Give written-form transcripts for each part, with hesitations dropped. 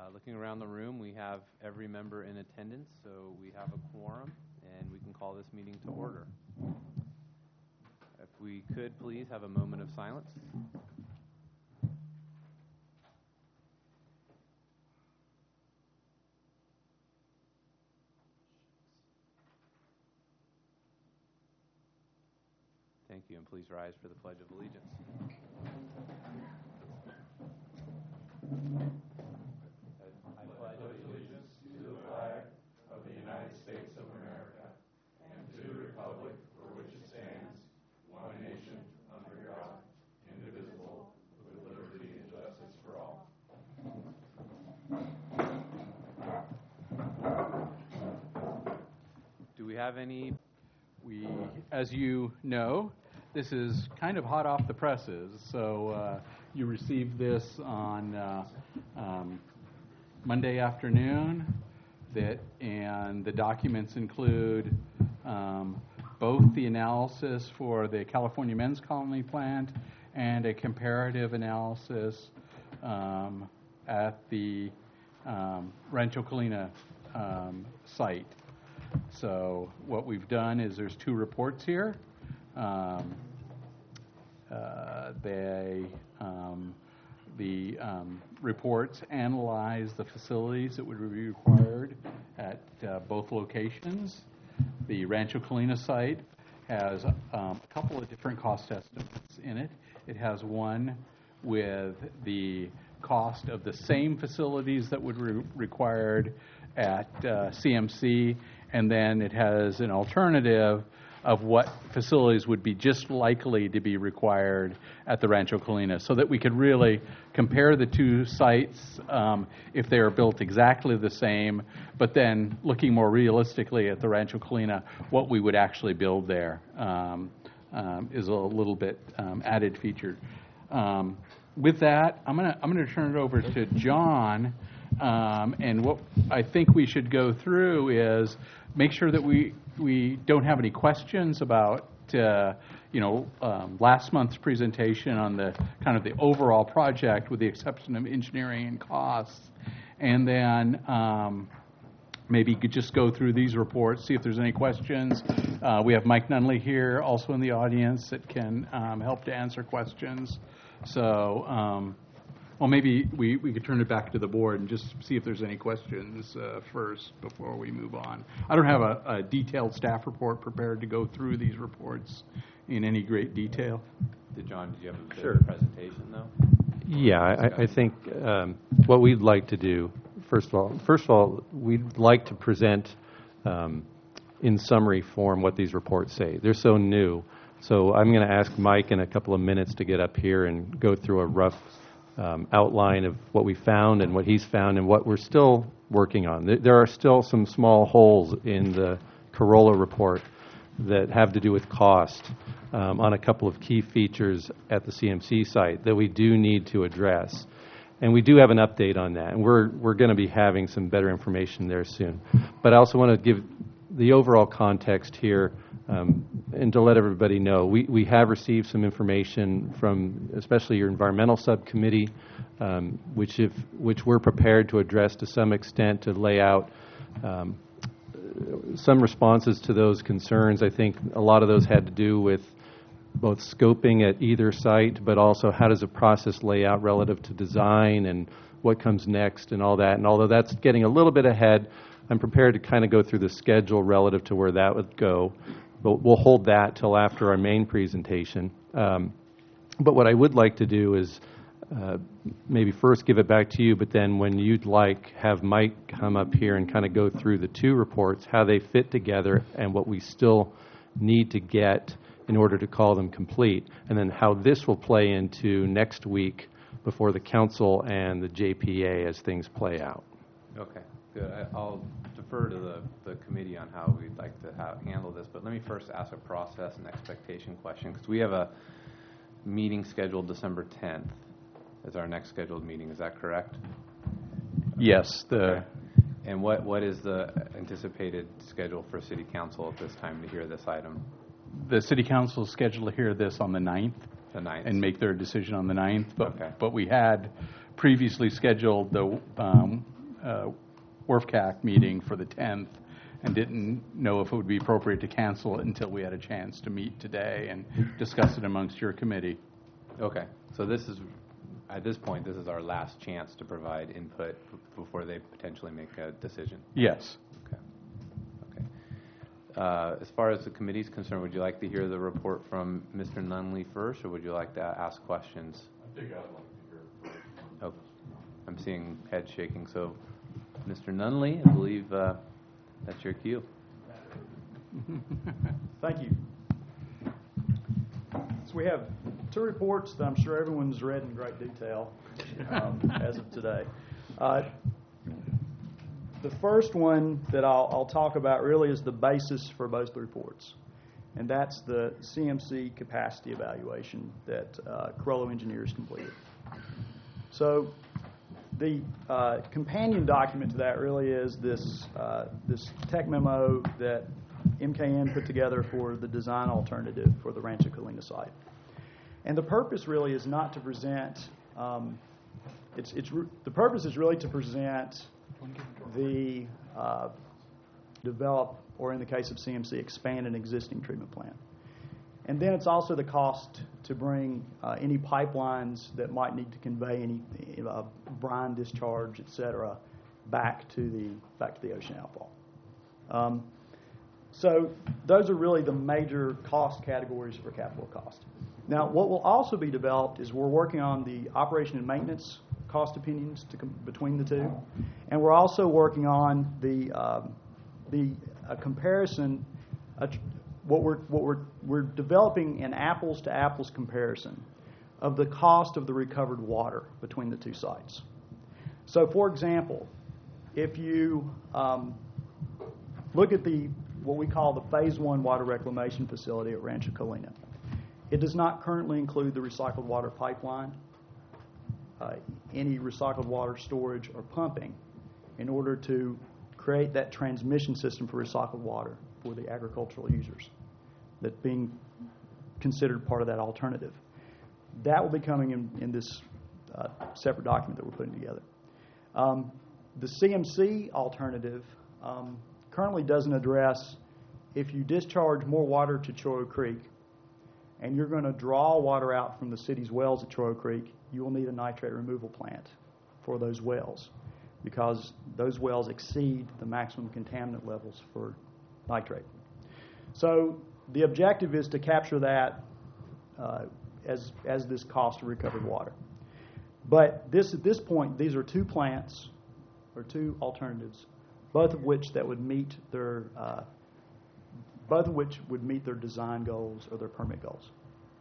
Looking around the room, we have every member in attendance, so we have a quorum, and we can call this meeting to order. If we could please have a moment of silence. Thank you, and please rise for the Pledge of Allegiance. I pledge allegiance to the flag of the United States of America and to the republic for which it stands, one nation, under God, indivisible, with liberty and justice for all. Do we have any? As you know, this is kind of hot off the presses, so you received this on Monday afternoon, and the documents include both the analysis for the California Men's Colony plant and a comparative analysis at the Rancho Colina site. So what we've done is there's two reports here. The reports analyze the facilities that would be required at both locations. The Rancho Colina site has a couple of different cost estimates in it. It has one with the cost of the same facilities that would be required at CMC, and then it has an alternative of what facilities would be just likely to be required at the Rancho Colina, so that we could really compare the two sites if they are built exactly the same, but then looking more realistically at the Rancho Colina, what we would actually build there is a little bit added feature. With that, I'm gonna turn it over to John, and what I think we should go through is make sure that we don't have any questions about last month's presentation on the kind of the overall project, with the exception of engineering and costs, and then maybe you could just go through these reports, see if there's any questions. We have Mike Nunley here, also in the audience, that can help to answer questions. So, well, maybe we could turn it back to the board and just see if there's any questions first before we move on. I don't have a detailed staff report prepared to go through these reports in any great detail. John, did you have a bit of a presentation, though? Yeah, I think what we'd like to do, first of all, we'd like to present in summary form what these reports say. They're so new. So I'm going to ask Mike in a couple of minutes to get up here and go through a rough outline of what we found and what he's found and what we're still working on. There are still some small holes in the Corolla report that have to do with cost on a couple of key features at the CMC site that we do need to address. And we do have an update on that, and we're going to be having some better information there soon. But I also want to give the overall context here, and to let everybody know, we have received some information from especially your environmental subcommittee, which we're prepared to address to some extent, to lay out some responses to those concerns. I think a lot of those had to do with both scoping at either site, but also how does a process lay out relative to design and what comes next and all that. And although that's getting a little bit ahead, I'm prepared to kind of go through the schedule relative to where that would go. But we'll hold that till after our main presentation. But what I would like to do is maybe first give it back to you, but then when you'd like, have Mike come up here and kind of go through the two reports, how they fit together and what we still need to get in order to call them complete, and then how this will play into next week before the council and the JPA as things play out. Okay, good. I'll defer to the committee on how we'd like to handle this, but let me first ask a process and expectation question, because we have a meeting scheduled December 10th as our next scheduled meeting. Is that correct? Yes. Okay. And what is the anticipated schedule for City Council at this time to hear this item? The City Council is scheduled to hear this on the 9th. The 9th. And make their decision on the 9th. Okay. But we had previously scheduled the WRFCAC meeting for the 10th and didn't know if it would be appropriate to cancel it until we had a chance to meet today and discuss it amongst your committee. Okay, so this is, at this point, this is our last chance to provide input before they potentially make a decision. Yes. Okay. Okay. As far as the committee is concerned, would you like to hear the report from Mr. Nunley first, or would you like to ask questions? I think I'd like to hear first. Oh, I'm seeing head shaking. So, Mr. Nunley, I believe that's your cue. Thank you. So we have two reports that I'm sure everyone's read in great detail as of today. The first one that I'll talk about really is the basis for both the reports, and that's the CMC capacity evaluation that Carollo Engineers completed. So the companion document to that really is this tech memo that MKN put together for the design alternative for the Rancho Colina site. And the purpose really is not to present, the purpose is really to present the develop, or in the case of CMC, expand an existing treatment plant. And then it's also the cost to bring any pipelines that might need to convey any brine discharge, et cetera, back to the ocean outfall. So those are really the major cost categories for capital cost. Now, what will also be developed is we're working on the operation and maintenance cost opinions between the two, and we're also working on a comparison. What we're developing an apples to apples comparison of the cost of the recovered water between the two sites. So, for example, if you look at what we call the Phase 1 water reclamation facility at Rancho Colina, it does not currently include the recycled water pipeline, any recycled water storage or pumping, in order to create that transmission system for recycled water for the agricultural users that's being considered part of that alternative. That will be coming in this separate document that we're putting together. The CMC alternative currently doesn't address if you discharge more water to Choro Creek and you're going to draw water out from the city's wells at Choro Creek, you will need a nitrate removal plant for those wells because those wells exceed the maximum contaminant levels for nitrate. So the objective is to capture that as this cost of recovered water. But at this point, these are two plants or two alternatives, both of which would meet their design goals or their permit goals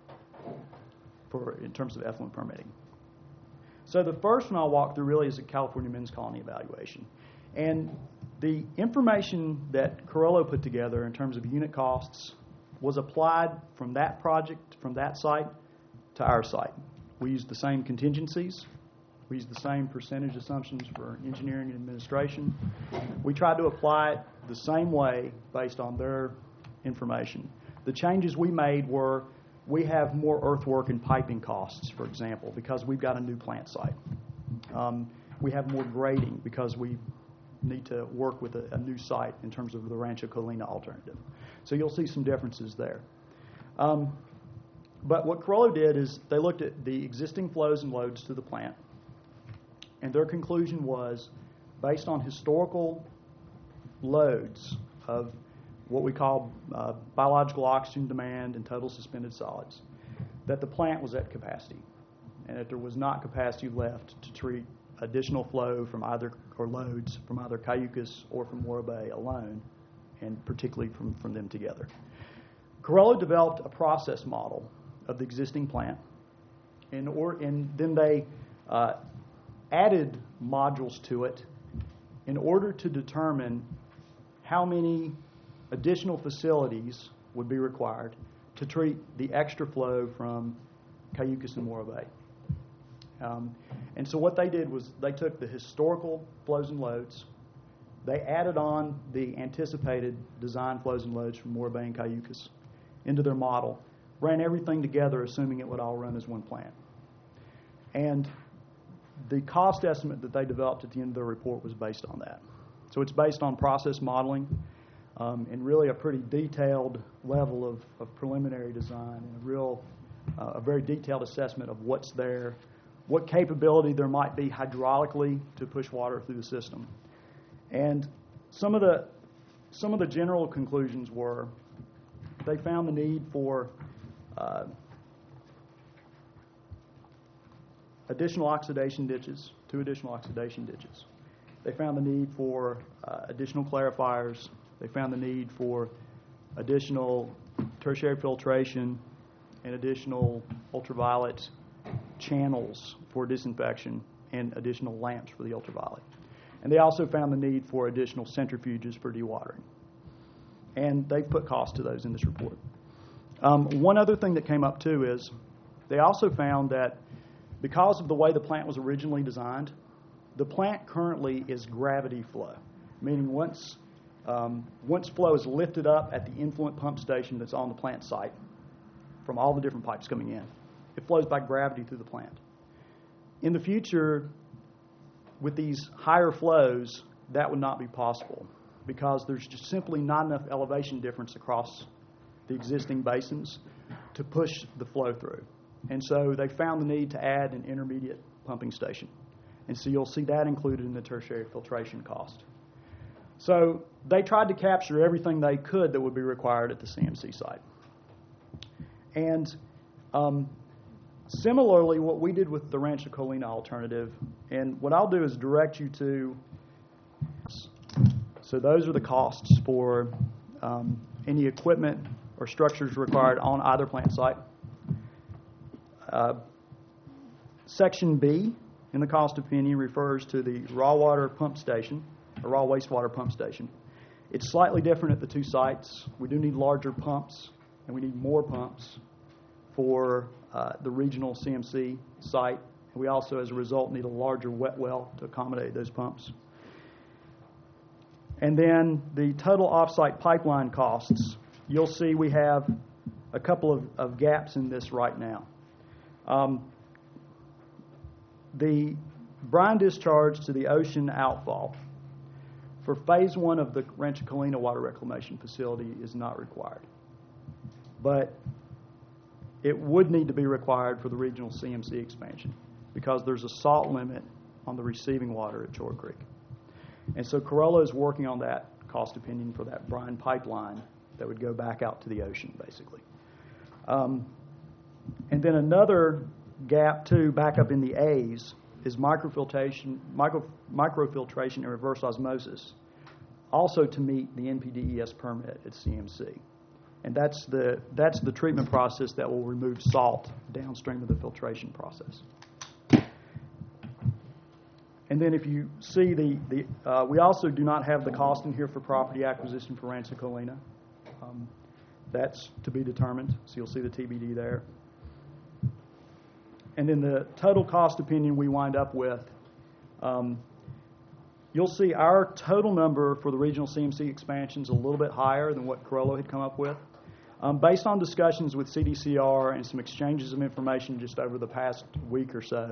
in terms of effluent permitting. So the first one I'll walk through really is a California Men's Colony evaluation. And the information that Carollo put together in terms of unit costs was applied from that project, from that site, to our site. We used the same contingencies. We used the same percentage assumptions for engineering and administration. We tried to apply it the same way based on their information. The changes we made were we have more earthwork and piping costs, for example, because we've got a new plant site. We have more grading because we need to work with a new site in terms of the Rancho Colina alternative. So you'll see some differences there. But what Carollo did is they looked at the existing flows and loads to the plant, and their conclusion was, based on historical loads of what we call biological oxygen demand and total suspended solids, that the plant was at capacity, and that there was not capacity left to treat additional flow from loads from either Cayucos or from Morro Bay alone, and particularly from them together. Carollo developed a process model of the existing plant, and then they added modules to it in order to determine how many additional facilities would be required to treat the extra flow from Cayucos and Morro Bay. And so what they did was they took the historical flows and loads, they added on the anticipated design flows and loads from Morro Bay and Cayucos into their model, ran everything together assuming it would all run as one plant. And the cost estimate that they developed at the end of their report was based on that. So it's based on process modeling and really a pretty detailed level of preliminary design and a very detailed assessment of what's there, what capability there might be hydraulically to push water through the system. And some of the general conclusions were they found the need for additional oxidation ditches, 2 additional oxidation ditches. They found the need for additional clarifiers. They found the need for additional tertiary filtration and additional ultraviolet channels for disinfection and additional lamps for the ultraviolet. And they also found the need for additional centrifuges for dewatering. And they've put cost to those in this report. One other thing that came up, too, is they also found that because of the way the plant was originally designed, the plant currently is gravity flow, meaning once flow is lifted up at the influent pump station that's on the plant site from all the different pipes coming in, it flows by gravity through the plant. In the future, with these higher flows, that would not be possible because there's just simply not enough elevation difference across the existing basins to push the flow through. And so they found the need to add an intermediate pumping station. And so you'll see that included in the tertiary filtration cost. So they tried to capture everything they could that would be required at the CMC site. And similarly, what we did with the Rancho Colina alternative, and what I'll do is direct you to, so those are the costs for any equipment or structures required on either plant site. Section B in the cost opinion refers to the raw water pump station, or raw wastewater pump station. It's slightly different at the 2 sites. We do need larger pumps, and we need more pumps for the regional CMC site. And we also, as a result, need a larger wet well to accommodate those pumps. And then the total offsite pipeline costs, you'll see we have a couple of gaps in this right now. The brine discharge to the ocean outfall for phase 1 of the Rancho Colina water reclamation facility is not required. But it would need to be required for the regional CMC expansion because there's a salt limit on the receiving water at Chore Creek. And so Corolla is working on that cost opinion for that brine pipeline that would go back out to the ocean, basically. And then another gap, too, back up in the A's, is microfiltration and reverse osmosis, also to meet the NPDES permit at CMC. And that's the treatment process that will remove salt downstream of the filtration process. And then if you see we also do not have the cost in here for property acquisition for Rancho Colina. That's to be determined, so you'll see the TBD there. And then the total cost opinion we wind up with, you'll see our total number for the regional CMC expansion is a little bit higher than what Corolla had come up with. Based on discussions with CDCR and some exchanges of information just over the past week or so,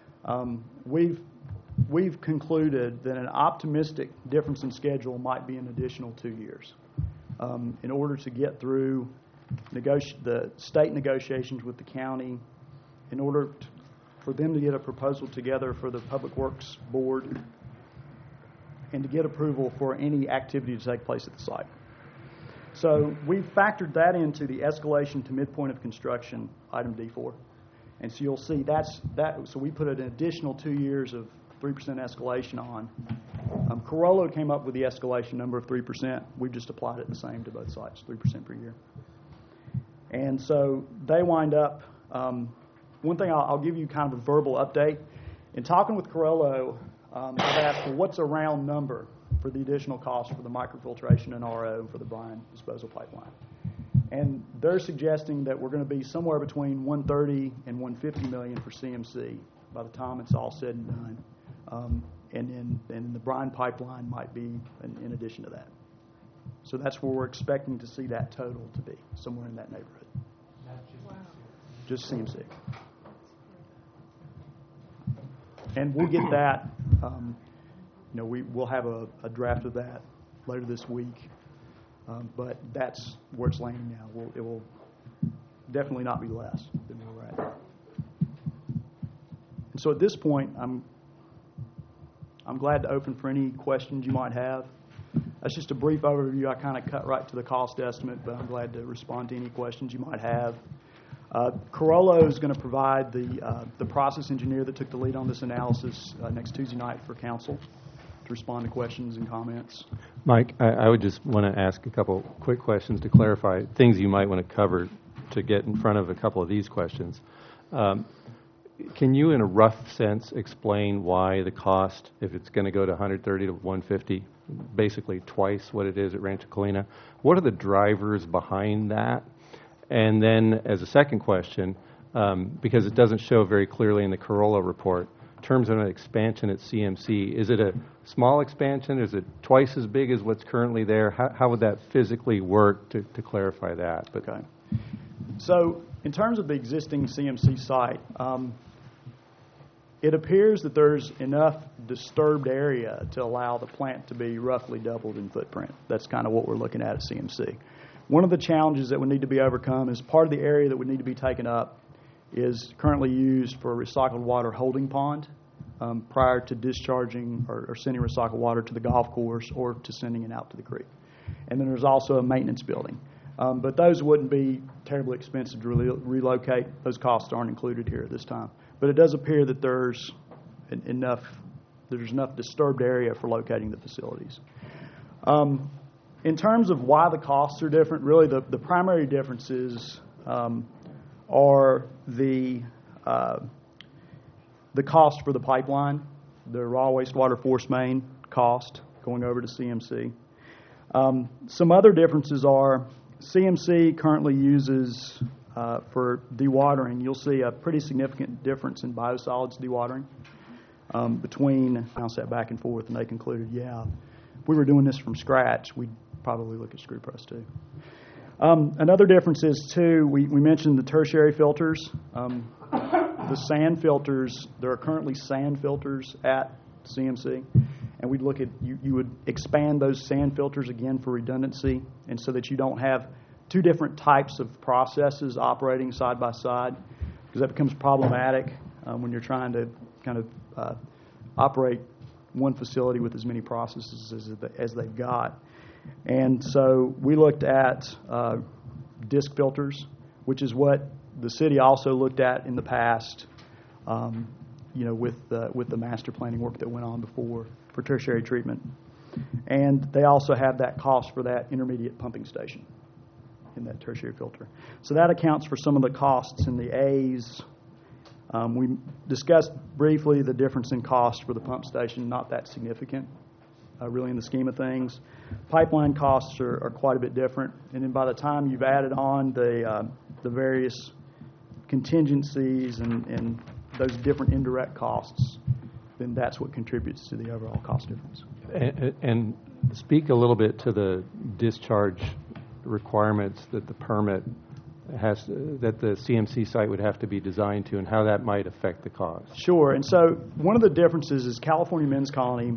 we've concluded that an optimistic difference in schedule might be an additional 2 years in order to get through the state negotiations with the county, in order for them to get a proposal together for the Public Works Board and to get approval for any activity to take place at the site. So we factored that into the escalation to midpoint of construction, item D4. And so you'll see so we put an additional 2 years of 3% escalation on. Corolla came up with the escalation number of 3%. We've just applied it the same to both sites, 3% per year. And so they wind up, one thing I'll give you kind of a verbal update. In talking with Corolla, I've asked, well, what's a round number for the additional cost for the microfiltration and RO for the brine disposal pipeline? And they're suggesting that we're going to be somewhere between $130 and $150 million for CMC by the time it's all said and done. And the brine pipeline might be in addition to that. So that's where we're expecting to see that total to be, somewhere in that neighborhood. Just CMC. And we'll get that, we'll have a draft of that later this week. But that's where it's landing now. It will definitely not be less than where we're at. And so at this point, I'm glad to open for any questions you might have. That's just a brief overview. I kind of cut right to the cost estimate, but I'm glad to respond to any questions you might have. Carollo is going to provide the process engineer that took the lead on this analysis next Tuesday night for council to respond to questions and comments. Mike, I would just want to ask a couple quick questions to clarify things you might want to cover to get in front of a couple of these questions. Can you, in a rough sense, explain why the cost, if it's going to go to 130 to 150, basically twice what it is at Rancho Colina, what are the drivers behind that? And then, as a second question, because it doesn't show very clearly in the Carollo report, in terms of an expansion at CMC, is it a small expansion? Is it twice as big as what's currently there? How would that physically work to clarify that? But Okay. So, in terms of the existing CMC site, it appears that there's enough disturbed area to allow the plant to be roughly doubled in footprint. That's kind of what we're looking at CMC. One of the challenges that would need to be overcome is part of the area that would need to be taken up is currently used for a recycled water holding pond prior to discharging or sending recycled water to the golf course or to sending it out to the creek. And then there's also a maintenance building. But those wouldn't be terribly expensive to relocate. Those costs aren't included here at this time. But it does appear that there's enough disturbed area for locating the facilities. In terms of why the costs are different, really the primary differences are the cost for the pipeline, the raw wastewater force main cost going over to CMC. Some other differences are CMC currently uses, for dewatering, you'll see a pretty significant difference in biosolids dewatering between, I'll say back and forth, and they concluded, yeah, if we were doing this from scratch, we'd probably look at screw press too. Another difference is, too, we mentioned the tertiary filters. The sand filters, there are currently sand filters at CMC, and we'd look at, you would expand those sand filters again for redundancy, and so that you don't have two different types of processes operating side by side, because that becomes problematic when you're trying to kind of operate one facility with as many processes as they've got. And so we looked at disc filters, which is what the city also looked at in the past, with the master planning work that went on before for tertiary treatment. And they also have that cost for that intermediate pumping station in that tertiary filter. So that accounts for some of the costs in the A's. We discussed briefly the difference in cost for the pump station, not that significant, really in the scheme of things. Pipeline costs are quite a bit different, and then by the time you've added on the various contingencies and those different indirect costs, then that's what contributes to the overall cost difference. And speak a little bit to the discharge requirements that the permit has, that the CMC site would have to be designed to, and how that might affect the cost. Sure. And so one of the differences is California Men's Colony,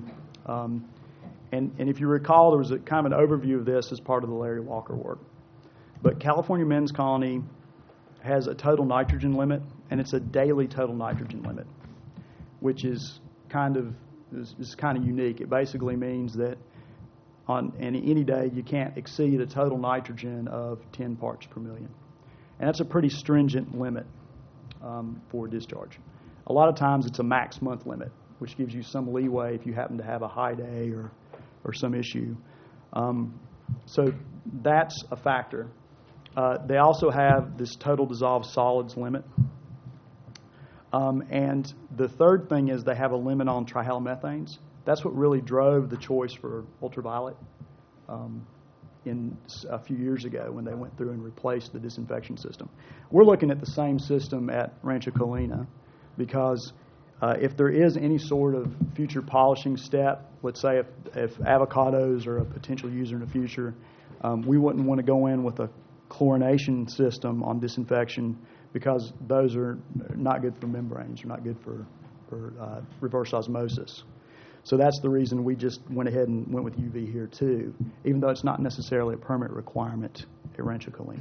and if you recall, there was a kind of an overview of this as part of the Larry Walker work. But California Men's Colony has a total nitrogen limit, and it's a daily total nitrogen limit, which is kind of unique. It basically means that on any day you can't exceed a total nitrogen of 10 parts per million. And that's a pretty stringent limit for discharge. A lot of times it's a max month limit, which gives you some leeway if you happen to have a high day or some issue. So that's a factor. They also have this total dissolved solids limit. And the third thing is they have a limit on trihalomethanes. That's what really drove the choice for ultraviolet in a few years ago when they went through and replaced the disinfection system. We're looking at the same system at Rancho Colina because if there is any sort of future polishing step, let's say if avocados are a potential user in the future, we wouldn't want to go in with a chlorination system on disinfection because those are not good for membranes, or not good for reverse osmosis. So that's the reason we just went ahead and went with UV here too, even though it's not necessarily a permit requirement at Rancho Colina.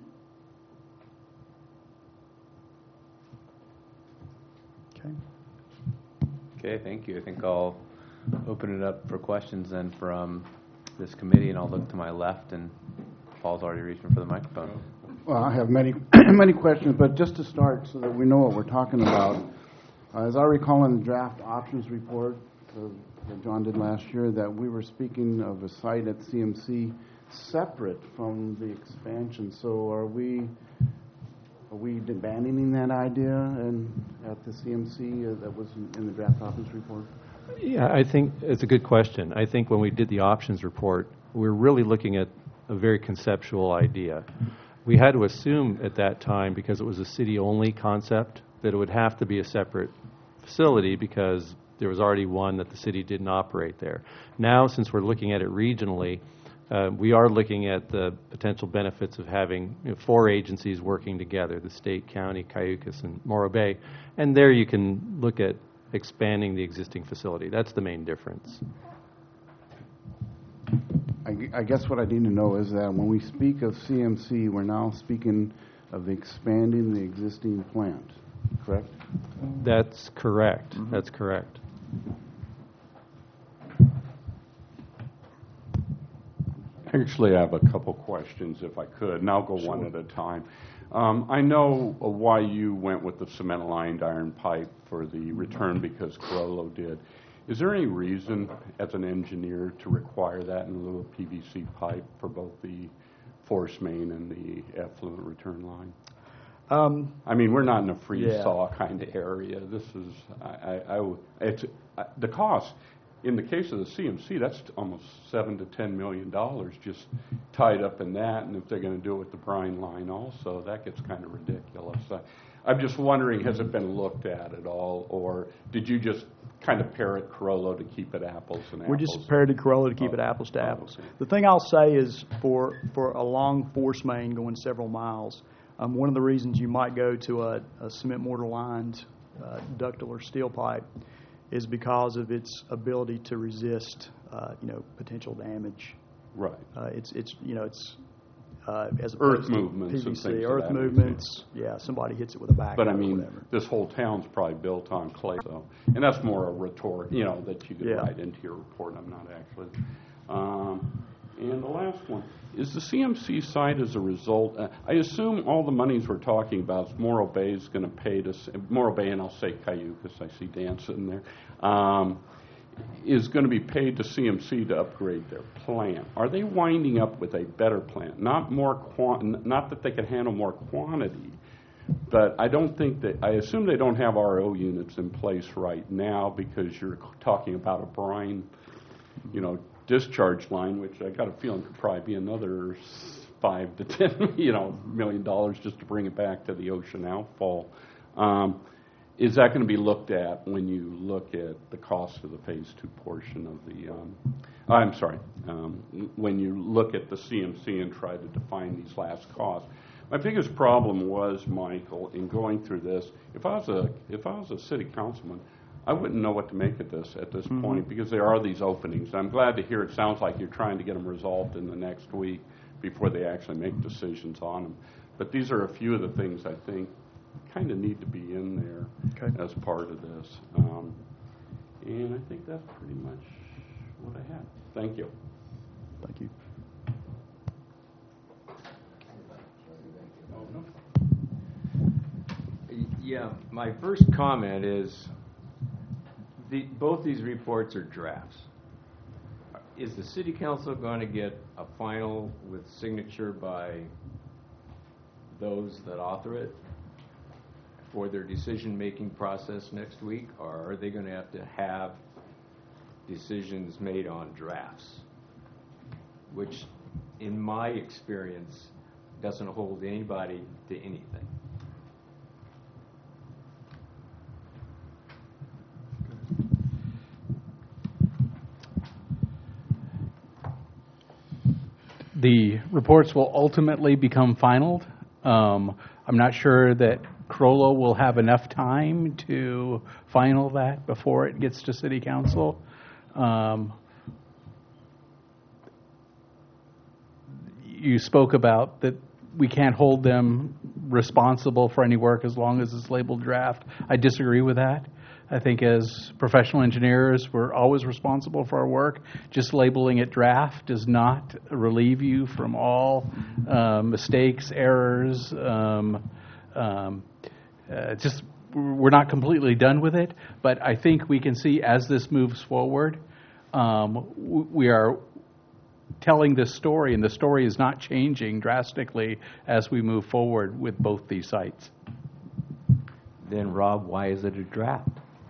Okay. Okay, thank you. I think I'll open it up for questions then from this committee, and I'll look to my left, and Paul's already reaching for the microphone. Well, I have many, many questions, but just to start so that we know what we're talking about, as I recall in the draft options report that John did last year, that we were speaking of a site at CMC separate from the expansion. So are we abandoning that idea and at the CMC that was in the draft options report? Yeah, I think it's a good question. I think when we did the options report, we were really looking at a very conceptual idea. We had to assume at that time, because it was a city-only concept, that it would have to be a separate facility because there was already one that the city didn't operate there. Now, since we're looking at it regionally, we are looking at the potential benefits of having 4 agencies working together, the state, county, Cayucas, and Morro Bay. And there you can look at expanding the existing facility. That's the main difference. I guess what I need to know is that when we speak of CMC, we're now speaking of expanding the existing plant, correct? That's correct. That's correct. Actually, I have a couple questions, if I could, and I'll go one at a time. I know why you went with the cement-lined iron pipe for the return because Carollo did. Is there any reason, as an engineer, to require that in lieu of PVC pipe for both the force main and the effluent return line? I mean, we're not in a freeze-thaw kind of area. This is, the cost. In the case of the CMC, that's almost $7 to $10 million just tied up in that, and if they're going to do it with the brine line also, that gets kind of ridiculous. I'm just wondering, has it been looked at all, or did you just kind of parrot Carollo to keep it apples and apples? We just parroted Carollo to keep it apples to apples. Okay. The thing I'll say is for a long force main going several miles, one of the reasons you might go to a cement mortar lined ductile or steel pipe is because of its ability to resist, potential damage. Right. It's as opposed earth movements to PVC, and earth movements. Yeah, somebody hits it with a backhoe. But I mean, or whatever. this whole town's probably built on clay, so, and that's more a retort, that you could write into your report. I'm not actually. And the last one is the CMC site as a result. I assume all the monies we're talking about, Morro Bay is going to pay to Morro Bay, and I'll say Cayucas. I see Dan sitting there. Is going to be paid to CMC to upgrade their plant. Are they winding up with a better plant? Not that they can handle more quantity, but I don't think that. I assume they don't have RO units in place right now because you're talking about a brine, discharge line, which I got a feeling could probably be another $5 to $10 million just to bring it back to the ocean outfall. Is that going to be looked at when you look at the cost of the Phase 2 portion of the, when you look at the CMC and try to define these last costs? My biggest problem was, Michael, in going through this, if I was a city councilman, I wouldn't know what to make of this at this point because there are these openings. I'm glad to hear it sounds like you're trying to get them resolved in the next week before they actually make decisions on them. But these are a few of the things I think kind of need to be in there as part of this. And I think that's pretty much what I have. Thank you. Thank you. Yeah, my first comment is both these reports are drafts. Is the city council going to get a final with signature by those that author it for their decision-making process next week, or are they going to have decisions made on drafts, which, in my experience, doesn't hold anybody to anything? The reports will ultimately become final. I'm not sure that Corolla will have enough time to final that before it gets to City Council. You spoke about that we can't hold them responsible for any work as long as it's labeled draft. I disagree with that. I think as professional engineers, we're always responsible for our work. Just labeling it draft does not relieve you from all mistakes, errors. Just we're not completely done with it, but I think we can see as this moves forward, we are telling this story, and the story is not changing drastically as we move forward with both these sites. Then, Rob, why is it a draft?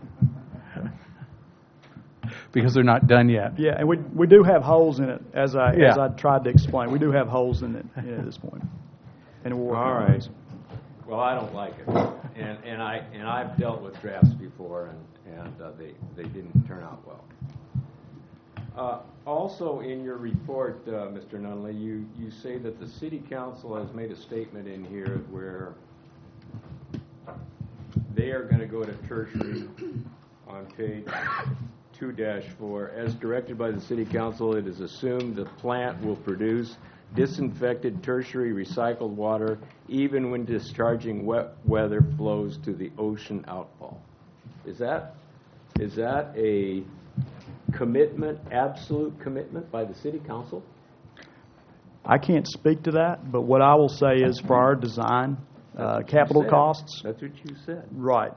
Because they're not done yet. Yeah, and we do have holes in it, as I tried to explain. We do have holes in it at this point. And we're working All on right. those. Well, I don't like it, and I've dealt with drafts before, and they didn't turn out well. Also, in your report, Mr. Nunley, you say that the City Council has made a statement in here where they are going to go to tertiary on page 2-4. As directed by the City Council, it is assumed the plant will produce disinfected tertiary recycled water even when discharging wet weather flows to the ocean outfall. Is that a commitment, absolute commitment by the City Council? I can't speak to that, but what I will say is for our design, capital costs. That's what you said. Right.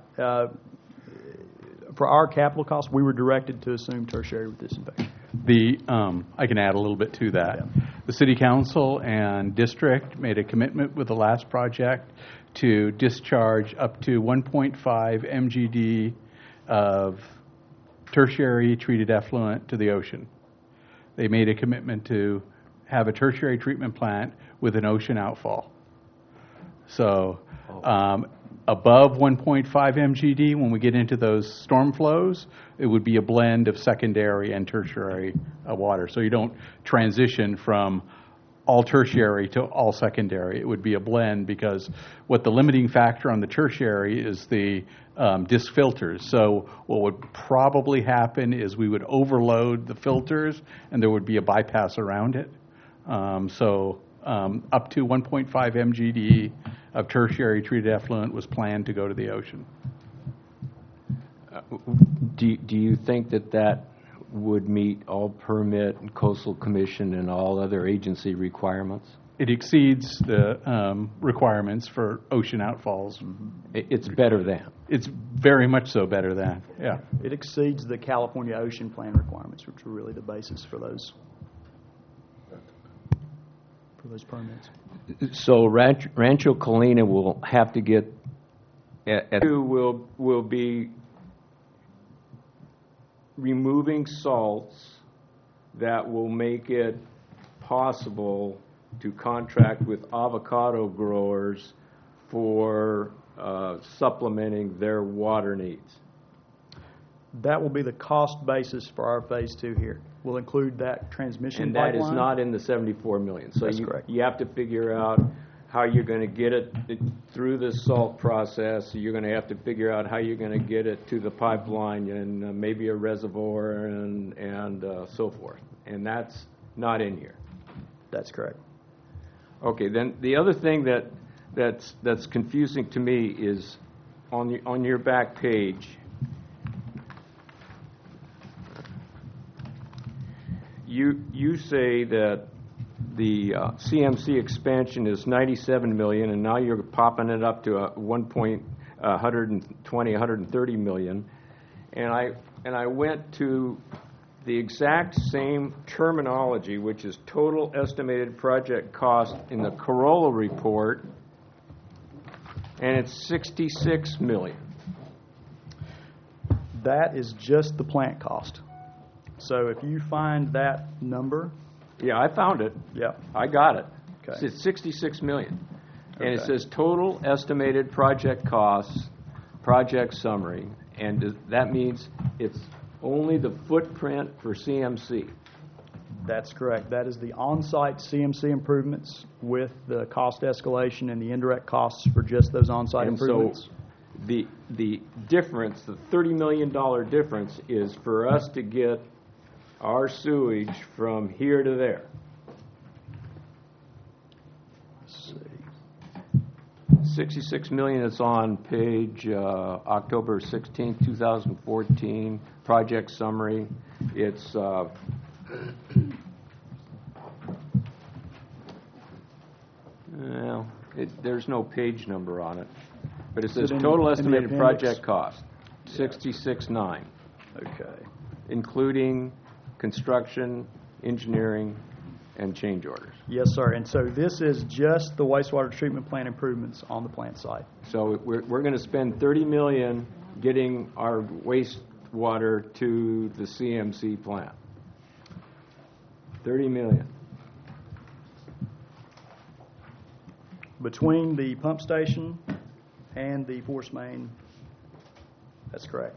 For our capital costs, we were directed to assume tertiary with disinfection. I can add a little bit to that. Yeah. The City Council and District made a commitment with the last project to discharge up to 1.5 MGD of tertiary treated effluent to the ocean. They made a commitment to have a tertiary treatment plant with an ocean outfall. So above 1.5 MGD, when we get into those storm flows, it would be a blend of secondary and tertiary water. So you don't transition from all tertiary to all secondary. It would be a blend because what the limiting factor on the tertiary is the disc filters. So what would probably happen is we would overload the filters and there would be a bypass around it. Up to 1.5 MGD of tertiary treated effluent was planned to go to the ocean. Do you think that would meet all permit and coastal commission and all other agency requirements? It exceeds the requirements for ocean outfalls. It's better than. It's very much so better than, yeah. It exceeds the California Ocean Plan requirements, which are really the basis for those permits. So Rancho Colina will have to get, will be removing salts that will make it possible to contract with avocado growers for supplementing their water needs. That will be the cost basis for our phase 2 here. We'll include that transmission pipeline. And that is not in the $74 million. So That's correct. You have to figure out how you're going to get it through the salt process. You're going to have to figure out how you're going to get it to the pipeline and maybe a reservoir and so forth. And that's not in here. That's correct. Okay, then the other thing that's confusing to me is on your back page. You say that the CMC expansion is $97 million, and now you're popping it up to 130 million. And I went to the exact same terminology, which is total estimated project cost in the Corolla report, and it's $66 million. That is just the plant cost. So if you find that number. Yeah, I found it. Yeah. I got it. Okay. It's $66 million. And Okay. it says total estimated project costs, project summary, and that means it's only the footprint for CMC. That's correct. That is the on-site CMC improvements with the cost escalation and the indirect costs for just those on-site And so improvements. the difference, the $30 million difference is for us to get our sewage from here to there. Let's see. 66 million is on page October 16, 2014, project summary. It's well, there's no page number on it, but it says it in total the estimated appendix? project cost, 66.9, Okay. including construction, engineering, and change orders. Yes, sir. And so this is just the wastewater treatment plant improvements on the plant site. So we're going to spend 30 million getting our wastewater to the CMC plant. 30 million. Between the pump station and the force main, that's correct.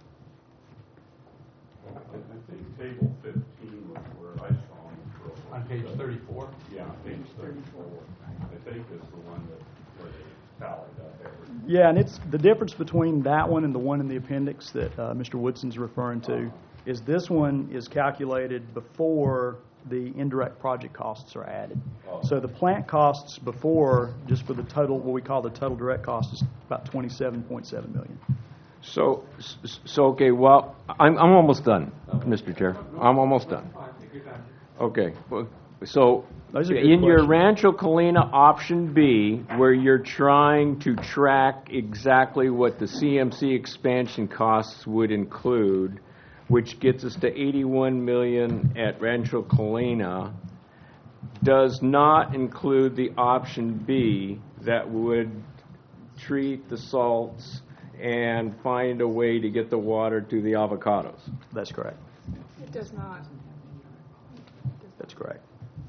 I think table 15 was where I saw them. On page 34? Yeah, page 34. I think is the one where they tallied up everything. Yeah, and it's the difference between that one and the one in the appendix that Mr. Woodson's referring to is this one is calculated before the indirect project costs are added. So the plant costs before, just for the total, what we call the total direct cost, is about $27.7 million. So okay, well, I'm almost done, Mr. Chair. I'm almost done. Okay, well, so Those are good in your questions. Rancho Colina option B, where you're trying to track exactly what the CMC expansion costs would include, which gets us to 81 million at Rancho Colina, does not include the option B that would treat the salts and find a way to get the water to the avocados. That's correct. It does not. That's correct.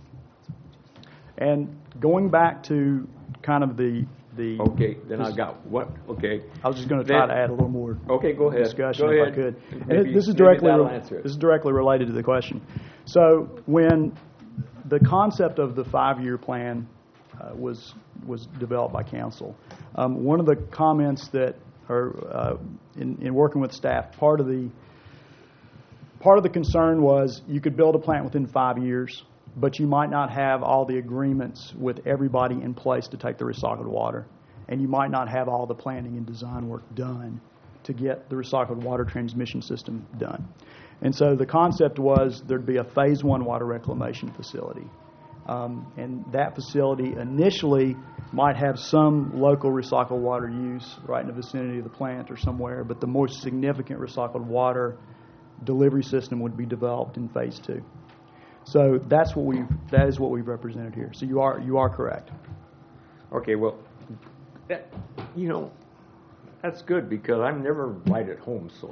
And going back to kind of the Okay, then I got what? Okay. I was just going to try Then- to add a little more Okay, go ahead. discussion Go if I ahead. could. Maybe- And this is maybe directly that'll answer it. this is directly related to the question. So when the concept of the 5-year plan was developed by council, one of the comments that are in working with staff, part of the concern was you could build a plant within 5 years, but you might not have all the agreements with everybody in place to take the recycled water, and you might not have all the planning and design work done to get the recycled water transmission system done. And so the concept was there'd be a phase 1 water reclamation facility. And that facility initially might have some local recycled water use right in the vicinity of the plant or somewhere, but the more significant recycled water delivery system would be developed in phase 2. So that is what we've represented here. So you are correct. Okay, well, that's good because I'm never right at home, so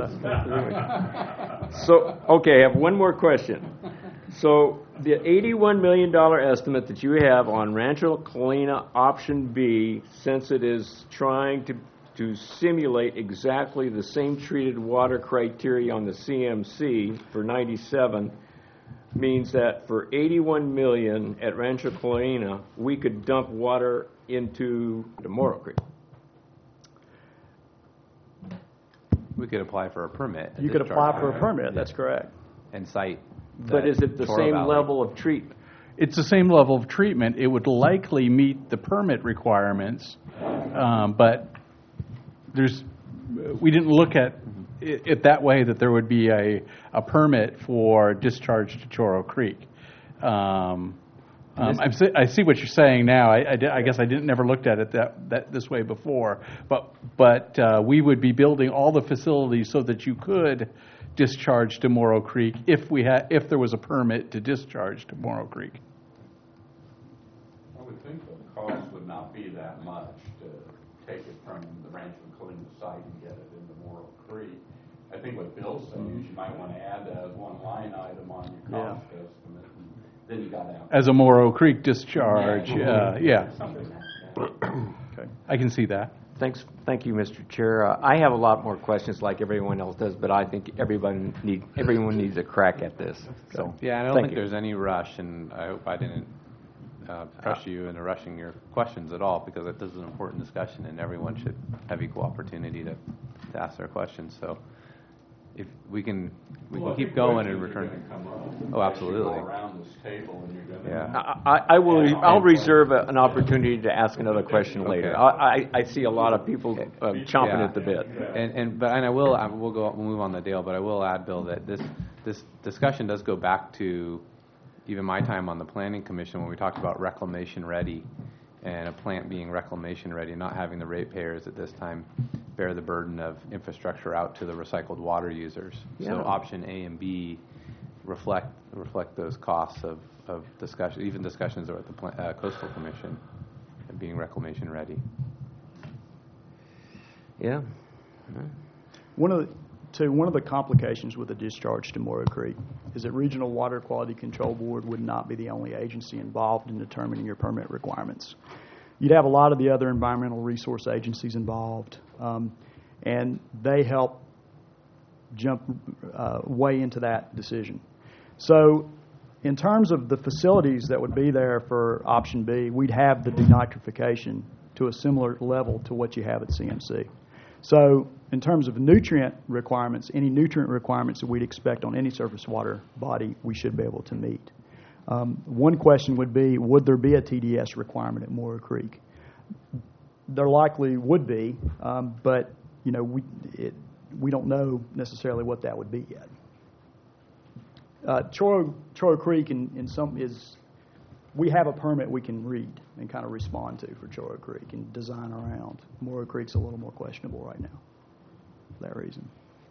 So, okay, I have one more question. So the $81 million estimate that you have on Rancho Colina option B, since it is trying to simulate exactly the same treated water criteria on the CMC for 97, means that for 81 million at Rancho Colina, we could dump water into the Morrow Creek. We could apply for a permit. You could apply for a permit, that's correct. And cite. But is it the Toro same Valley. level of treatment? It's the same level of treatment. It would likely meet the permit requirements, but we didn't look at it that way, that there would be a permit for discharge to Choro Creek. I see what you're saying now. I guess I never looked at it that this way before. But we would be building all the facilities so that you could discharge to Morrow Creek if there was a permit to discharge to Morrow Creek. I would think the cost would not be that much to take it from the Rancho Colina site and get it into Morrow Creek. I think what Bill's saying is you might want to add that as one line item on your cost estimate. And then you got to have As a Morrow Creek discharge, yeah. something like that. Okay. I can see that. Thank you, Mr. Chair. I have a lot more questions like everyone else does, but I think everyone needs a crack at this. So, Yeah, I don't thank think you. there's any rush, and I hope I didn't pressure you into rushing your questions at all, because this is an important discussion, and everyone should have equal opportunity to ask their questions. So if we can keep going and return. Oh, absolutely. Around this table and you're gonna. Yeah. I'll reserve an opportunity to ask another question later. Okay. I see a lot of people chomping at the bit. And I will we'll move on to Dale, but I will add, Bill, that this discussion does go back to even my time on the Planning Commission when we talked about reclamation ready and a plant being reclamation ready, not having the ratepayers at this time bear the burden of infrastructure out to the recycled water users. Yeah. So option A and B reflect those costs of discussion, even discussions at the Coastal Commission of being reclamation ready. Yeah. One of the complications with the discharge to Morrow Creek is that Regional Water Quality Control Board would not be the only agency involved in determining your permit requirements. You'd have a lot of the other environmental resource agencies involved, and they help jump way into that decision. So in terms of the facilities that would be there for option B, we'd have the denitrification to a similar level to what you have at CMC. So in terms of nutrient requirements, any nutrient requirements that we'd expect on any surface water body, we should be able to meet. One question would be, would there be a TDS requirement at Morrow Creek? There likely would be, but we don't know necessarily what that would be yet. Choro Creek we have a permit we can read and kind of respond to for Choro Creek and design around. Morrow Creek's a little more questionable right now for that reason.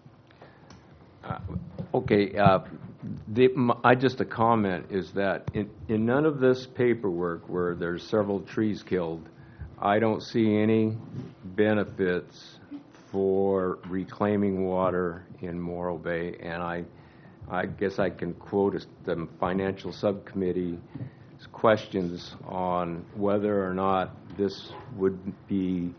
Okay. Just a comment is that in none of this paperwork where there's several trees killed, I don't see any benefits for reclaiming water in Morro Bay, and I guess I can quote the financial subcommittee's questions on whether or not this would be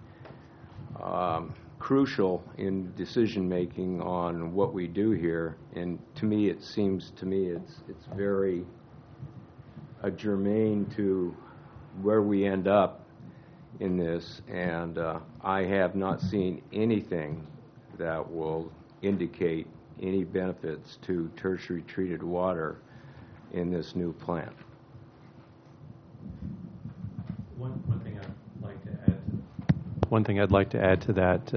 crucial in decision making on what we do here. And to me, it seems to me it's very germane to where we end up in this, and I have not seen anything that will indicate any benefits to tertiary treated water in this new plant. One thing I'd like to add to that.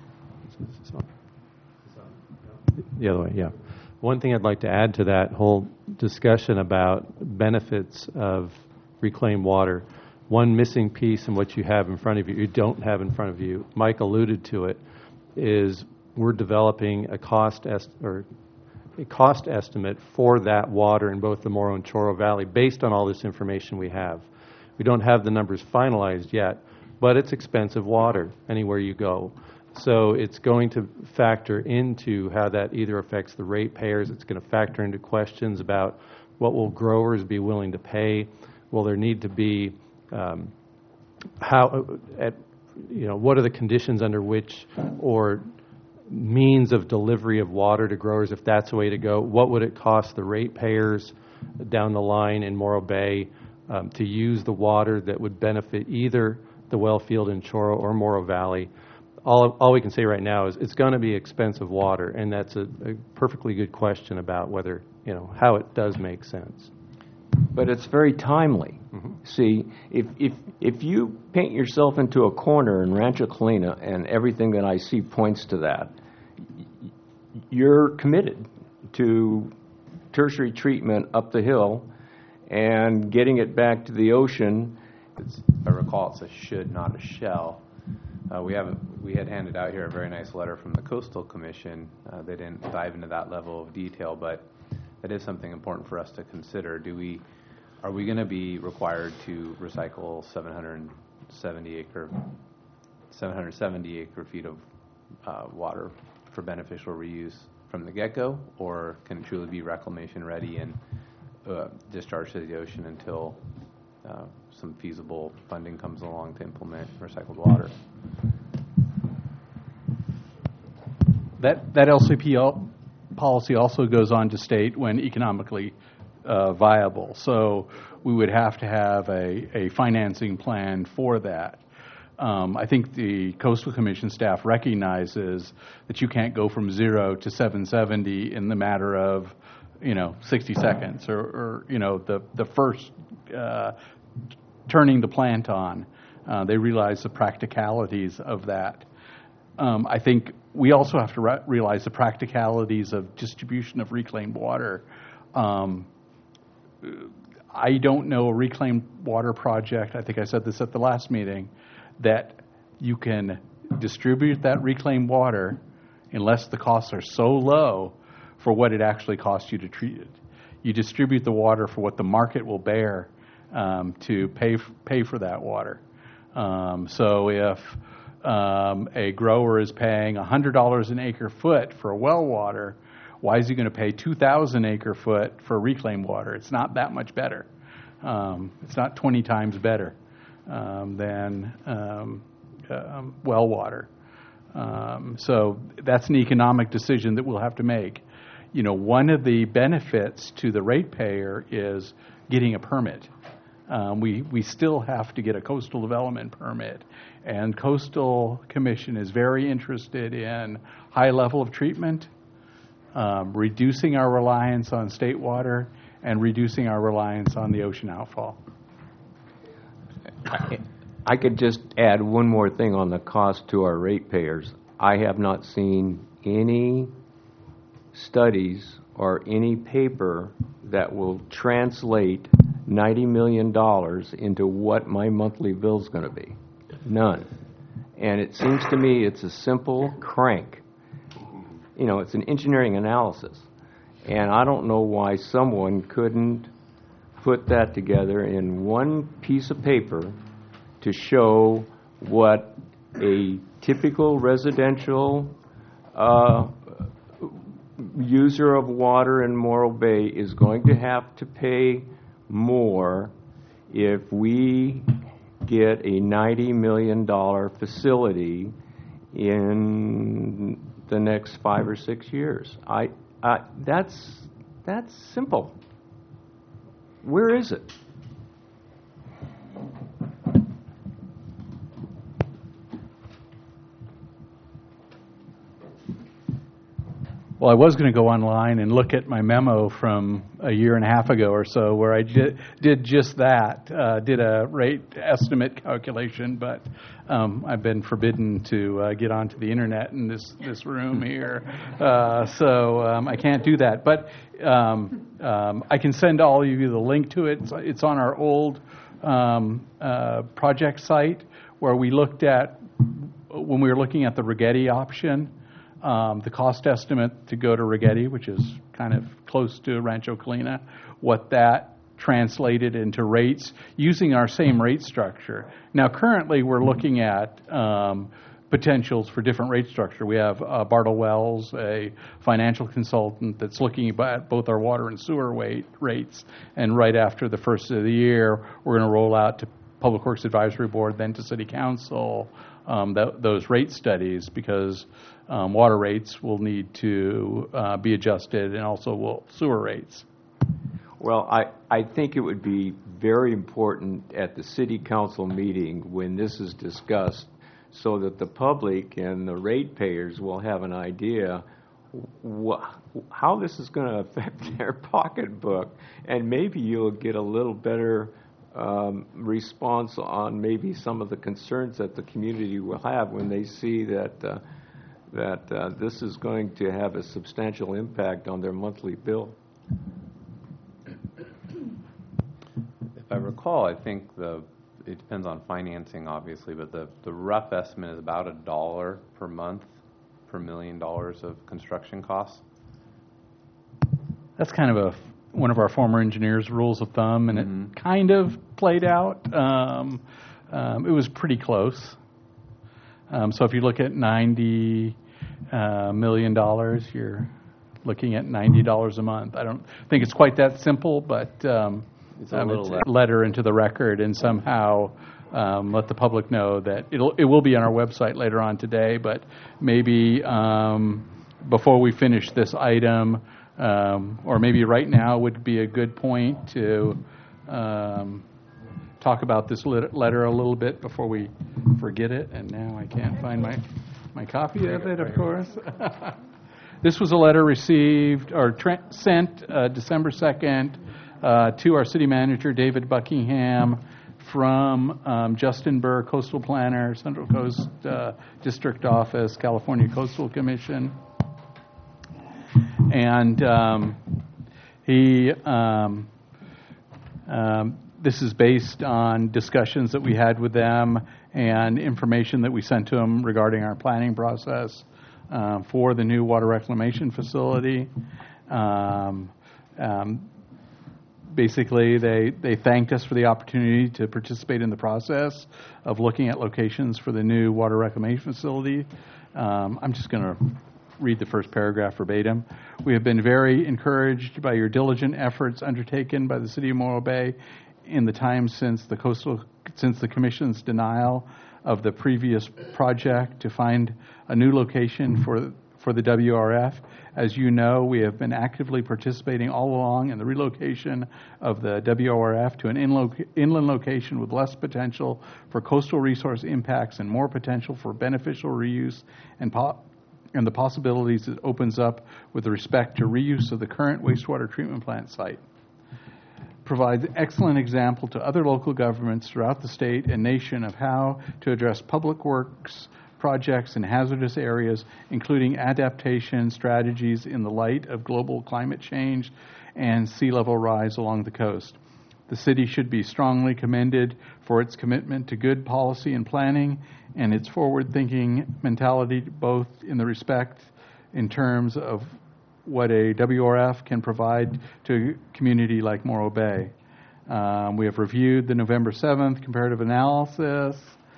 The other way, yeah. One thing I'd like to add to that whole discussion about benefits of reclaimed water. One missing piece in what you have in front of you don't have in front of you, Mike alluded to it, is we're developing a cost estimate for that water in both the Morro and Choro Valley based on all this information we have. We don't have the numbers finalized yet, but it's expensive water anywhere you go. So it's going to factor into how that either affects the ratepayers. It's going to factor into questions about what will growers be willing to pay. Will there need to be what are the conditions under which or means of delivery of water to growers, if that's the way to go? What would it cost the ratepayers down the line in Morro Bay to use the water that would benefit either the well field in Choro or Morro Valley? All we can say right now is it's going to be expensive water, and that's a perfectly good question about whether, how it does make sense. But it's very timely. Mm-hmm. See, if you paint yourself into a corner in Rancho Colina and everything that I see points to that, you're committed to tertiary treatment up the hill and getting it back to the ocean. If I recall, it's a should, not a shall. We had handed out here a very nice letter from the Coastal Commission. They didn't dive into that level of detail, but that is something important for us to consider. Are we going to be required to recycle 770 acre feet of water for beneficial reuse from the get-go, or can it truly be reclamation ready and discharged to the ocean until some feasible funding comes along to implement recycled water? that LCP policy also goes on to state when economically viable. So we would have to have a financing plan for that. I think the Coastal Commission staff recognizes that you can't go from 0 to 770 in the matter of, 60 seconds or the first turning the plant on. They realize the practicalities of that. I think we also have to realize the practicalities of distribution of reclaimed water. I don't know a reclaimed water project, I think I said this at the last meeting, that you can distribute that reclaimed water unless the costs are so low for what it actually costs you to treat it. You distribute the water for what the market will bear to pay for that water. So if a grower is paying $100 an acre foot for well water, why is he going to pay $2,000 acre foot for reclaimed water? It's not that much better. It's not 20 times better than well water. So that's an economic decision that we'll have to make. One of the benefits to the ratepayer is getting a permit. We still have to get a coastal development permit, and Coastal Commission is very interested in high level of treatment, reducing our reliance on state water, and reducing our reliance on the ocean outfall. I could just add one more thing on the cost to our ratepayers. I have not seen any studies or any paper that will translate $90 million into what my monthly bill is going to be. None. And it seems to me it's a simple crank. It's an engineering analysis. And I don't know why someone couldn't put that together in one piece of paper to show what a typical residential user of water in Morro Bay is going to have to pay more if we get a $90 million facility in the next 5 or 6 years. That's simple. Where is it? Well, I was going to go online and look at my memo from a year and a half ago or so where I did just that, did a rate estimate calculation, but I've been forbidden to get onto the internet in this room here, so I can't do that. But I can send all of you the link to it. It's on our old project site where we looked at, when we were looking at the Rigetti option, the cost estimate to go to Rigetti, which is kind of close to Rancho Colina, what that translated into rates using our same rate structure. Now, currently, we're looking at potentials for different rate structure. We have Bartle Wells, a financial consultant that's looking at both our water and sewer rates, and right after the first of the year, we're going to roll out to Public Works Advisory Board, then to City Council, those rate studies, because water rates will need to be adjusted, and also will sewer rates. Well, I think it would be very important at the City Council meeting when this is discussed, so that the public and the ratepayers will have an idea how this is going to affect their pocketbook, and maybe you'll get a little better response on maybe some of the concerns that the community will have when they see that this is going to have a substantial impact on their monthly bill. If I recall, I think it depends on financing, obviously, but the rough estimate is about $1 per month per $1 million of construction costs. That's kind of one of our former engineers' rules of thumb, and it kind of played out. It was pretty close. So if you look at $90 million, you're looking at $90 a month. I don't think it's quite that simple, but it's a letter into the record, and somehow let the public know that it will be on our website later on today, but maybe before we finish this item, or maybe right now would be a good point to talk about this letter a little bit before we forget it. And now I can't find my copy of it, of course. This was a letter received or sent December 2nd to our city manager, David Buckingham, from Justin Burr, Coastal Planner, Central Coast District Office, California Coastal Commission. And this is based on discussions that we had with them and information that we sent to them regarding our planning process for the new water reclamation facility. Basically, they thanked us for the opportunity to participate in the process of looking at locations for the new water reclamation facility. I'm just going to read the first paragraph verbatim. We have been very encouraged by your diligent efforts undertaken by the City of Morro Bay in the time since the Commission's denial of the previous project to find a new location for the WRF. As you know, we have been actively participating all along in the relocation of the WRF to an inland location with less potential for coastal resource impacts and more potential for beneficial reuse and the possibilities it opens up with respect to reuse of the current wastewater treatment plant site. Provides excellent example to other local governments throughout the state and nation of how to address public works projects in hazardous areas, including adaptation strategies in the light of global climate change and sea level rise along the coast. The city should be strongly commended for its commitment to good policy and planning and its forward-thinking mentality, both in the respect in terms of what a WRF can provide to a community like Morro Bay. We have reviewed the November 7th comparative analysis.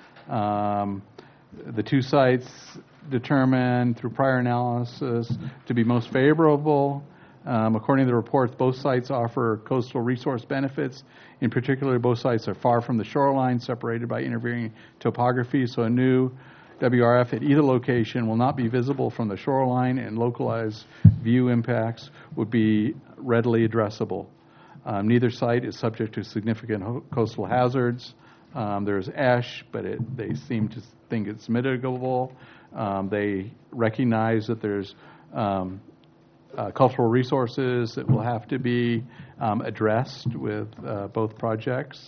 The two sites determined through prior analysis to be most favorable. According to the reports, both sites offer coastal resource benefits. In particular, both sites are far from the shoreline, separated by intervening topography, so a new WRF at either location will not be visible from the shoreline, and localized view impacts would be readily addressable. Neither site is subject to significant coastal hazards. There's ash, but they seem to think it's mitigable. They recognize that there's cultural resources that will have to be addressed with both projects.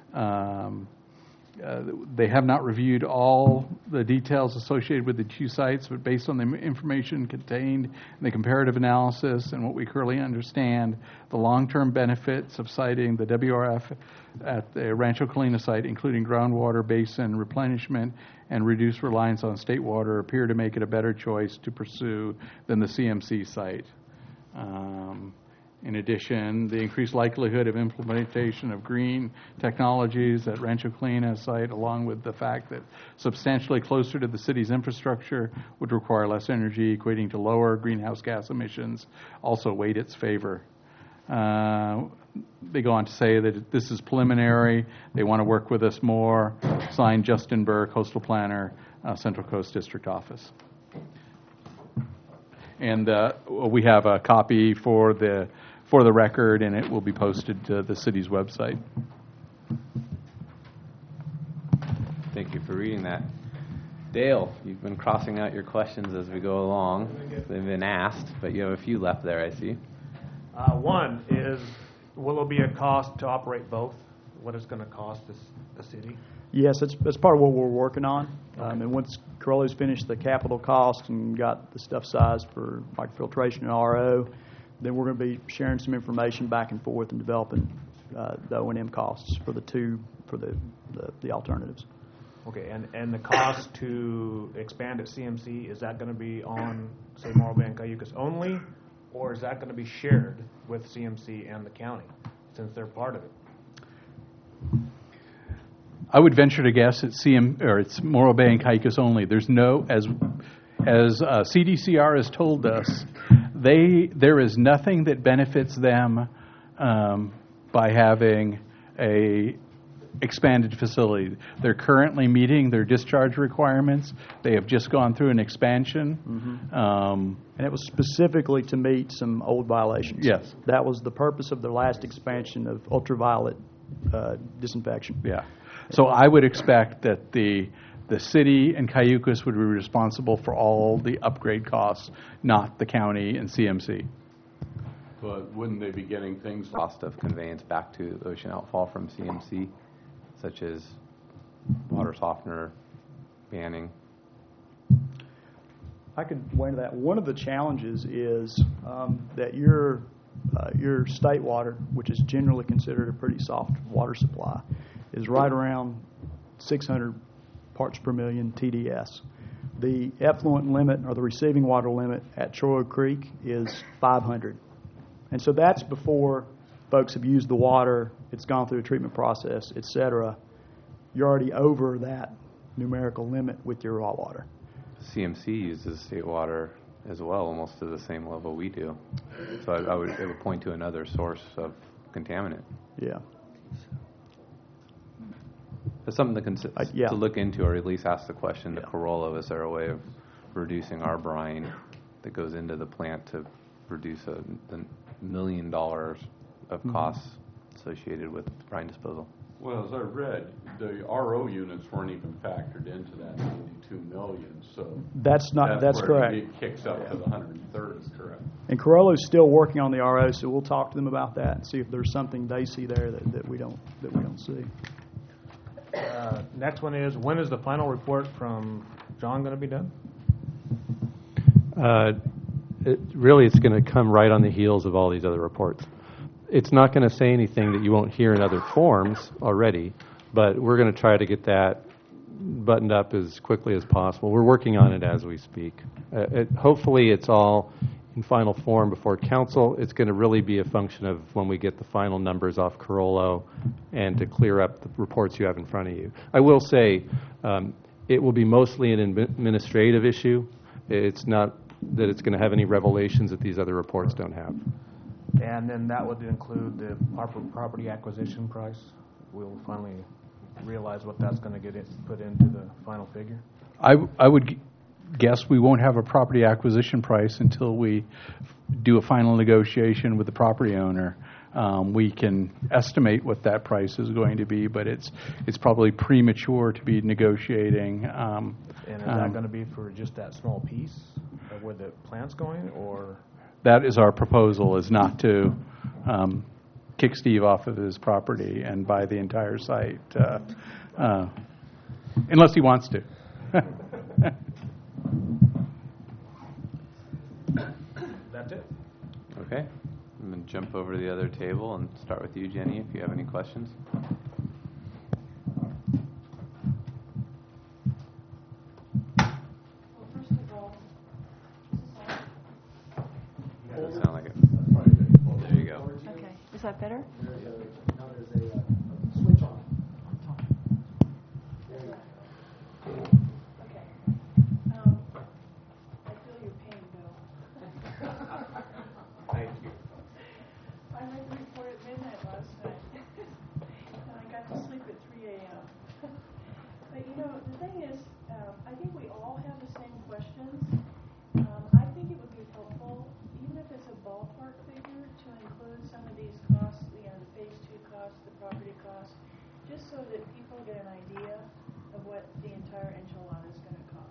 They have not reviewed all the details associated with the two sites, but based on the information contained in the comparative analysis and what we currently understand, the long-term benefits of siting the WRF at the Rancho Colina site, including groundwater basin replenishment and reduced reliance on state water, appear to make it a better choice to pursue than the CMC site. In addition, the increased likelihood of implementation of green technologies at Rancho Colina site, along with the fact that substantially closer to the city's infrastructure would require less energy, equating to lower greenhouse gas emissions, also weighed its favor. They go on to say that this is preliminary. They want to work with us more. Signed, Justin Burr, Coastal Planner, Central Coast District Office. And we have a copy for the record, and it will be posted to the city's website. Thank you for reading that. Dale, you've been crossing out your questions as we go along. They've been asked, but you have a few left there, I see. One is, will there be a cost to operate both? What is going to cost the city? Yes, it's part of what we're working on. And once Corelli's finished the capital cost and got the stuff sized for microfiltration and RO, then we're going to be sharing some information back and forth and developing the O&M costs for the alternatives. Okay, and the cost to expand at CMC, is that going to be on, say, Morro Bay and Cayucos only, or is that going to be shared with CMC and the county, since they're part of it? I would venture to guess it's Morro Bay and Cayucos only. There's no, as CDCR has told us, there is nothing that benefits them by having a expanded facility. They're currently meeting their discharge requirements. They have just gone through an expansion. And it was specifically to meet some old violations. Yes. That was the purpose of their last expansion of ultraviolet disinfection. Yeah. So I would expect that the city and Cayucos would be responsible for all the upgrade costs, not the county and CMC. But wouldn't they be getting things like Cost of conveyance back to ocean outfall from CMC, such as water softener, banning. I could weigh into that. One of the challenges is that your state water, which is generally considered a pretty soft water supply, is right around 600 parts per million TDS. The effluent limit, or the receiving water limit at Troy Creek, is 500. And so that's before folks have used the water, it's gone through a treatment process, et cetera. You're already over that numerical limit with your raw water. CMC uses state water as well, almost to the same level we do. So it would point to another source of contaminant. Yeah. It's something Yeah. to look into, or at least ask the question to Corolla, is there a way of reducing our brine that goes into the plant to reduce $1 million of costs associated with brine disposal? Well, as I read, the RO units weren't even factored into that 92 million, so That's where correct. it kicks up to the 130, correct? And Corollo's still working on the RO, so we'll talk to them about that and see if there's something they see there that we don't see. Next one is, when is the final report from John going to be done? Really, it's going to come right on the heels of all these other reports. It's not going to say anything that you won't hear in other forms already, but we're going to try to get that buttoned up as quickly as possible. We're working on it as we speak. Hopefully, it's all in final form before council. It's going to really be a function of when we get the final numbers off Carollo and to clear up the reports you have in front of you. I will say it will be mostly an administrative issue. It's not that it's going to have any revelations that these other reports don't have. And then that would include the property acquisition price. We'll finally realize what that's going to get put into the final figure. I would guess we won't have a property acquisition price until we do a final negotiation with the property owner. We can estimate what that price is going to be, but it's probably premature to be negotiating. And is that going to be for just that small piece of where the plant's going, or? That is our proposal, is not to kick Steve off of his property and buy the entire site, unless he wants to. That's it. Okay. I'm going to jump over to the other table and start with you, Jenny, if you have any questions. Doesn't sound like it. There you go. Okay, is that better? Okay. I feel your pain, Bill. Thank you. I read the report at midnight last night, and I got to sleep at 3 a.m. But the thing is, I think we all have the same questions. I think it would be helpful, even if it's a ballpark figure, to include some of these costs, the phase 2 costs, the property costs, just so that people get an idea of what the entire enchilada is going to cost.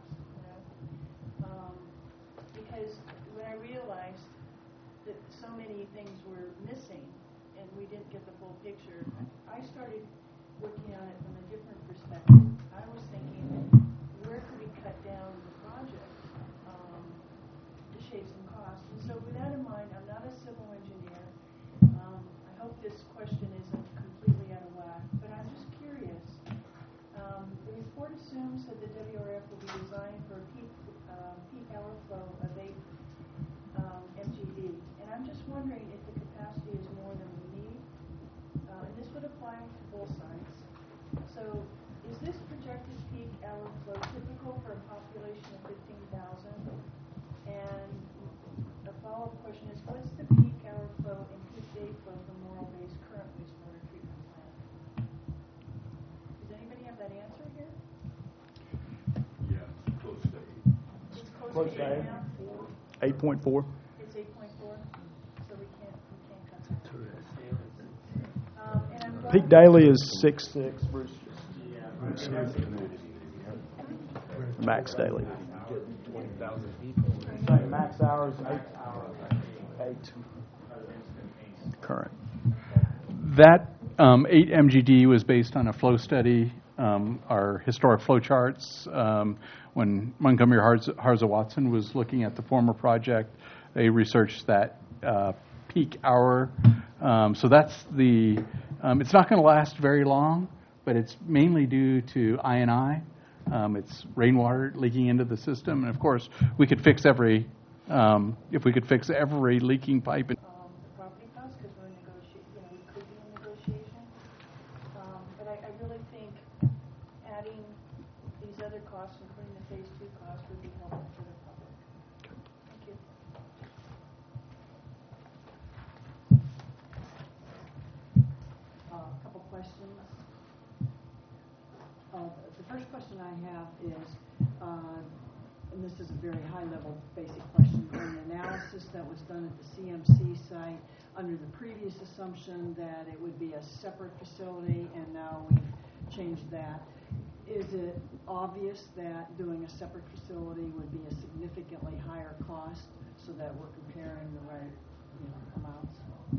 Because when I realized that so many things were missing and we didn't get the full picture, I started looking at it from a different perspective. I was thinking, where could we cut down the project to shave some costs? And so with that in mind, I'm not a civil engineer. I hope this question isn't completely out of whack, but I'm just curious. The report assumes that the WRF will be designed for peak hour flow of 8 MGD, and I'm just wondering if the capacity is more than we need. And this would apply to both sides. So is this projected peak hour flow typical for a population of 15,000? And a follow-up question is, what's the peak hour flow and peak day flow from Morro Bay's current wastewater treatment plant? close to right 8. now? 8.4. It's 8.4, so we can't cut that. And I'm glad. Peak daily is 6.6, Bruce. Max daily. Max hours, 8 current. That 8 MGD was based on a flow study, our historic flow charts. When Montgomery Harza Watson was looking at the former project, they researched that peak hour. So that's the, it's not going to last very long, but it's mainly due to I&I. It's rainwater leaking into the system. And of course, we could fix every, if we could fix every leaking pipe. The property costs, because we're we could be in negotiation. But I really think adding these other costs, including the phase 2 cost, would be helpful for the public. Thank you. A couple questions. The first question I have is, and this is a very high-level basic question, an analysis that was done at the CMC site under the previous assumption that it would be a separate facility, and now we've changed that. Is it obvious that doing a separate facility would be a significantly higher cost so that we're comparing the right amounts?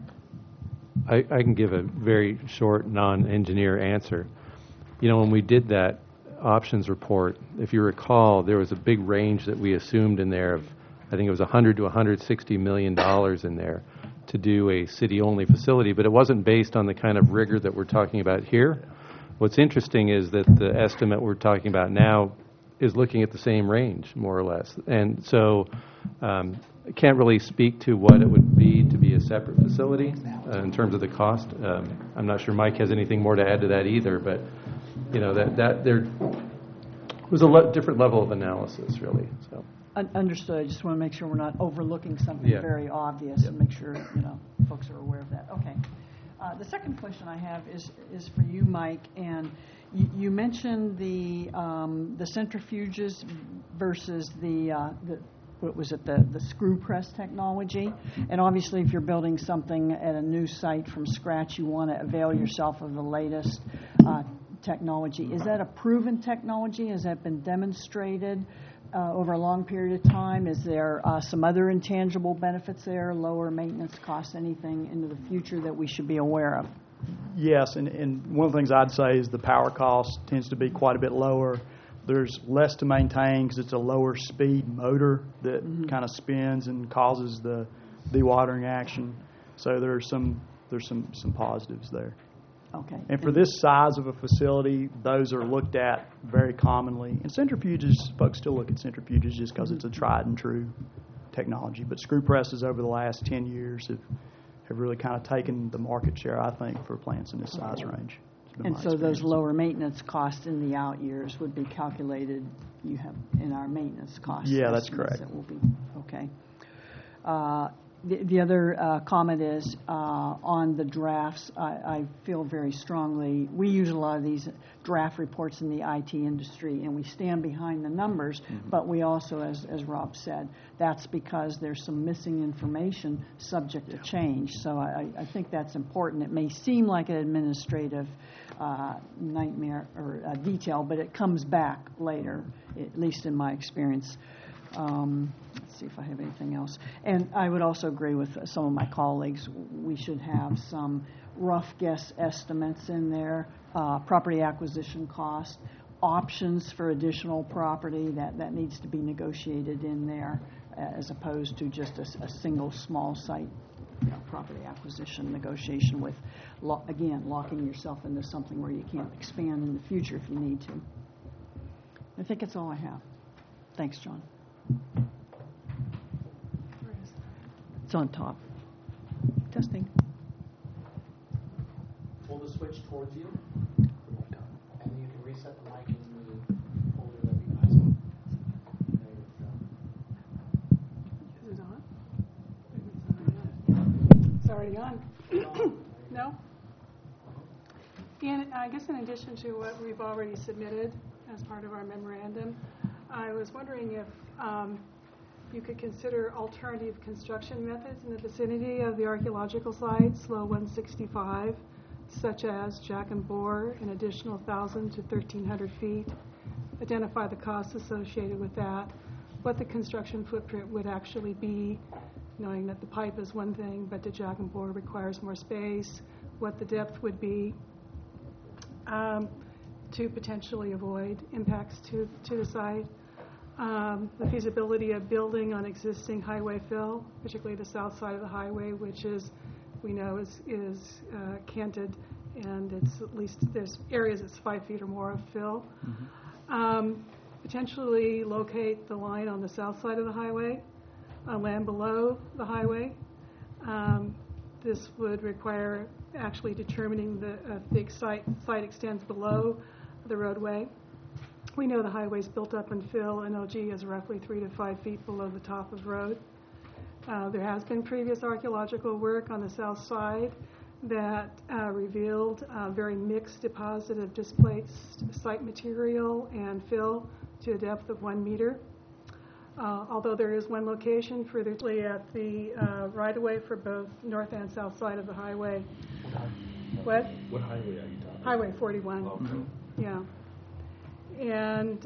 I can give a very short, non-engineer answer. When we did that options report, if you recall, there was a big range that we assumed in there of, I think it was $100 to $160 million in there to do a city-only facility, but it wasn't based on the kind of rigor that we're talking about here. What's interesting is that the estimate we're talking about now is looking at the same range, more or less. And so I can't really speak to what it would be to be a separate facility in terms of the cost. I'm not sure Mike has anything more to add to that either, but that there was a different level of analysis, really. So. Understood. I just want to make sure we're not overlooking something very obvious and make sure folks are aware of that. Okay. The second question I have is for you, Mike, and you mentioned the centrifuges versus the what was it, the screw press technology. And obviously, if you're building something at a new site from scratch, you want to avail yourself of the latest technology. Is that a proven technology? Has that been demonstrated over a long period of time? Is there some other intangible benefits there, lower maintenance costs, anything into the future that we should be aware of? Yes, and one of the things I'd say is the power cost tends to be quite a bit lower. There's less to maintain because it's a lower speed motor that kind of spins and causes the dewatering action. So there's some positives there. Okay. And for this size of a facility, those are looked at very commonly. And centrifuges, folks still look at centrifuges just because it's a tried and true technology. But screw presses over the last 10 years have really kind of taken the market share, I think, for plants in this size range. And so those lower maintenance costs in the out years would be calculated, you have in our maintenance costs. Yeah, that's correct. That will be, okay. The other comment is on the drafts. I feel very strongly, we use a lot of these draft reports in the IT industry, and we stand behind the numbers, but we also, as Rob said, that's because there's some missing information subject to change. So I think that's important. It may seem like an administrative nightmare or detail, but it comes back later, at least in my experience. Let's see if I have anything else. And I would also agree with some of my colleagues. We should have some rough guess estimates in there, property acquisition cost, options for additional property that needs to be negotiated in there, as opposed to just a single small site property acquisition negotiation with, again, locking yourself into something where you can't expand in the future if you need to. I think that's all I have. Thanks, John. It's on top. Testing. Pull the switch towards you, and then you can reset the mic in the folder. That'd be nice. There you go. Is it on? It's already on. No? And I guess in addition to what we've already submitted as part of our memorandum, I was wondering if you could consider alternative construction methods in the vicinity of the archaeological sites, Low 165, such as jack and bore, an additional 1,000 to 1,300 feet. Identify the costs associated with that, what the construction footprint would actually be, knowing that the pipe is one thing, but the jack and bore requires more space, what the depth would be, to potentially avoid impacts to the site. The feasibility of building on existing highway fill, particularly the south side of the highway, which we know is canted, and it's at least there's areas that's 5 feet or more of fill. Potentially locate the line on the south side of the highway, land below the highway. This would require actually determining the site extends below the roadway. We know the highway's built up in fill, and OG is roughly 3 to 5 feet below the top of road. There has been previous archaeological work on the south side that revealed a very mixed deposit of displaced site material and fill to a depth of 1 meter. Although there is one location further at the right-of-way for both north and south side of the highway. What highway are you talking about? Highway 41. Okay. Yeah. And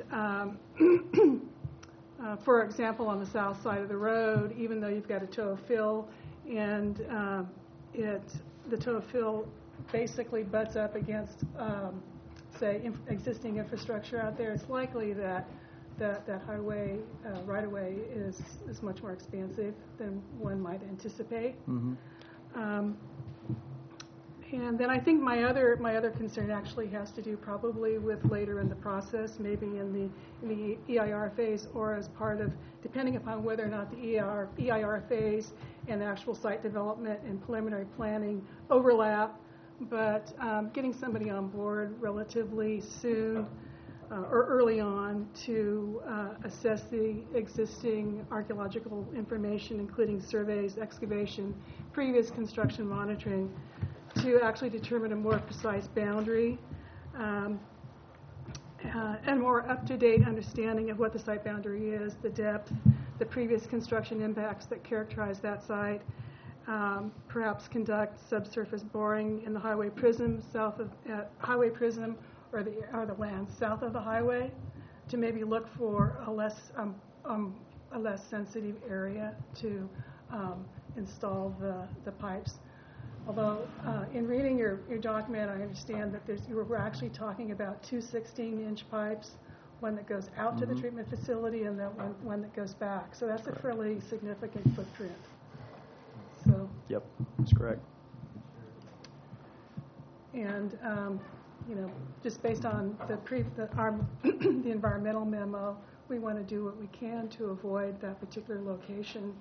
for example, on the south side of the road, even though you've got a toe of fill, and the toe of fill basically butts up against, say, existing infrastructure out there, it's likely that highway right-of-way is much more expansive than one might anticipate. And then I think my other concern actually has to do probably with later in the process, maybe in the EIR phase, or as part of, depending upon whether or not the EIR phase and the actual site development and preliminary planning overlap, but getting somebody on board relatively soon or early on to assess the existing archaeological information, including surveys, excavation, previous construction monitoring, to actually determine a more precise boundary and more up-to-date understanding of what the site boundary is, the depth, the previous construction impacts that characterize that site, perhaps conduct subsurface boring in the highway prism or the land south of the highway to maybe look for a less sensitive area to install the pipes. Although in reading your document, I understand that we're actually talking about 2 16-inch pipes, one that goes out to the treatment facility and then one that goes back. So that's a fairly significant footprint. So. Yep, that's correct. And just based on the environmental memo, we want to do what we can to avoid that particular location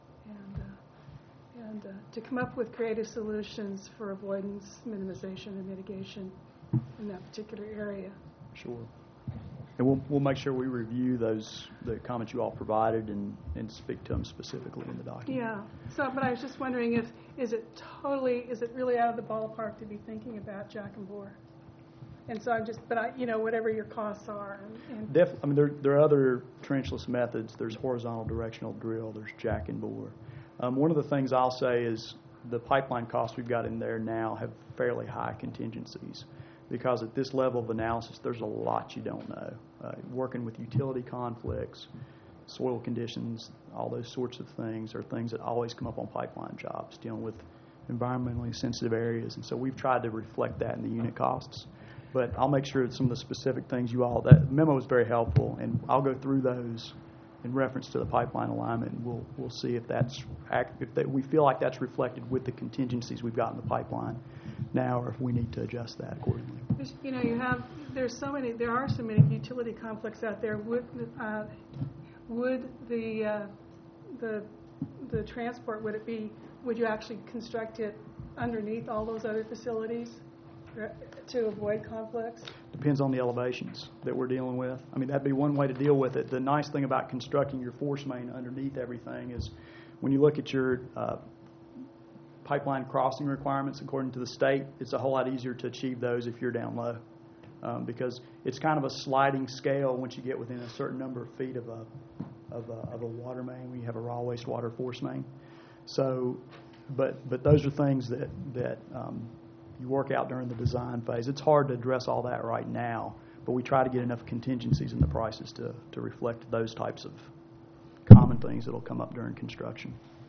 and to come up with creative solutions for avoidance, minimization, and mitigation in that particular area. Sure. And we'll make sure we review the comments you all provided and speak to them specifically in the document. Yeah. So, but I was just wondering is it really out of the ballpark to be thinking about jack and bore? And so whatever your costs are. There are other trenchless methods. There's horizontal directional drill. There's jack and bore. One of the things I'll say is the pipeline costs we've got in there now have fairly high contingencies, because at this level of analysis, there's a lot you don't know. Working with utility conflicts, soil conditions, all those sorts of things are things that always come up on pipeline jobs, dealing with environmentally sensitive areas. And so we've tried to reflect that in the unit costs. But I'll make sure that some of the specific things that memo is very helpful, and I'll go through those in reference to the pipeline alignment, and we'll see if we feel like that's reflected with the contingencies we've got in the pipeline now, or if we need to adjust that accordingly. There are so many utility conflicts out there. Would the transport, would you actually construct it underneath all those other facilities to avoid conflicts? Depends on the elevations that we're dealing with. That'd be one way to deal with it. The nice thing about constructing your force main underneath everything is when you look at your pipeline crossing requirements according to the state, it's a whole lot easier to achieve those if you're down low, because it's kind of a sliding scale once you get within a certain number of feet of of a water main. We have a raw wastewater force main. So, but those are things that you work out during the design phase. It's hard to address all that right now, but we try to get enough contingencies in the prices to reflect those types of common things that will come up during construction.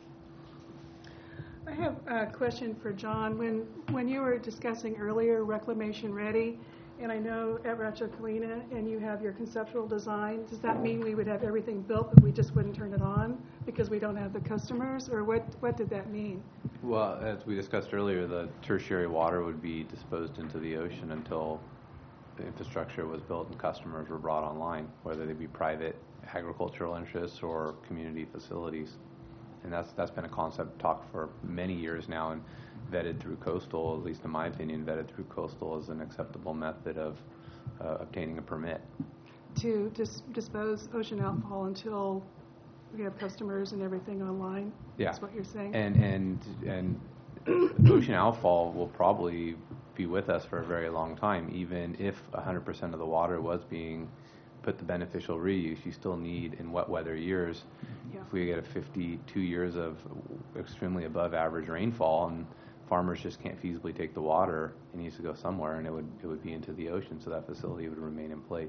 I have a question for John. When you were discussing earlier reclamation ready, and I know at Rancho Colina, and you have your conceptual design, does that mean we would have everything built but we just wouldn't turn it on because we don't have the customers, or what did that mean? Well, as we discussed earlier, the tertiary water would be disposed into the ocean until the infrastructure was built and customers were brought online, whether they be private agricultural interests or community facilities. And that's been a concept talked for many years now and vetted through coastal, at least in my opinion, vetted through coastal as an acceptable method of obtaining a permit. To dispose ocean outfall until we have customers and everything online? Yeah. That's what you're saying? And ocean outfall will probably be with us for a very long time. Even if 100% of the water was being put to beneficial reuse, you still need, in wet weather years, if we get a 52 years of extremely above average rainfall and farmers just can't feasibly take the water, it needs to go somewhere, and it would be into the ocean, so that facility would remain in place.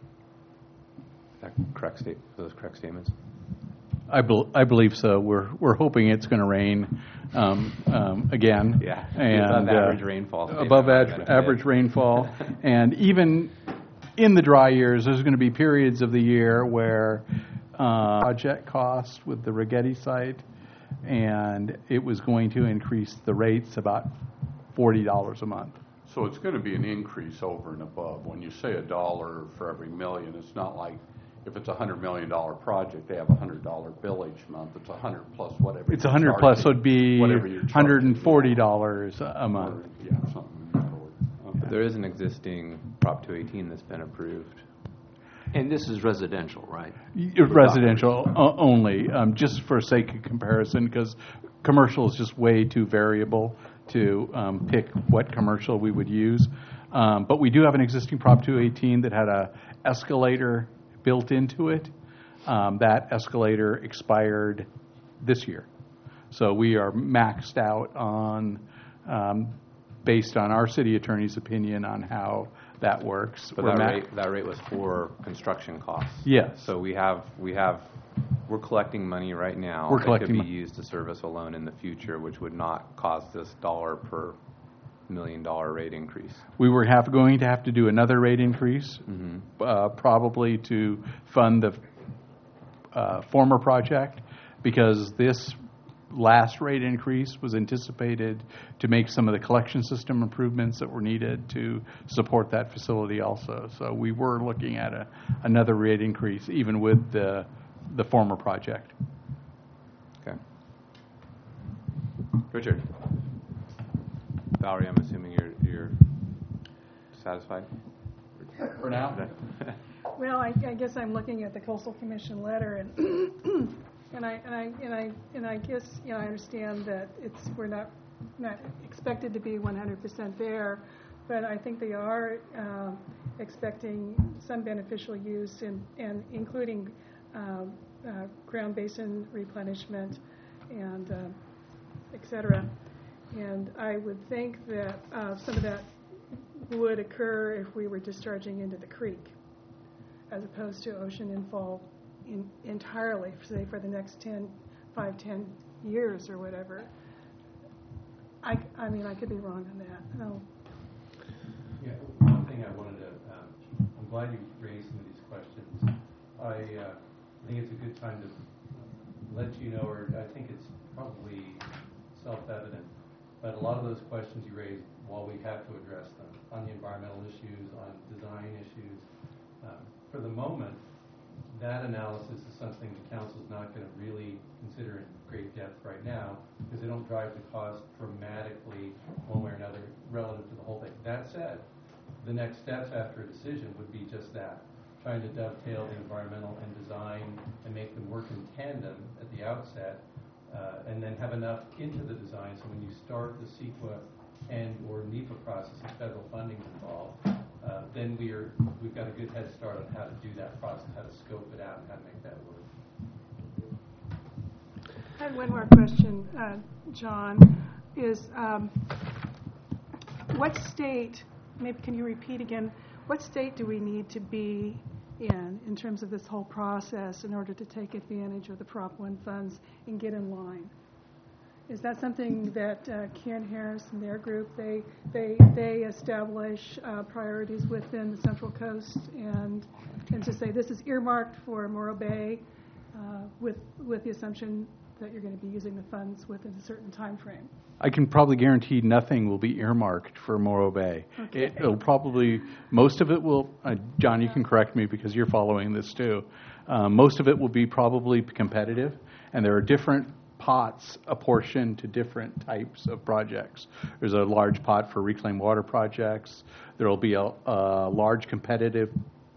Is that correct those correct statements? I believe so. We're hoping it's going to rain again. Yeah, and above average rainfall. Above average rainfall, and even in the dry years, there's going to be periods of the year where project costs with the Rigetti site, and it was going to increase the rates about $40 a month. So it's going to be an increase over and above. When you say $1 for every million, it's not like if it's a $100 million project, they have a $100 bill each month. It's 100 plus whatever. It's 100 plus, so it'd be $140 a month. Or, yeah, something in that order. Okay. There is an existing Prop 218 that's been approved. And this is residential, right? Residential only, just for sake of comparison, because commercial is just way too variable to pick what commercial we would use. But we do have an existing Prop 218 that had a escalator built into it. That escalator expired this year. So we are maxed out on, based on our city attorney's opinion on how that works. But that rate was for construction costs. Yes. So we're collecting money right now that could be used to service a loan in the future, which would not cost us $1 per $1 million rate increase. We were going to have to do another rate increase, probably to fund the former project, because this last rate increase was anticipated to make some of the collection system improvements that were needed to support that facility also. So we were looking at another rate increase, even with the former project. Okay. Richard. Valerie, I'm assuming you're satisfied? For now? Well, I guess I'm looking at the Coastal Commission letter, and I guess I understand that we're not expected to be 100% there, but I think they are expecting some beneficial use and including ground basin replenishment and et cetera. And I would think that some of that would occur if we were discharging into the creek, as opposed to ocean infall entirely, say, for the next 10 years or whatever. I mean, I could be wrong on that. No. Yeah, one thing I wanted to, I'm glad you raised some of these questions. I think it's a good time to let you know, or I think it's probably self-evident, but a lot of those questions you raised, while we have to address them on the environmental issues, on design issues, for the moment, that analysis is something the council is not going to really consider in great depth right now, because they don't drive the cost dramatically one way or another relative to the whole thing. That said, the next steps after a decision would be just that, trying to dovetail the environmental and design and make them work in tandem at the outset, and then have enough into the design so when you start the CEQA and or NEPA process and federal funding involved, then we've got a good head start on how to do that process, how to scope it out, and how to make that work. I had one more question, John, is what state, maybe can you repeat again, what state do we need to be in terms of this whole process in order to take advantage of the Prop 1 funds and get in line? Is that something that Ken Harris and their group, they establish priorities within the Central Coast and to say this is earmarked for Morro Bay with the assumption that you're going to be using the funds within a certain time frame? I can probably guarantee nothing will be earmarked for Morro Bay. Okay. It'll probably, most of it will, John, you can correct me because you're following this too. Most of it will be probably competitive, and there are different pots apportioned to different types of projects. There's a large pot for reclaimed water projects. There will be a large competitive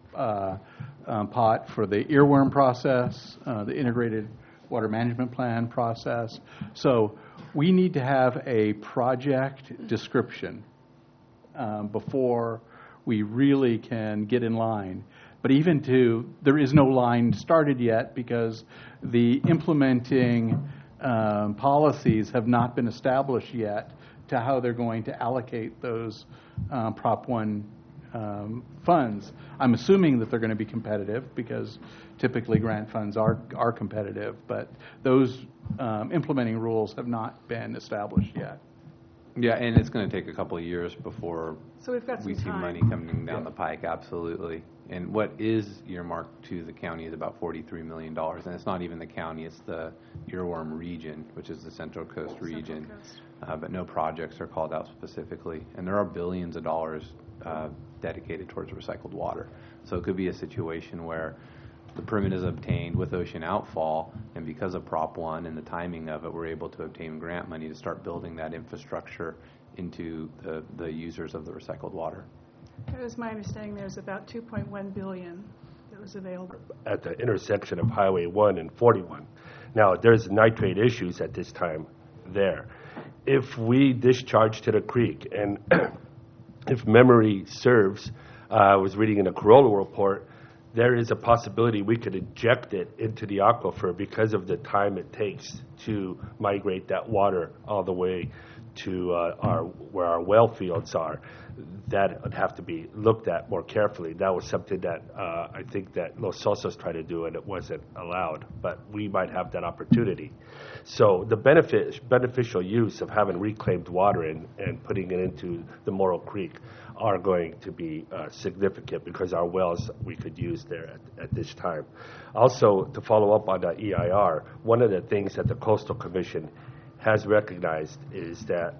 pot for the earworm process, the integrated water management plan process. So we need to have a project description before we really can get in line. But there is no line started yet because the implementing policies have not been established yet to how they're going to allocate those Prop 1 funds. I'm assuming that they're going to be competitive because typically grant funds are competitive, but those implementing rules have not been established yet. Yeah, and it's going to take a couple of years before So we've got some we see time. money coming down the pike, absolutely. And what is earmarked to the county is about $43 million. And it's not even the county, it's the earworm region, which is the Central Coast region. But no projects are called out specifically. And there are billions of dollars dedicated towards recycled water. So it could be a situation where the permit is obtained with ocean outfall, and because of Prop 1 and the timing of it, we're able to obtain grant money to start building that infrastructure into the users of the recycled water. It was my understanding there's about $2.1 billion that was available. At the intersection of Highway 1 and 41. Now, there's nitrate issues at this time there. If we discharge to the creek, and if memory serves, I was reading in a Corolla report, there is a possibility we could inject it into the aquifer because of the time it takes to migrate that water all the way to where our well fields are. That would have to be looked at more carefully. That was something that I think that Los Osos tried to do, and it wasn't allowed. But we might have that opportunity. So the beneficial use of having reclaimed water and putting it into the Morro Creek are going to be significant because our wells we could use there at this time. Also, to follow up on the EIR, one of the things that the Coastal Commission has recognized is that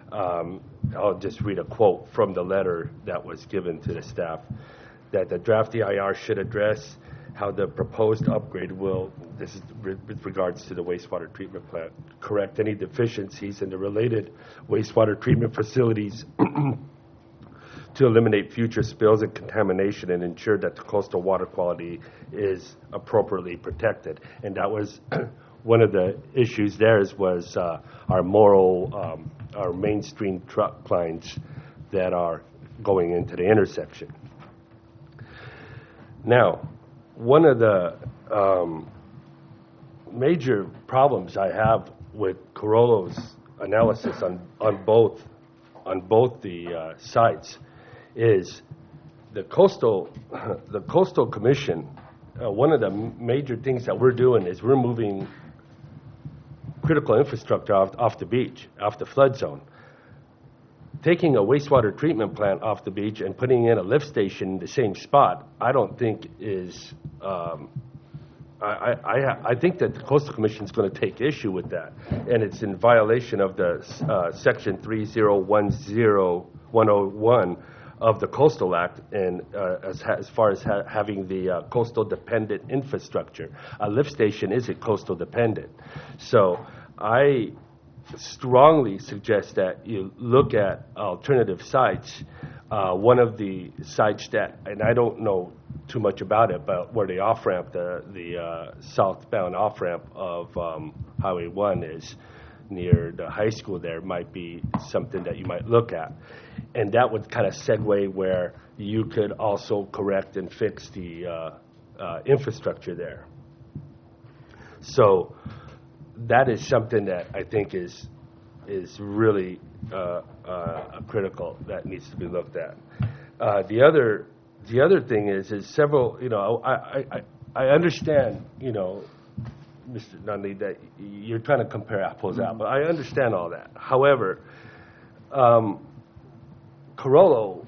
I'll just read a quote from the letter that was given to the staff, that the draft EIR should address how the proposed upgrade will, this is with regards to the wastewater treatment plant, correct any deficiencies in the related wastewater treatment facilities to eliminate future spills and contamination and ensure that the coastal water quality is appropriately protected. And that was one of the issues there was our mainstream truck lines that are going into the intersection. Now, one of the major problems I have with Corollo's analysis on both the sites is the coastal commission. One of the major things that we're doing is we're moving critical infrastructure off the beach, off the flood zone. Taking a wastewater treatment plant off the beach and putting in a lift station in the same spot, I don't think is. I think that the Coastal Commission is going to take issue with that, and it's in violation of the Section 3010101 of the Coastal Act, and as far as having the coastal dependent infrastructure. A lift station isn't coastal dependent. So I strongly suggest that you look at alternative sites. One of the sites that, and I don't know too much about it, but where the off-ramp, the southbound off-ramp of Highway 1 is near the high school there, might be something that you might look at. And that would kind of segue where you could also correct and fix the infrastructure there. So that is something that I think is really critical that needs to be looked at. The other thing is several. I understand. Mr. Nunley, that you're trying to compare apples to apples. I understand all that. However, Carollo,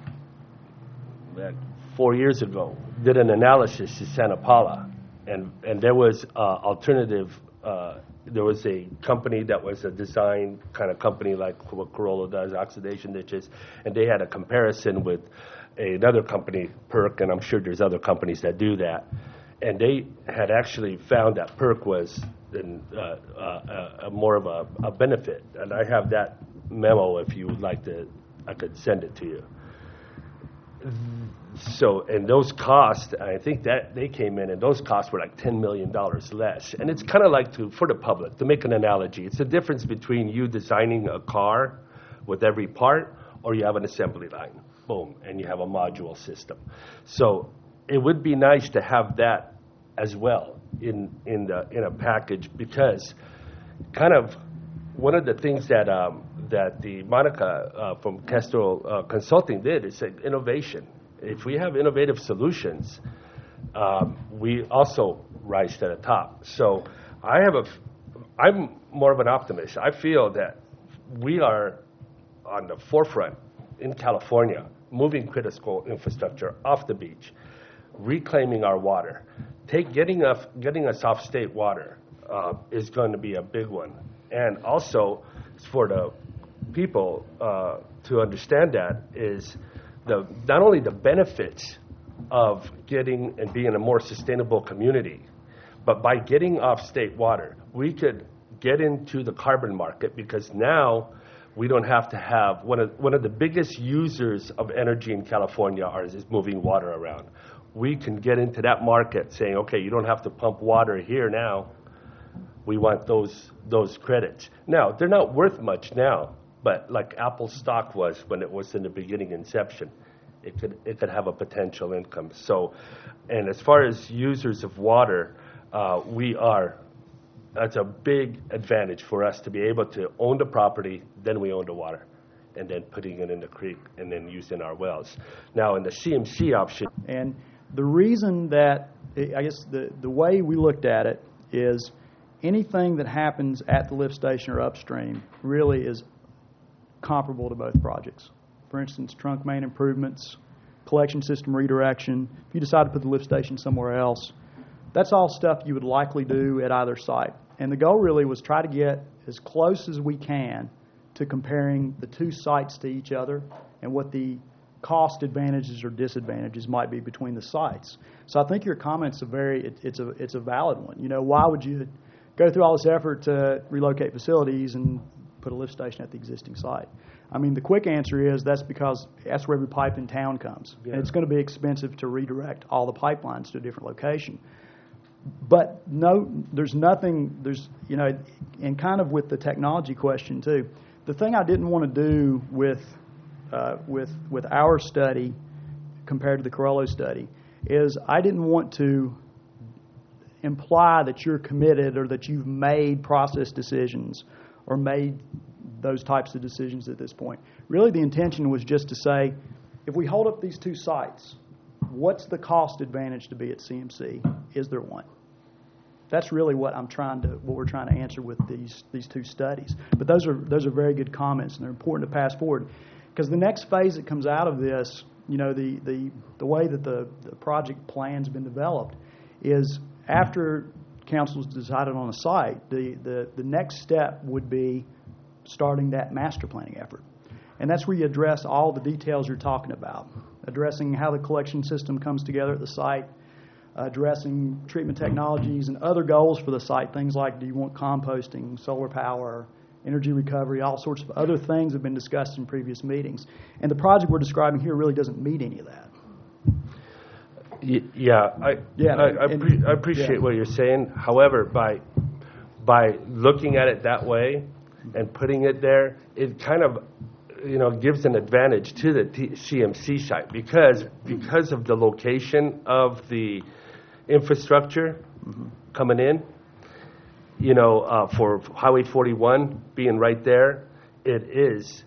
4 years ago, did an analysis to Santa Paula, and there was alternative. There was a company that was a design kind of company like what Carollo does, oxidation ditches, and they had a comparison with another company, PERC, and I'm sure there's other companies that do that. And they had actually found that PERC was more of a benefit. And I have that memo if you would like to, I could send it to you. So, and those costs, I think that they came in and those costs were like $10 million less. And it's kind of like for the public, to make an analogy, it's the difference between you designing a car with every part or you have an assembly line, boom, and you have a module system. So it would be nice to have that as well in a package, because kind of one of the things that the Monica from Kestrel Consulting did is say innovation. If we have innovative solutions, we also rise to the top. So I'm more of an optimist. I feel that we are on the forefront in California, moving critical infrastructure off the beach, reclaiming our water. Getting us off state water is going to be a big one. And also, for the people to understand that is not only the benefits of getting and being a more sustainable community, but by getting off state water, we could get into the carbon market, because now we don't have to have one of the biggest users of energy in California is moving water around. We can get into that market saying, okay, you don't have to pump water here now. We want those credits. Now, they're not worth much now, but like Apple stock was when it was in the beginning inception, it could have a potential income. So, and as far as users of water, that's a big advantage for us to be able to own the property, then we own the water, and then putting it in the creek and then using our wells. Now, in the CMC option. And the reason that, I guess the way we looked at it is anything that happens at the lift station or upstream really is comparable to both projects. For instance, trunk main improvements, collection system redirection. If you decide to put the lift station somewhere else, that's all stuff you would likely do at either site. And the goal really was try to get as close as we can to comparing the two sites to each other and what the cost advantages or disadvantages might be between the sites. So I think your comment's it's a valid one. Why would you go through all this effort to relocate facilities and put a lift station at the existing site? I mean, the quick answer is that's because that's where every pipe in town comes. Yeah. And it's going to be expensive to redirect all the pipelines to a different location. But no, and kind of with the technology question too, the thing I didn't want to do with our study compared to the Carollo study is I didn't want to imply that you're committed or that you've made process decisions or made those types of decisions at this point. Really, the intention was just to say, if we hold up these two sites, what's the cost advantage to be at CMC? Is there one? That's really what we're trying to answer with these two studies. But those are very good comments, and they're important to pass forward, because the next phase that comes out of this, the way that the project plan's been developed is after council's decided on a site, the next step would be starting that master planning effort. And that's where you address all the details you're talking about, addressing how the collection system comes together at the site, addressing treatment technologies and other goals for the site, things like do you want composting, solar power, energy recovery, all sorts of other things have been discussed in previous meetings. And the project we're describing here really doesn't meet any of that. I appreciate what you're saying. However, by looking at it that way and putting it there, it kind of gives an advantage to the CMC site because of the location of the infrastructure coming in. for Highway 41 being right there, it is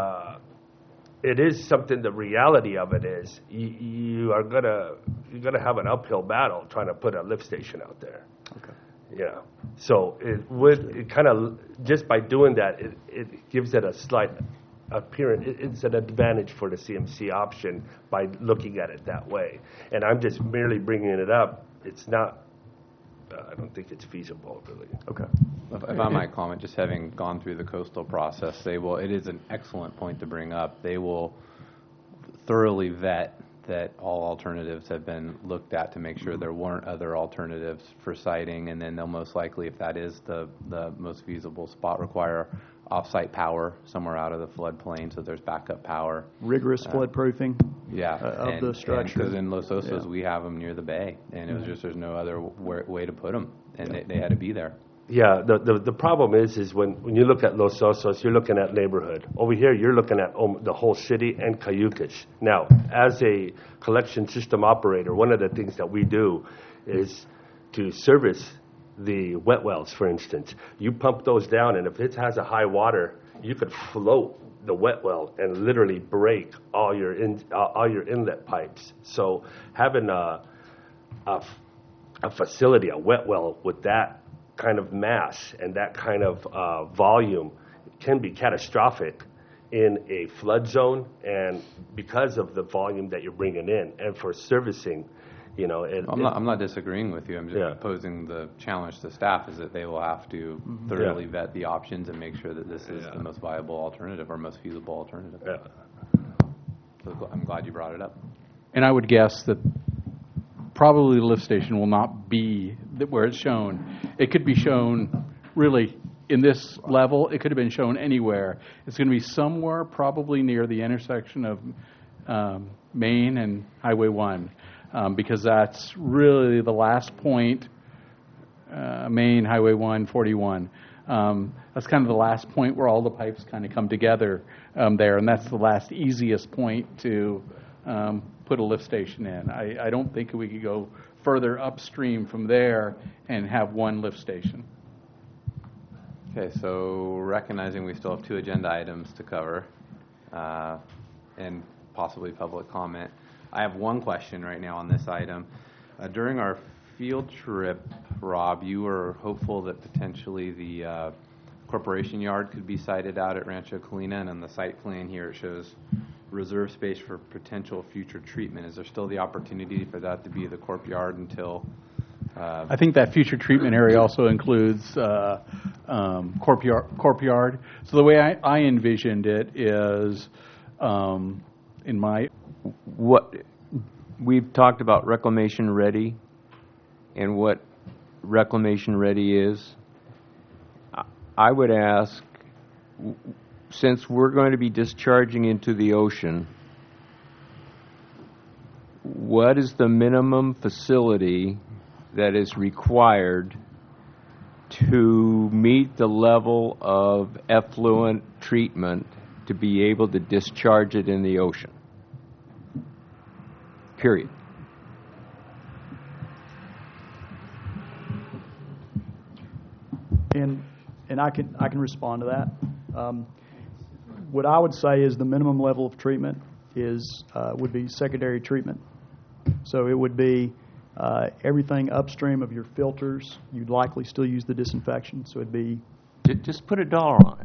something. The reality of it is you're gonna have an uphill battle trying to put a lift station out there. Okay. Yeah. So it kind of, just by doing that, it gives it a slight appearance. It's an advantage for the CMC option by looking at it that way. And I'm just merely bringing it up. It's not. I don't think it's feasible, really. Okay. If I might comment, just having gone through the coastal process, it is an excellent point to bring up. They will thoroughly vet that all alternatives have been looked at to make sure there weren't other alternatives for siting, and then they'll most likely, if that is the most feasible spot, require off-site power somewhere out of the floodplain, so there's backup power. Rigorous flood proofing. Yeah, of the structure. Because in Los Osos, we have them near the bay, and it was just there's no other way to put them, and they had to be there. Yeah, the problem is when you look at Los Osos, you're looking at neighborhood. Over here, you're looking at the whole city and Cayucas. Now, as a collection system operator, one of the things that we do is to service the wet wells, for instance. You pump those down, and if it has a high water, you could float the wet well and literally break all your inlet pipes. So having a facility, a wet well with that kind of mass and that kind of volume can be catastrophic in a flood zone, and because of the volume that you're bringing in, and for servicing, I'm not disagreeing with you. I'm just posing the challenge to staff is that they will have to thoroughly vet the options and make sure that this is the most viable alternative or most feasible alternative. So I'm glad you brought it up. And I would guess that probably the lift station will not be where it's shown. It could be shown really in this level. It could have been shown anywhere. It's going to be somewhere probably near the intersection of Main and Highway 1. Because that's really the last point, Main, Highway 1, 41. That's kind of the last point where all the pipes kind of come together there, and that's the last easiest point to put a lift station in. I don't think we could go further upstream from there and have one lift station. Okay, so recognizing we still have 2 agenda items to cover and possibly public comment, I have one question right now on this item. During our field trip, Rob, you were hopeful that potentially the corporation yard could be sited out at Rancho Colina, and on the site plan here it shows reserve space for potential future treatment. Is there still the opportunity for that to be the corp yard until... I think that future treatment area also includes corp yard. So the way I envisioned it is, in my... What we've talked about reclamation ready and what reclamation ready is. I would ask, since we're going to be discharging into the ocean, what is the minimum facility that is required to meet the level of effluent treatment to be able to discharge it in the ocean? Period. And I can respond to that. What I would say is the minimum level of treatment would be secondary treatment. So it would be everything upstream of your filters. You'd likely still use the disinfection. So it'd be... Just put a dollar on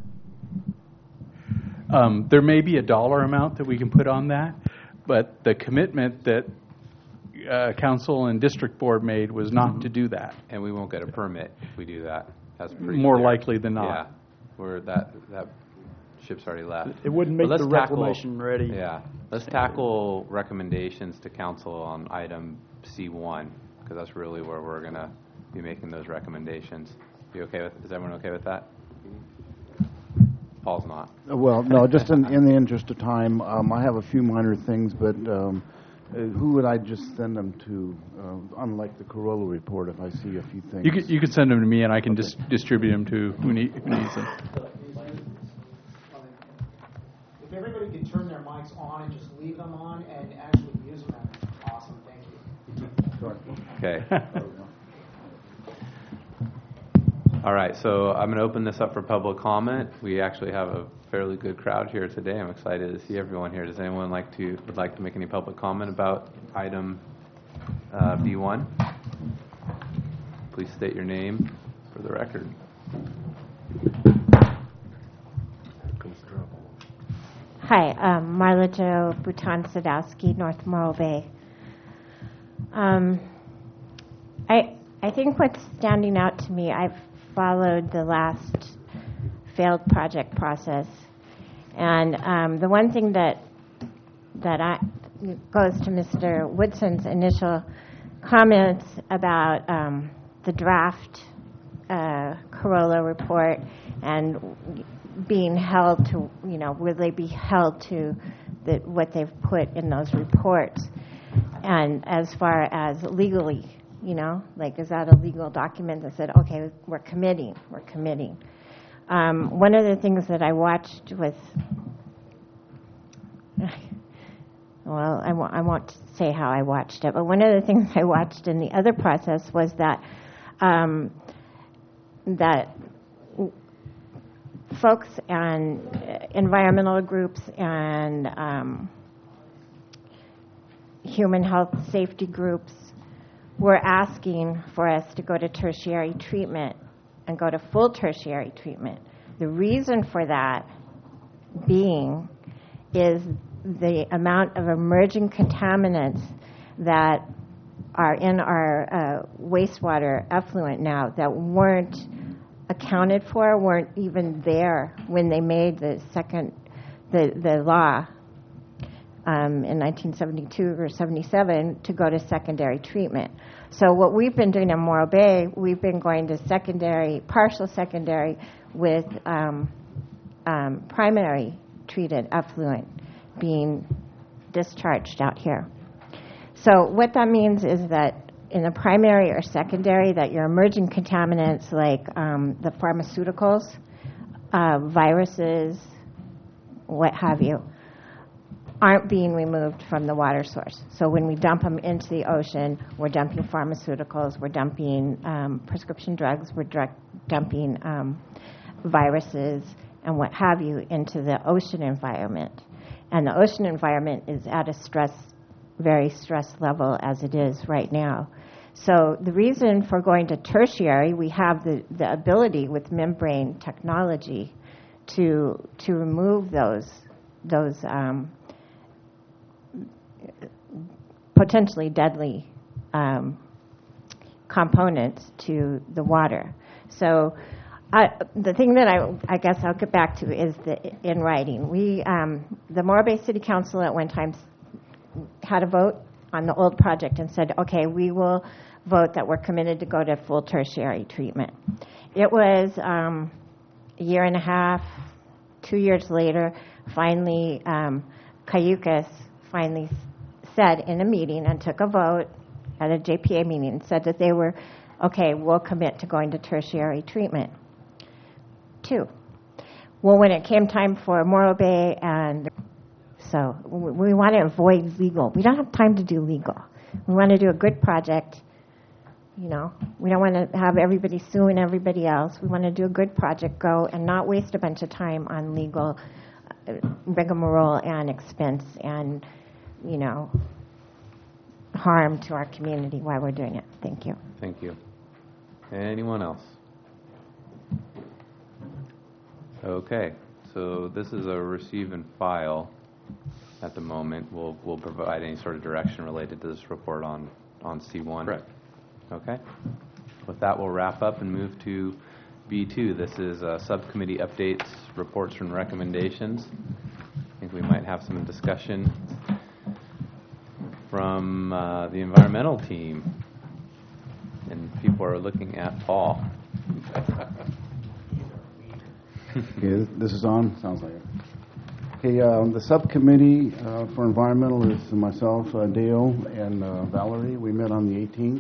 it. There may be a dollar amount that we can put on that. But the commitment that council and district board made was not to do that. And we won't get a permit if we do that. That's pretty more clear. likely than not. Yeah, where that ship's already left. It wouldn't make the reclamation ready. Yeah, let's tackle recommendations to council on item C1, because that's really where we're going to be making those recommendations. Is everyone okay with that? Paul's not. Well, no, just in the interest of time, I have a few minor things, but who would I just send them to, unlike the Corolla report, if I see a few things? You could send them to me, and I can distribute them to who needs them. If everybody could turn their mics on and just leave them on and actually use them, that's awesome. Thank you. Okay. All right, so I'm going to open this up for public comment. We actually have a fairly good crowd here today. I'm excited to see everyone here. Does anyone would like to make any public comment about item B1? Please state your name for the record. Hi, Marla Jo Bhutan Sadowski, North Morro Bay. I think what's standing out to me, I've followed the last failed project process, and the one thing that goes to Mr. Woodson's initial comments about the draft Corolla report and being held to, will they be held to what they've put in those reports? And as far as legally, is that a legal document that said, okay, we're committing? One of the things that I watched with, well, I won't say how I watched it, but one of the things I watched in the other process was that that folks and environmental groups and human health safety groups were asking for us to go to tertiary treatment and go to full tertiary treatment. The reason for that being is the amount of emerging contaminants that are in our wastewater effluent now that weren't accounted for, weren't even there when they made the law in 1972 or 77 to go to secondary treatment. So what we've been doing in Morro Bay, we've been going to secondary, partial secondary with primary treated effluent being discharged out here. So what that means is that in the primary or secondary, that your emerging contaminants like the pharmaceuticals, viruses, what have you, aren't being removed from the water source. So when we dump them into the ocean, we're dumping pharmaceuticals, we're dumping prescription drugs, we're dumping viruses and what have you into the ocean environment. And the ocean environment is at a very stressed level as it is right now. So the reason for going to tertiary, we have the ability with membrane technology to remove those potentially deadly components to the water. So the thing that I guess I'll get back to is in writing. The Morro Bay City Council at one time had a vote on the old project and said, okay, we will vote that we're committed to go to full tertiary treatment. It was a year and a half, 2 years later, finally, Cayucas finally said in a meeting and took a vote at a JPA meeting and said that they were, okay, we'll commit to going to tertiary treatment. 2. Well, when it came time for Morro Bay, and so we want to avoid legal. We don't have time to do legal. We want to do a good project. We don't want to have everybody suing everybody else. We want to do a good project, go and not waste a bunch of time on legal rigmarole and expense and, harm to our community while we're doing it. Thank you. Thank you. Anyone else? Okay, so this is a receive and file at the moment. We'll provide any sort of direction related to this report on C1. Correct. Okay. With that, we'll wrap up and move to B2. This is subcommittee updates, reports, and recommendations. I think we might have some discussion from the environmental team. And people are looking at Paul. Okay, this is on? Sounds like it. Okay, the subcommittee for environmental is myself, Dale, and Valerie. We met on the 18th.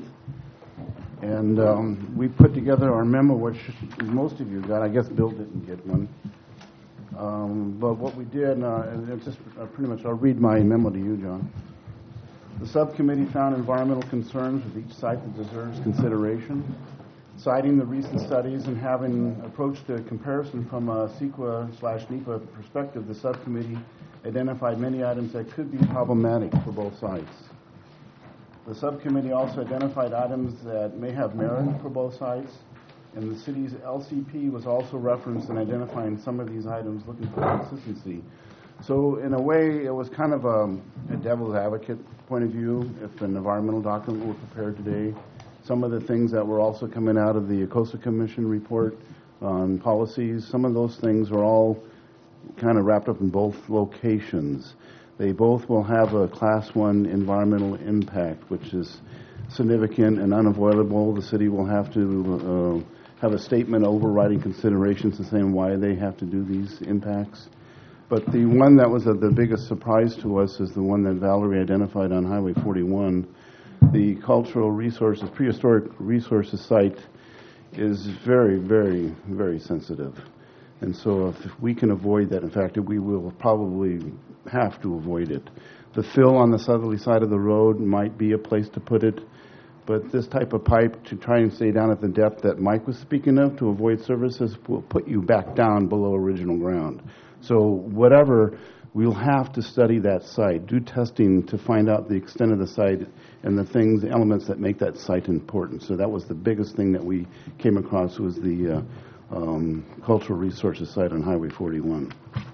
And we put together our memo, which most of you got. I guess Bill didn't get one. But what we did, and it's just pretty much, I'll read my memo to you, John. The subcommittee found environmental concerns with each site that deserves consideration. citing the recent studies and having approached the comparison from a CEQA/NEPA perspective, the subcommittee identified many items that could be problematic for both sites. The subcommittee also identified items that may have merit for both sites, and the city's LCP was also referenced in identifying some of these items, looking for consistency. So in a way, it was kind of a devil's advocate point of view. If an environmental document were prepared today, some of the things that were also coming out of the Coastal Commission report on policies, some of those things are all kind of wrapped up in both locations. They both will have a Class 1 environmental impact, which is significant and unavoidable. The city will have to have a statement overriding considerations and saying why they have to do these impacts. But the one that was the biggest surprise to us is the one that Valerie identified on Highway 41. The cultural resources, prehistoric resources site is very, very, very sensitive. And so if we can avoid that, in fact, we will probably have to avoid it. The fill on the southerly side of the road might be a place to put it, but this type of pipe to try and stay down at the depth that Mike was speaking of to avoid services will put you back down below original ground. So whatever, we'll have to study that site, do testing to find out the extent of the site and the elements that make that site important. So that was the biggest thing that we came across was the cultural resources site on Highway 41.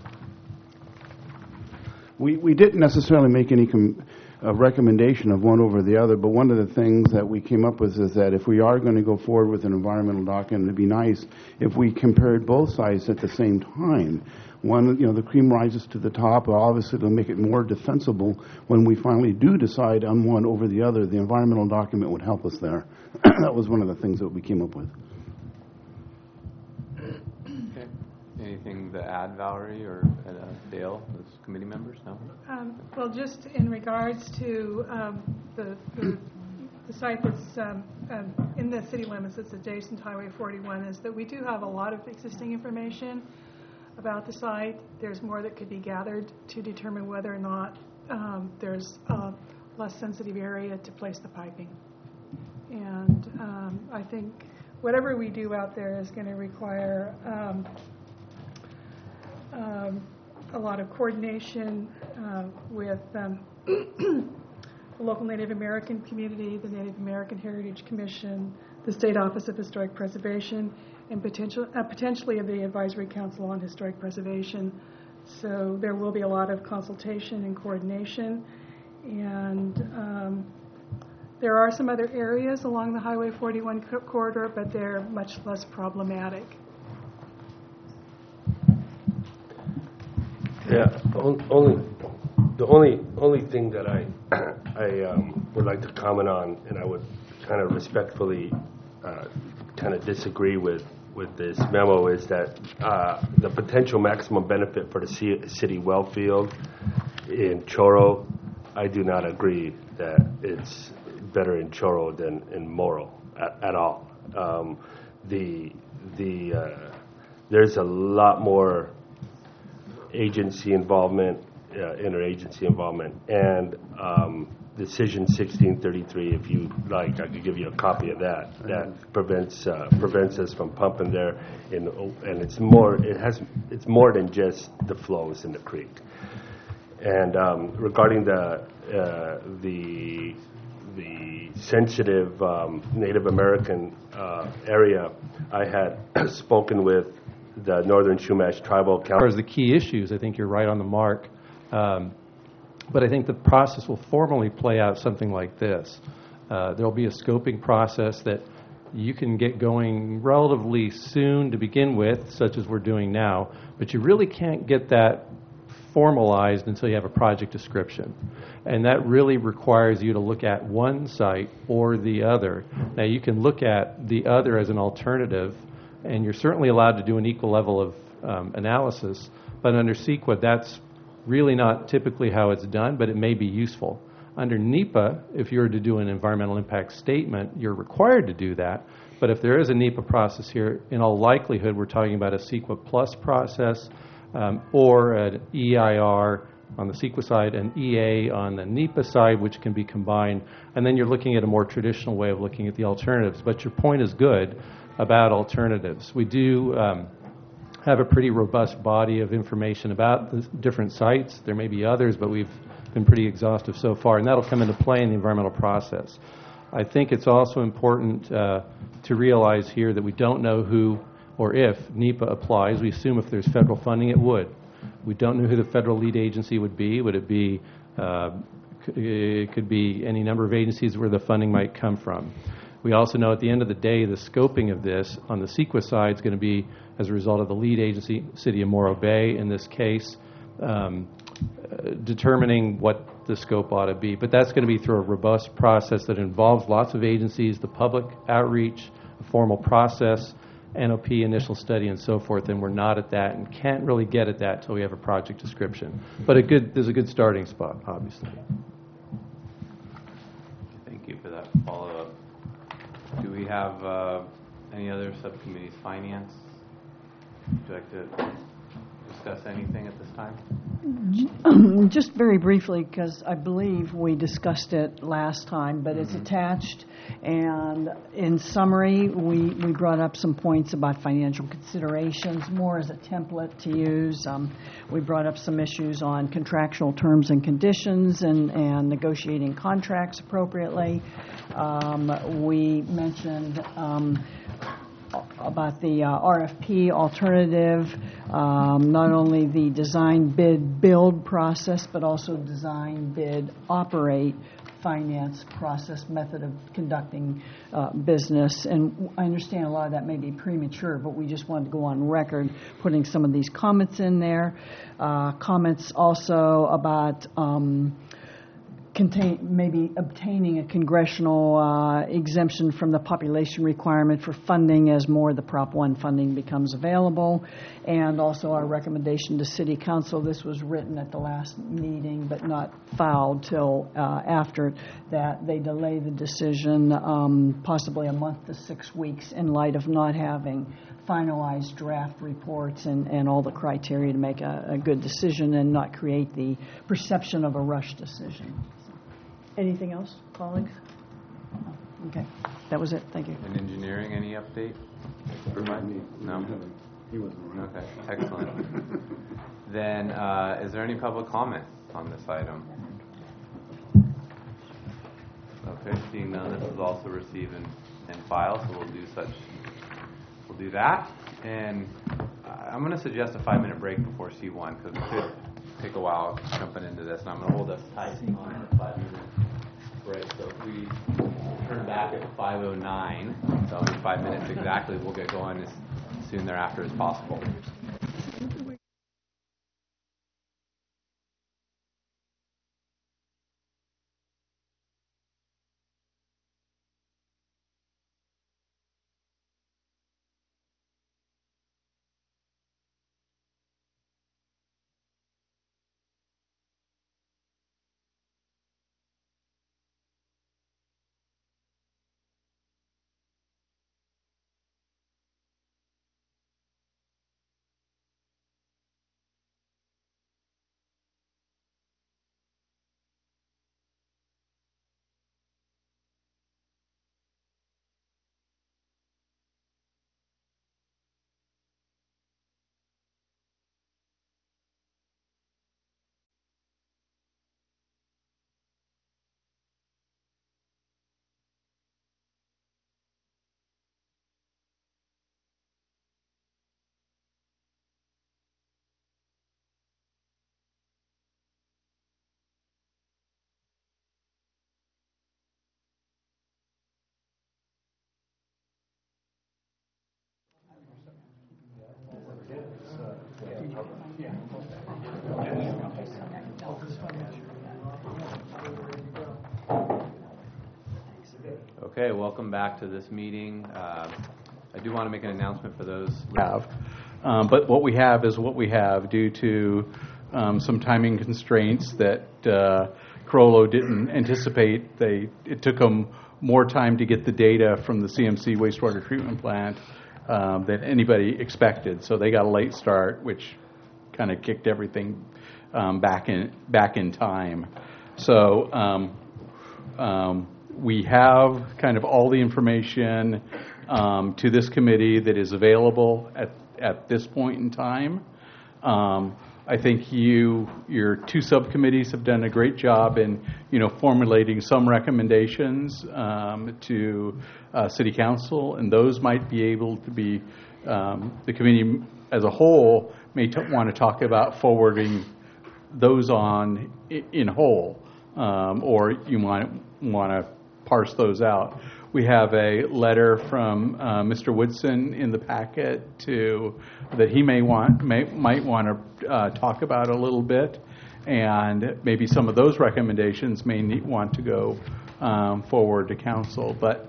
We didn't necessarily make any recommendation of one over the other, but one of the things that we came up with is that if we are going to go forward with an environmental document, it'd be nice if we compared both sites at the same time. One, the cream rises to the top. Obviously, it'll make it more defensible when we finally do decide on one over the other. The environmental document would help us there. That was one of the things that we came up with. Okay. Anything to add, Valerie or Dale, as committee members? No? Well, just in regards to the site that's in the city limits that's adjacent to Highway 41 is that we do have a lot of existing information about the site. There's more that could be gathered to determine whether or not there's a less sensitive area to place the piping. And I think whatever we do out there is going to require a lot of coordination with the local Native American community, the Native American Heritage Commission, the State Office of Historic Preservation, and potentially the Advisory Council on Historic Preservation. So there will be a lot of consultation and coordination. And there are some other areas along the Highway 41 corridor, but they're much less problematic. Yeah, the only thing that I would like to comment on, and I would kind of respectfully kind of disagree with this memo, is that the potential maximum benefit for the city well field in Choro, I do not agree that it's better in Choro than in Morro at all. There's a lot more agency involvement, interagency involvement, and Decision 1633, if you like, I could give you a copy of that. That prevents us from pumping there, and it's more than just the flows in the creek. And regarding the sensitive Native American area, I had spoken with the Northern Chumash Tribal Council. As far as the key issues, I think you're right on the mark. But I think the process will formally play out something like this. There'll be a scoping process that you can get going relatively soon to begin with, such as we're doing now, but you really can't get that formalized until you have a project description. And that really requires you to look at one site or the other. Now, you can look at the other as an alternative, and you're certainly allowed to do an equal level of analysis, but under CEQA, that's really not typically how it's done, but it may be useful. Under NEPA, if you were to do an environmental impact statement, you're required to do that. But if there is a NEPA process here, in all likelihood, we're talking about a CEQA plus process or an EIR on the CEQA side and EA on the NEPA side, which can be combined. And then you're looking at a more traditional way of looking at the alternatives. But your point is good about alternatives. We do have a pretty robust body of information about the different sites. There may be others, but we've been pretty exhaustive so far, and that'll come into play in the environmental process. I think it's also important to realize here that we don't know who or if NEPA applies. We assume if there's federal funding, it would. We don't know who the federal lead agency would be. Would it be, it could be any number of agencies where the funding might come from. We also know at the end of the day, the scoping of this on the CEQA side is going to be as a result of the lead agency, City of Morro Bay in this case, determining what the scope ought to be. But that's going to be through a robust process that involves lots of agencies, the public outreach, a formal process, NOP, initial study, and so forth, and we're not at that and can't really get at that until we have a project description. But there's a good starting spot, obviously. Thank you for that follow-up. Do we have any other subcommittees? Finance? Would you like to discuss anything at this time? Just very briefly, because I believe we discussed it last time, but it's attached. And in summary, we brought up some points about financial considerations, more as a template to use. We brought up some issues on contractual terms and conditions and negotiating contracts appropriately. We mentioned about the RFP alternative, not only the design bid build process, but also design bid operate finance process method of conducting business. And I understand a lot of that may be premature, but we just wanted to go on record putting some of these comments in there. Comments also about maybe obtaining a congressional exemption from the population requirement for funding as more of the Prop 1 funding becomes available, and also our recommendation to City Council. This was written at the last meeting but not filed till after, that they delay the decision possibly a month to 6 weeks in light of not having finalized draft reports and all the criteria to make a good decision and not create the perception of a rush decision. Anything else, colleagues? Okay, that was it. Thank you. In engineering, any update? No? He wasn't around. Okay, excellent. Then, is there any public comment on this item? Okay, seeing none, this is also received and filed, so we'll do that. And I'm going to suggest a 5-minute break before C1, because it could take a while jumping into this, and I'm going to hold us tight on a 5-minute break. So if we turn back at 5:09, so in 5 minutes exactly, we'll get going as soon thereafter as possible. Okay, welcome back to this meeting. I do want to make an announcement for those we have. But what we have is what we have due to some timing constraints that Carollo didn't anticipate. It took them more time to get the data from the CMC wastewater treatment plant than anybody expected. So they got a late start, which kind of kicked everything back in time. So we have kind of all the information to this committee that is available at this point in time. I think your two subcommittees have done a great job in, formulating some recommendations to City Council, and those might be able to be, the committee as a whole may want to talk about forwarding those on in whole, or you might want to parse those out. We have a letter from Mr. Woodson in the packet that he might want to talk about a little bit, and maybe some of those recommendations may want to go forward to council. But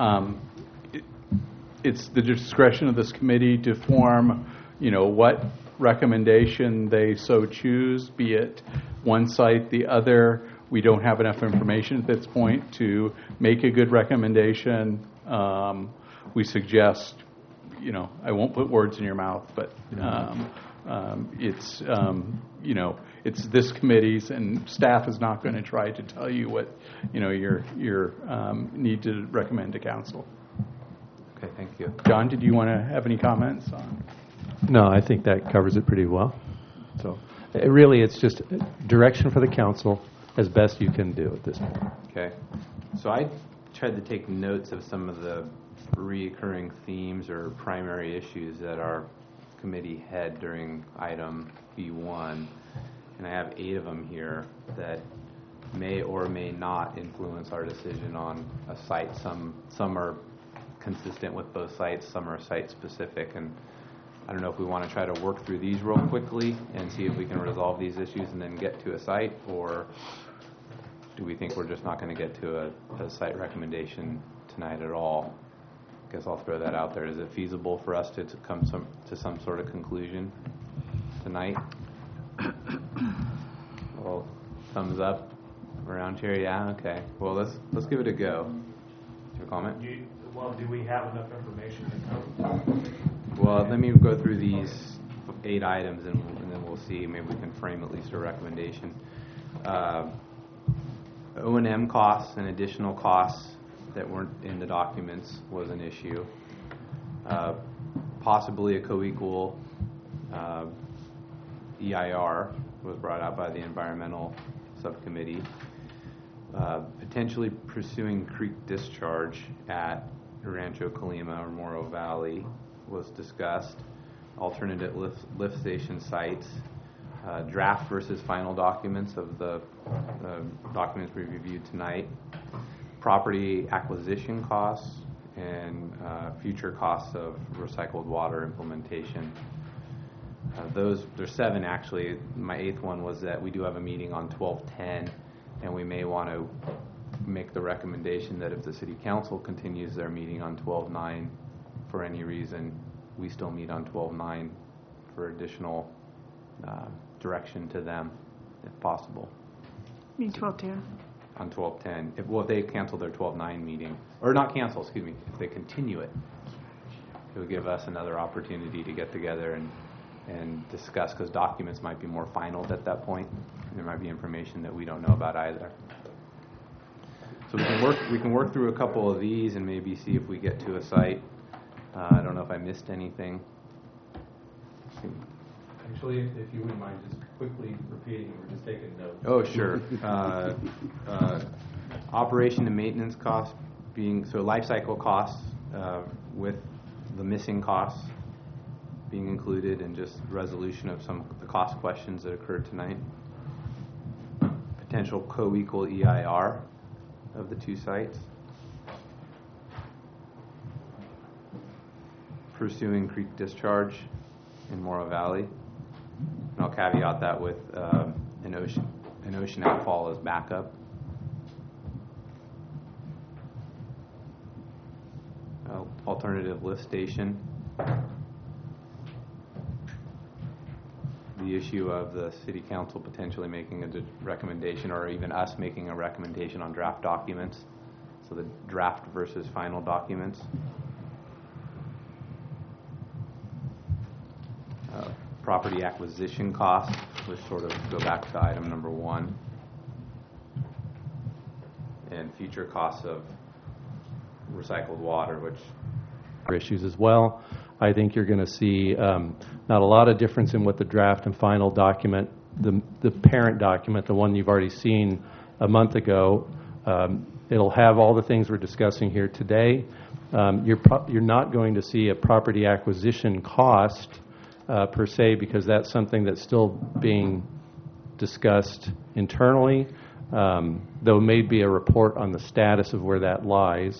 it's the discretion of this committee to form, what recommendation they so choose, be it one site, the other. We don't have enough information at this point to make a good recommendation. We suggest, I won't put words in your mouth, but it's, it's this committee's, and staff is not going to try to tell you what, your need to recommend to council. Okay, thank you. John, did you want to have any comments on? No, I think that covers it pretty well. So really, it's just direction for the council as best you can do at this point. Okay. So I tried to take notes of some of the recurring themes or primary issues that our committee had during item B1, and I have 8 of them here that may or may not influence our decision on a site. Some are consistent with both sites, some are site specific, and I don't know if we want to try to work through these real quickly and see if we can resolve these issues and then get to a site, or do we think we're just not going to get to a site recommendation tonight at all? I guess I'll throw that out there. Is it feasible for us to come to some sort of conclusion tonight? Well, thumbs up around here. Yeah. Okay. Well, let's give it a go. Do you have a comment? Do we have enough information to come? Well, let me go through these 8 items, and then we'll see. Maybe we can frame at least a recommendation. O&M costs and additional costs that weren't in the documents was an issue. Possibly a co-equal EIR was brought out by the environmental subcommittee. Potentially pursuing creek discharge at Rancho Colima or Morro Valley was discussed. Alternative lift station sites. Draft versus final documents of the documents we reviewed tonight, property acquisition costs, and future costs of recycled water implementation. There's 7 actually. My 8th one was that we do have a meeting on 12/10, and we may want to make the recommendation that if the City Council continues their meeting on 12/9 for any reason, we still meet on 12/9 for additional direction to them, if possible. You mean 12:10? On 12/10. If they cancel their 12/9 meeting, or not cancel, excuse me, if they continue it, it would give us another opportunity to get together and discuss, because documents might be more final at that point. There might be information that we don't know about either. So we can work through a couple of these and maybe see if we get to a site. I don't know if I missed anything. Actually, if you wouldn't mind just quickly repeating, we're just taking notes. Oh, sure. Operation and maintenance costs life cycle costs with the missing costs being included, and just resolution of some of the cost questions that occurred tonight. Potential co-equal EIR of the 2 sites. Pursuing creek discharge in Morro Valley. And I'll caveat that with an ocean outfall as backup. Alternative lift station. The issue of the City Council potentially making a recommendation, or even us making a recommendation on draft documents. So the draft versus final documents. Property acquisition costs. which sort of go back to item number 1. And future costs of recycled water, which issues as well. I think you're going to see not a lot of difference in what the draft and final document, the parent document, the one you've already seen a month ago, it'll have all the things we're discussing here today. You're not going to see a property acquisition cost per se, because that's something that's still being discussed internally. There may be a report on the status of where that lies.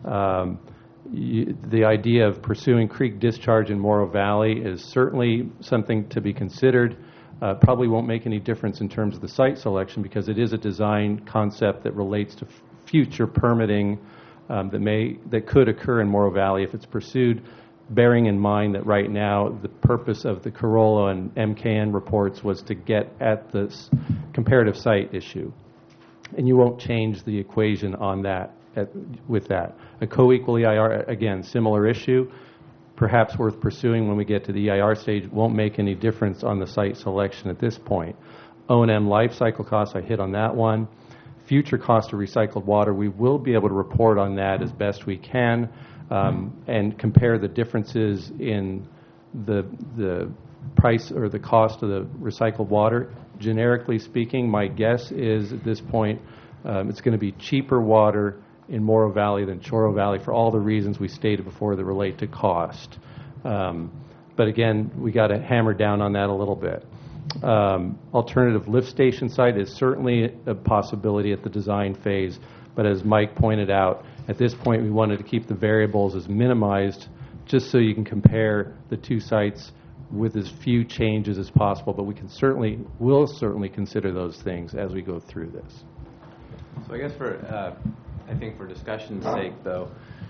The idea of pursuing creek discharge in Morrow Valley is certainly something to be considered. Probably won't make any difference in terms of the site selection, because it is a design concept that relates to future permitting that could occur in Morrow Valley if it's pursued, bearing in mind that right now the purpose of the Corolla and MKN reports was to get at this comparative site issue. And you won't change the equation on that with that. A co-equal EIR, again, similar issue, perhaps worth pursuing when we get to the EIR stage, won't make any difference on the site selection at this point. O&M life cycle costs, I hit on that one. Future cost of recycled water, we will be able to report on that as best we can and compare the differences in the price or the cost of the recycled water. Generically speaking, my guess is at this point it's going to be cheaper water in Morrow Valley than Choro Valley for all the reasons we stated before that relate to cost. But again, we got to hammer down on that a little bit. Alternative lift station site is certainly a possibility at the design phase, but as Mike pointed out, at this point we wanted to keep the variables as minimized just so you can compare the two sites with as few changes as possible, but will certainly consider those things as we go through this. So I guess I think for discussion's sake, though,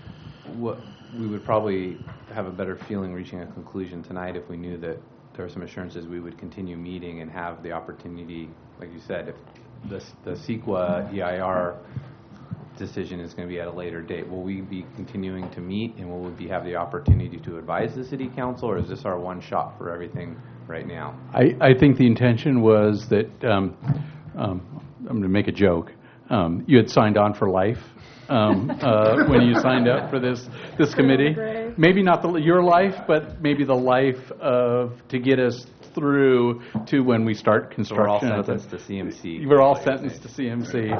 we would probably have a better feeling reaching a conclusion tonight if we knew that there are some assurances we would continue meeting and have the opportunity, like you said, if the CEQA EIR decision is going to be at a later date. Will we be continuing to meet, and will we have the opportunity to advise the City Council, or is this our one shot for everything right now? I think the intention was that, I'm going to make a joke, you had signed on for life when you signed up for this committee. Maybe not your life, but maybe the life to get us through to when we start construction. So we're all sentenced to CMC. We're all sentenced to CMC.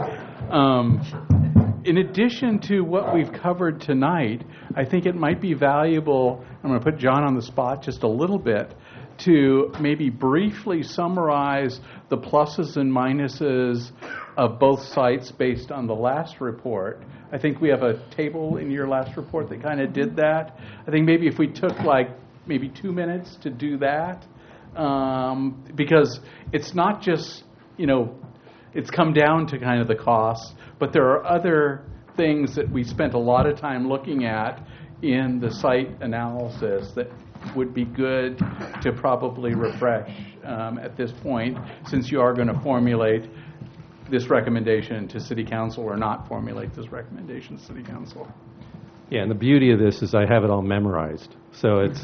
In addition to what we've covered tonight, I think it might be valuable, I'm going to put John on the spot just a little bit, to maybe briefly summarize the pluses and minuses of both sites based on the last report. I think we have a table in your last report that kind of did that. I think maybe if we took maybe 2 minutes to do that, because it's not just, it's come down to kind of the costs, but there are other things that we spent a lot of time looking at in the site analysis that would be good to probably refresh at this point, since you are going to formulate this recommendation to City Council or not formulate this recommendation to City Council. Yeah, and the beauty of this is I have it all memorized. So it's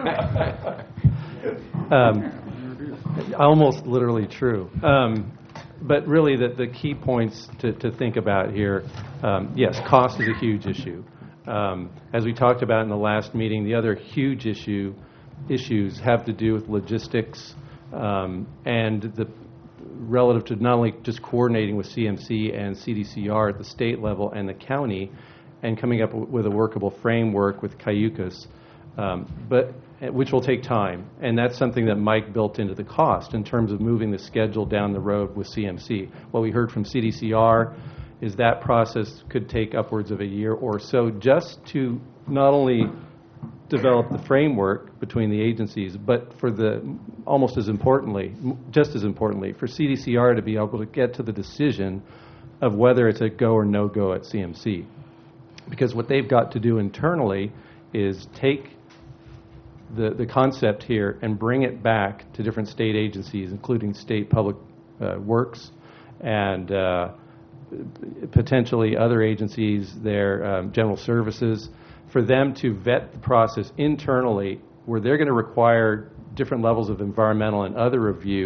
almost literally true. But really the key points to think about here, yes, cost is a huge issue. As we talked about in the last meeting, the other huge issues have to do with logistics and the relative to not only just coordinating with CMC and CDCR at the state level and the county and coming up with a workable framework with Cayucas, but which will take time. And that's something that Mike built into the cost in terms of moving the schedule down the road with CMC. What we heard from CDCR is that process could take upwards of a year or so just to not only develop the framework between the agencies, but for just as importantly, for CDCR to be able to get to the decision of whether it's a go or no go at CMC. Because what they've got to do internally is take the concept here and bring it back to different state agencies, including state public works and potentially other agencies, their general services, for them to vet the process internally, where they're going to require different levels of environmental and other review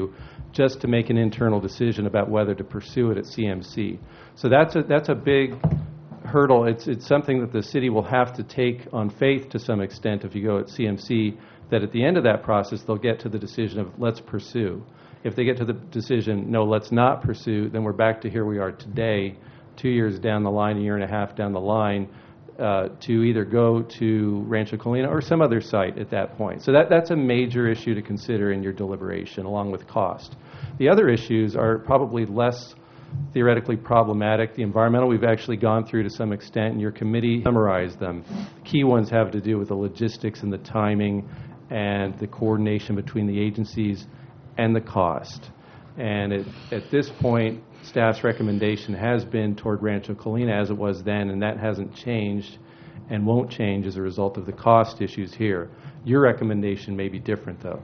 just to make an internal decision about whether to pursue it at CMC. So that's a big hurdle. It's something that the city will have to take on faith to some extent if you go at CMC, that at the end of that process they'll get to the decision of let's pursue. If they get to the decision, no, let's not pursue, then we're back to here we are today, 2 years down the line, a year and a half down the line, to either go to Rancho Colina or some other site at that point. So that's a major issue to consider in your deliberation, along with cost. The other issues are probably less theoretically problematic. The environmental we've actually gone through to some extent, and your committee summarized them. The key ones have to do with the logistics and the timing and the coordination between the agencies and the cost. And at this point, staff's recommendation has been toward Rancho Colina as it was then, and that hasn't changed and won't change as a result of the cost issues here. Your recommendation may be different, though.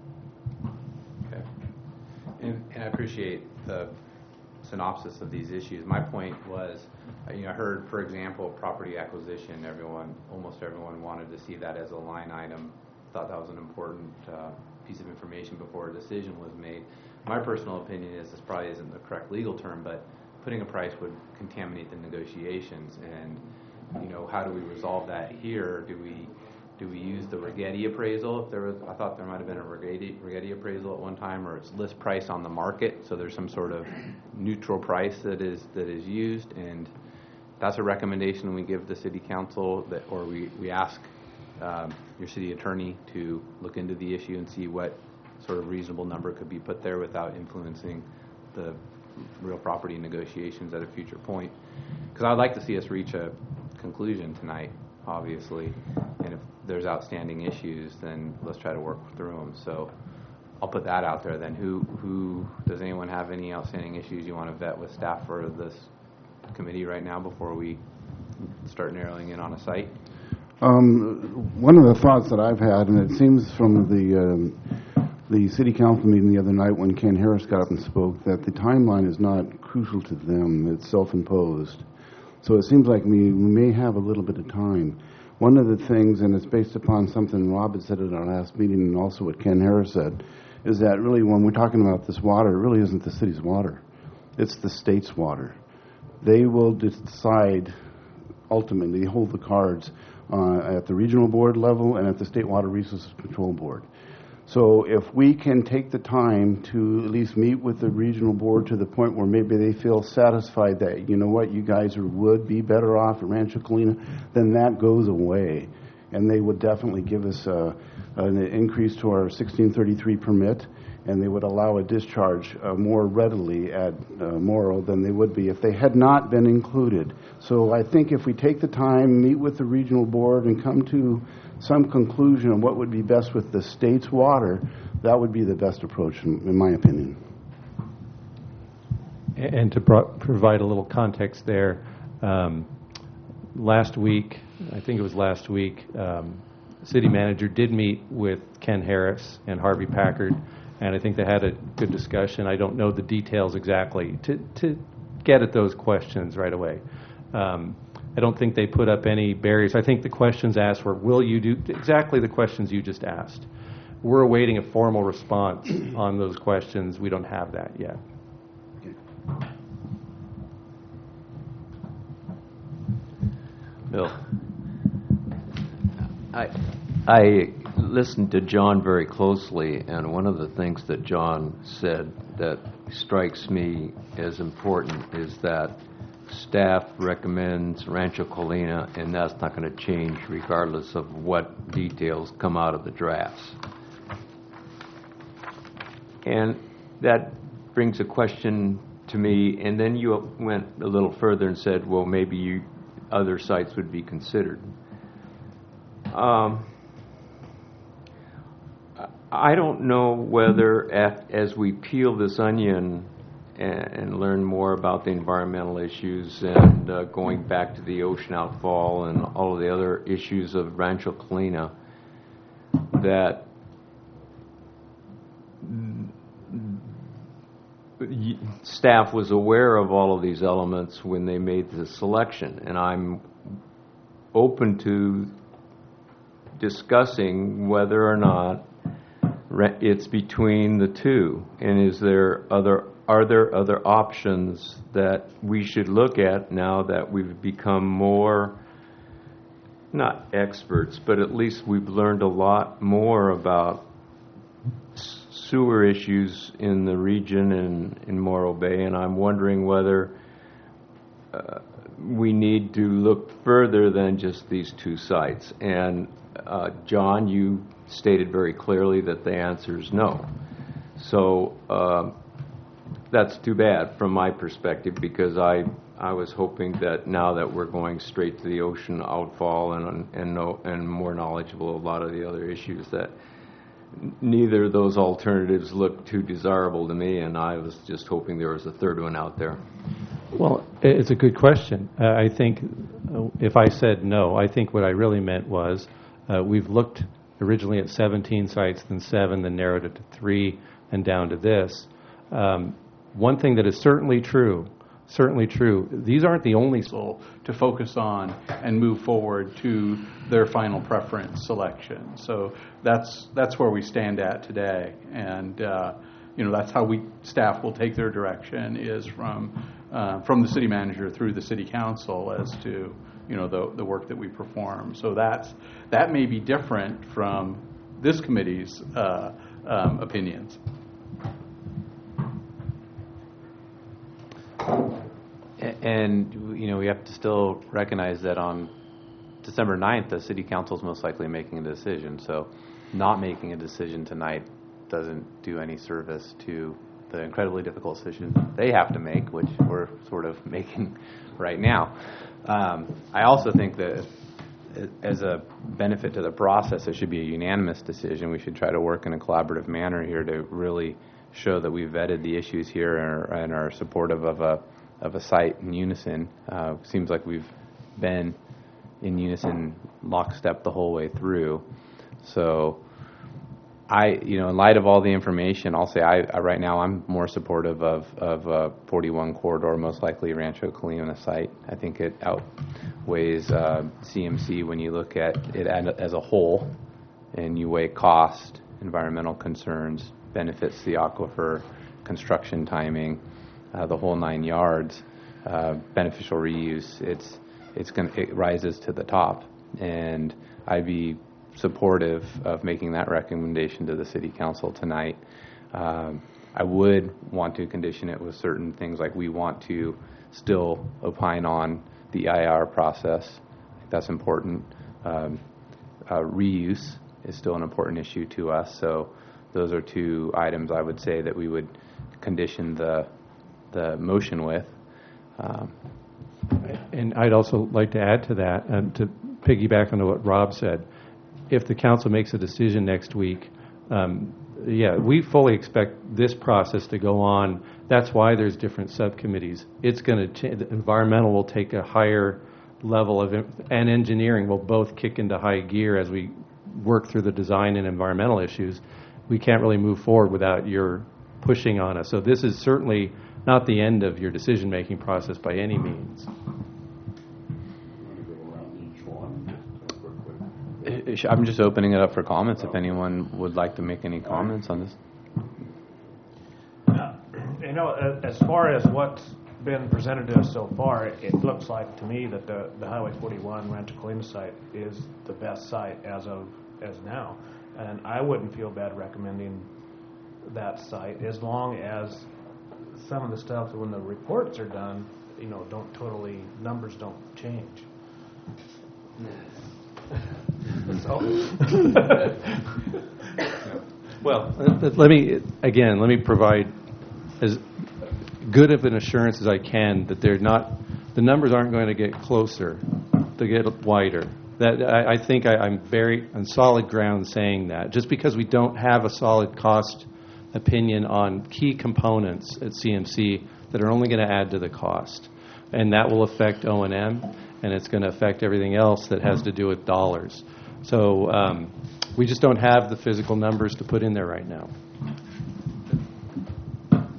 Okay. And I appreciate the synopsis of these issues. My point was, I heard, for example, property acquisition. Almost everyone wanted to see that as a line item. Thought that was an important piece of information before a decision was made. My personal opinion is this probably isn't the correct legal term, but putting a price would contaminate the negotiations. And how do we resolve that here? Do we use the Rigetti appraisal? I thought there might have been a Rigetti appraisal at one time, or it's list price on the market. So there's some sort of neutral price that is used, and that's a recommendation we give the city council, or we ask your city attorney to look into the issue and see what sort of reasonable number could be put there without influencing the real property negotiations at a future point. Because I'd like to see us reach a conclusion tonight, obviously, and if there's outstanding issues, then let's try to work through them. So I'll put that out there then. Who does anyone have any outstanding issues you want to vet with staff for this committee right now before we start narrowing in on a site? One of the thoughts that I've had, and it seems from the city council meeting the other night when Ken Harris got up and spoke, that the timeline is not crucial to them. It's self-imposed. So it seems like we may have a little bit of time. One of the things, and it's based upon something Rob had said at our last meeting and also what Ken Harris said, is that really when we're talking about this water, it really isn't the city's water. It's the state's water. They will decide, ultimately, they hold the cards at the regional board level and at the State Water Resources Control Board. So if we can take the time to at least meet with the regional board to the point where maybe they feel satisfied that, you know what, you guys would be better off at Rancho Colina, then that goes away. And they would definitely give us an increase to our 1633 permit, and they would allow a discharge more readily at Morrow than they would be if they had not been included. So I think if we take the time, meet with the regional board, and come to some conclusion on what would be best with the state's water, that would be the best approach, in my opinion. And to provide a little context there, last week, I think it was last week, city manager did meet with Ken Harris and Harvey Packard, and I think they had a good discussion. I don't know the details exactly to get at those questions right away. I don't think they put up any barriers. I think the questions asked were, will you do exactly the questions you just asked? We're awaiting a formal response on those questions. We don't have that yet. Bill. I listened to John very closely, and one of the things that John said that strikes me as important is that staff recommends Rancho Colina, and that's not going to change regardless of what details come out of the drafts. And that brings a question to me, and then you went a little further and said, well, maybe other sites would be considered. I don't know whether, as we peel this onion and learn more about the environmental issues and going back to the ocean outfall and all of the other issues of Rancho Colina, that staff was aware of all of these elements when they made the selection, and I'm open to discussing whether or not it's between the two. And are there other options that we should look at now that we've become more, not experts, but at least we've learned a lot more about sewer issues in the region and in Morro Bay, and I'm wondering whether we need to look further than just these two sites. And John, you stated very clearly that the answer is no. So that's too bad from my perspective, because I was hoping that now that we're going straight to the ocean outfall and more knowledgeable of a lot of the other issues, that neither of those alternatives look too desirable to me, and I was just hoping there was a third one out there. Well, it's a good question. I think if I said no, I think what I really meant was we've looked originally at 17 sites, then 7, then narrowed it to 3, and down to this. One thing that is certainly true, these aren't the only to focus on and move forward to their final preference selection. So that's where we stand at today, and that's how staff will take their direction, is from the city manager through the city council as to the work that we perform. So that may be different from this committee's opinions. And, we have to still recognize that on December 9th, the city council is most likely making a decision. So not making a decision tonight doesn't do any service to the incredibly difficult decision they have to make, which we're sort of making right now. I also think that as a benefit to the process, it should be a unanimous decision. We should try to work in a collaborative manner here to really show that we've vetted the issues here and are supportive of a site in unison. Seems like we've been in unison, lockstep the whole way through. So in light of all the information, I'll say right now I'm more supportive of 41 corridor, most likely Rancho Colina site. I think it outweighs CMC when you look at it as a whole and you weigh cost, environmental concerns, benefits to the aquifer, construction timing, the whole 9 yards, beneficial reuse. It rises to the top, and I'd be supportive of making that recommendation to the city council tonight. I would want to condition it with certain things, like we want to still opine on the IR process. I think that's important. Reuse is still an important issue to us, so those are 2 items I would say that we would condition the motion with. And I'd also like to add to that, to piggyback on what Rob said. If the council makes a decision next week, we fully expect this process to go on. That's why there's different subcommittees. It's going to change. Environmental will take a higher level and engineering will both kick into high gear as we work through the design and environmental issues. We can't really move forward without your pushing on us. So this is certainly not the end of your decision-making process by any means. I'm just opening it up for comments if anyone would like to make any comments on this. As far as what's been presented to us so far, it looks like to me that the Highway 41 Rancho Colina site is the best site as now. And I wouldn't feel bad recommending that site, as long as some of the stuff, when the reports are done, numbers don't change. Well, let me provide as good of an assurance as I can that the numbers aren't going to get closer, to get wider. That I think I'm very on solid ground saying that. Just because we don't have a solid cost opinion on key components at CMC that are only going to add to the cost, and that will affect O&M, and it's going to affect everything else that has to do with dollars. So we just don't have the physical numbers to put in there right now.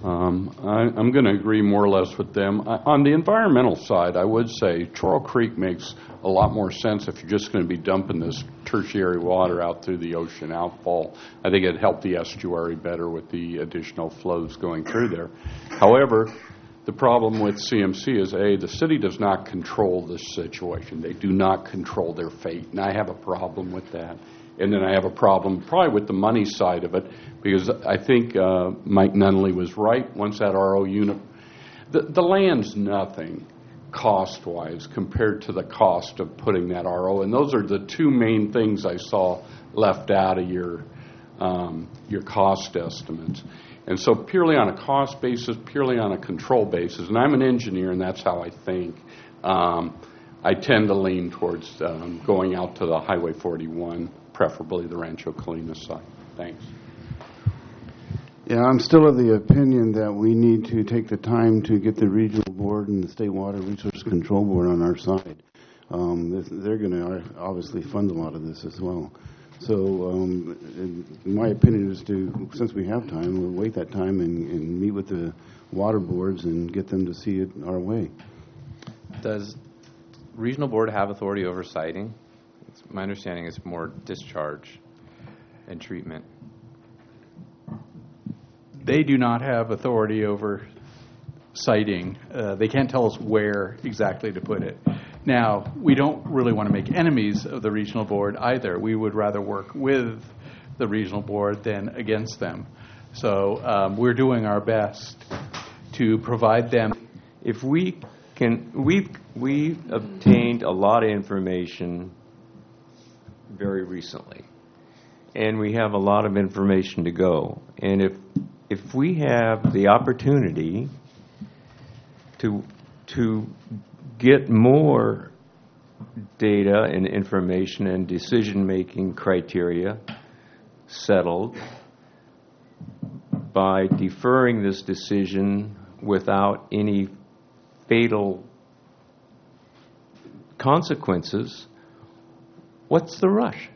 I'm going to agree more or less with them. On the environmental side, I would say Chorrell Creek makes a lot more sense if you're just going to be dumping this tertiary water out through the ocean outfall. I think it'd help the estuary better with the additional flows going through there. However, the problem with CMC is, the city does not control this situation. They do not control their fate, and I have a problem with that. And then I have a problem probably with the money side of it, because I think Mike Nunley was right. Once that RO unit, the land's nothing cost-wise compared to the cost of putting that RO. And those are the two main things I saw left out of your cost estimates. And so purely on a cost basis, purely on a control basis, and I'm an engineer and that's how I think, I tend to lean towards going out to the Highway 41, preferably the Rancho Colinas side. Thanks. Yeah, I'm still of the opinion that we need to take the time to get the regional board and the State Water Resource Control Board on our side. They're going to obviously fund a lot of this as well. So, in my opinion is to, since we have time, we'll wait that time and meet with the water boards and get them to see it our way. Does regional board have authority over siting? My understanding is more discharge and treatment. They do not have authority over siting. They can't tell us where exactly to put it. Now, we don't really want to make enemies of the regional board either. We would rather work with the regional board than against them. So we're doing our best to provide them. If we can, we've obtained a lot of information very recently, and we have a lot of information to go. And if we have the opportunity to get more data and information and decision-making criteria settled by deferring this decision without any fatal consequences, what's the rush?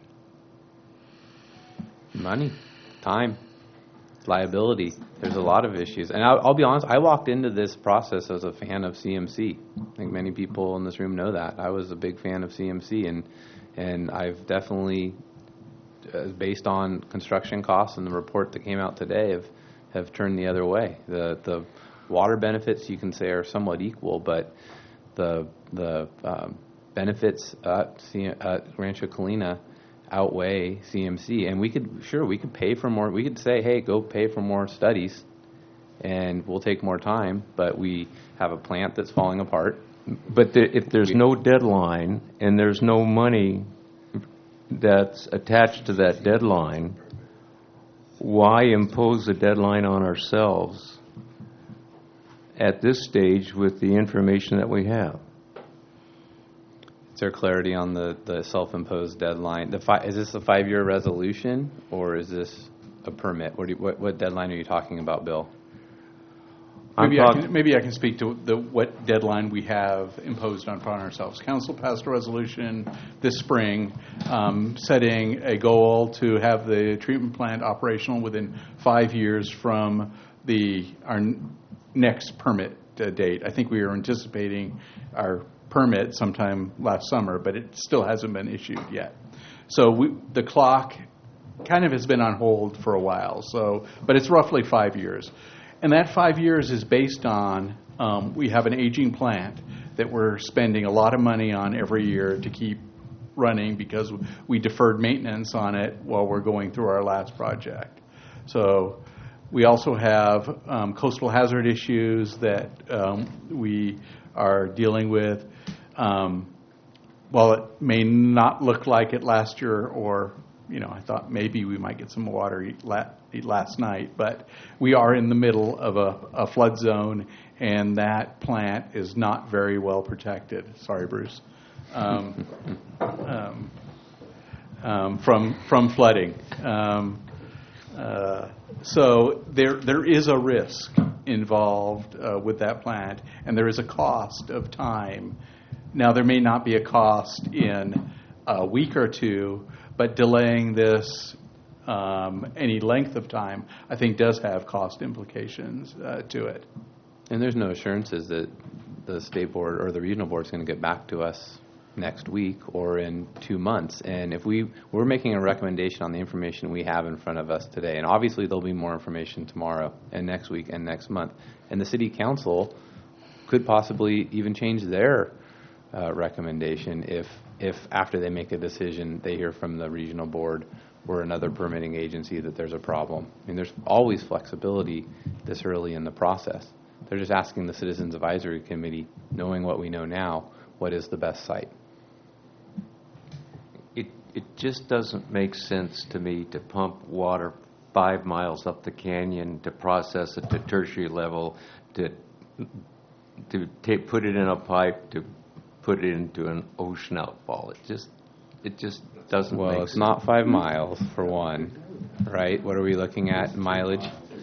Money, time, liability. There's a lot of issues. And I'll be honest, I walked into this process as a fan of CMC. I think many people in this room know that. I was a big fan of CMC, and I've definitely, based on construction costs and the report that came out today, have turned the other way. The water benefits, you can say, are somewhat equal, but the benefits at Rancho Colina outweigh CMC, and we could pay for more. We could say, hey, go pay for more studies and we'll take more time, but we have a plant that's falling apart. But if there's no deadline and there's no money that's attached to that deadline, why impose a deadline on ourselves at this stage with the information that we have? Is there clarity on the self-imposed deadline? Is this a 5-year resolution, or is this a permit? What deadline are you talking about, Bill? Maybe I can speak to what deadline we have imposed upon ourselves. Council passed a resolution this spring setting a goal to have the treatment plant operational within 5 years from our next permit date. I think we are anticipating our permit sometime last summer, but it still hasn't been issued yet. So the clock kind of has been on hold for a while. But it's roughly 5 years. And that 5 years is based on, we have an aging plant that we're spending a lot of money on every year to keep running because we deferred maintenance on it while we're going through our last project. So we also have coastal hazard issues that we are dealing with. While it may not look like it last year, or I thought maybe we might get some water last night, but we are in the middle of a flood zone, and that plant is not very well protected. Sorry, Bruce. From flooding. So there is a risk involved with that plant, and there is a cost of time. Now, there may not be a cost in a week or two, but delaying this any length of time, I think does have cost implications to it. And there's no assurances that the state board or the regional board is going to get back to us next week or in 2 months. And if we're making a recommendation on the information we have in front of us today, and obviously there'll be more information tomorrow and next week and next month, and the city council could possibly even change their recommendation if after they make a decision they hear from the regional board or another permitting agency that there's a problem. I mean, there's always flexibility this early in the process. They're just asking the Citizens Advisory Committee, knowing what we know now, what is the best site? It just doesn't make sense to me to pump water 5 miles up the canyon, to process it to tertiary level, to put it in a pipe, to put it into an ocean outfall. It just doesn't make sense. Well, it's not 5 miles, for one, right? What are we looking at, mileage?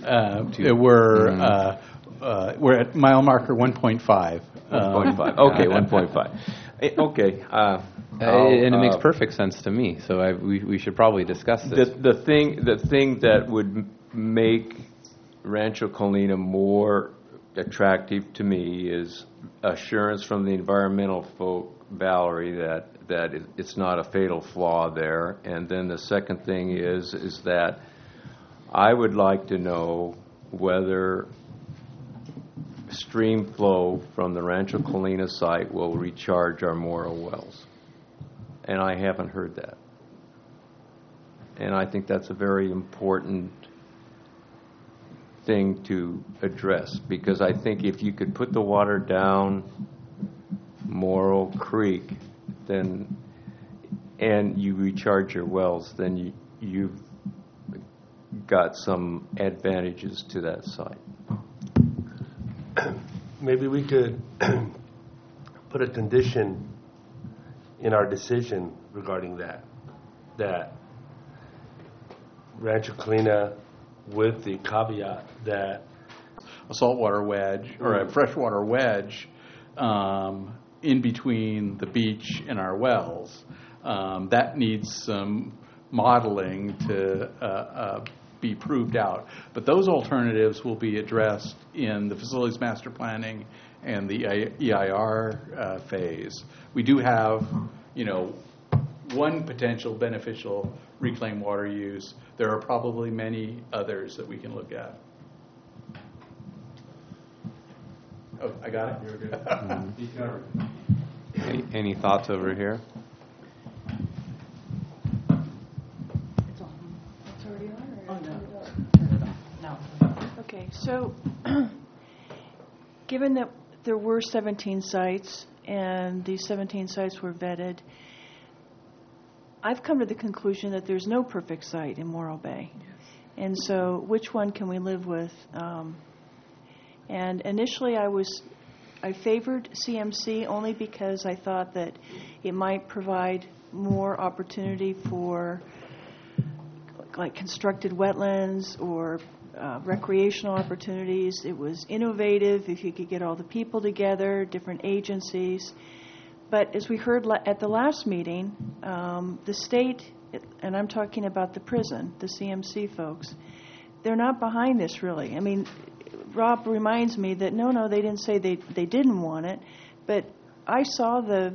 We're at mile marker 1.5. 1.5. Okay, 1.5. Okay. And it makes perfect sense to me, so we should probably discuss this. The thing that would make Rancho Colina more attractive to me is assurance from the environmental folk, Valerie, that it's not a fatal flaw there. And then the second thing is that I would like to know whether stream flow from the Rancho Colina site will recharge our Morrow wells. And I haven't heard that. And I think that's a very important thing to address, because I think if you could put the water down Morrow Creek, and you recharge your wells, then you've got some advantages to that site. Maybe we could put a condition in our decision regarding that Rancho Colina, with the caveat that a saltwater wedge or a freshwater wedge in between the beach and our wells. That needs some modeling to be proved out. But those alternatives will be addressed in the facilities master planning and the EIR phase. We do have, one potential beneficial reclaimed water use. There are probably many others that we can look at. Oh, I got it? You're good. Any thoughts over here? It's already on? Or turn it on? No. Okay, so given that there were 17 sites and these 17 sites were vetted, I've come to the conclusion that there's no perfect site in Morro Bay. Yes. And so which one can we live with? And initially I favored CMC only because I thought that it might provide more opportunity for like constructed wetlands or recreational opportunities. It was innovative if you could get all the people together, different agencies. But as we heard at the last meeting, the state, and I'm talking about the prison, the CMC folks, they're not behind this really. I mean, Rob reminds me that no, they didn't say they didn't want it, but I saw the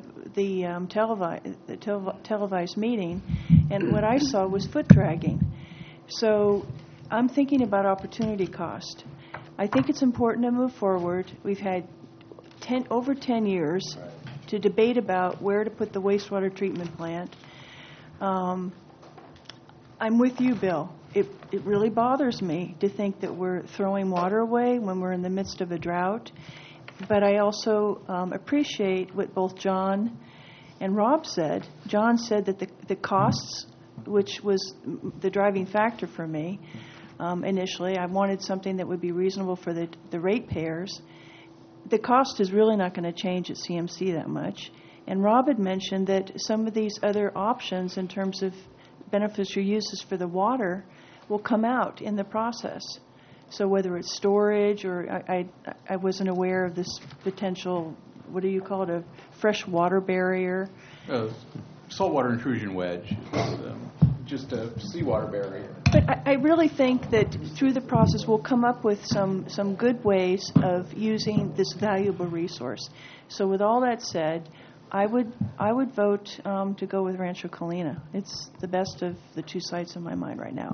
televised meeting, and what I saw was foot dragging. So I'm thinking about opportunity cost. I think it's important to move forward. We've had over 10 years to debate about where to put the wastewater treatment plant. I'm with you, Bill. It really bothers me to think that we're throwing water away when we're in the midst of a drought. But I also appreciate what both John and Rob said. John said that the costs, which was the driving factor for me initially, I wanted something that would be reasonable for the ratepayers. The cost is really not going to change at CMC that much. And Rob had mentioned that some of these other options in terms of beneficial uses for the water will come out in the process. So whether it's storage or I wasn't aware of this potential, what do you call it, a fresh water barrier? Saltwater intrusion wedge is just a seawater barrier. But I really think that through the process, we'll come up with some good ways of using this valuable resource. So with all that said, I would vote to go with Rancho Colina. It's the best of the two sites in my mind right now.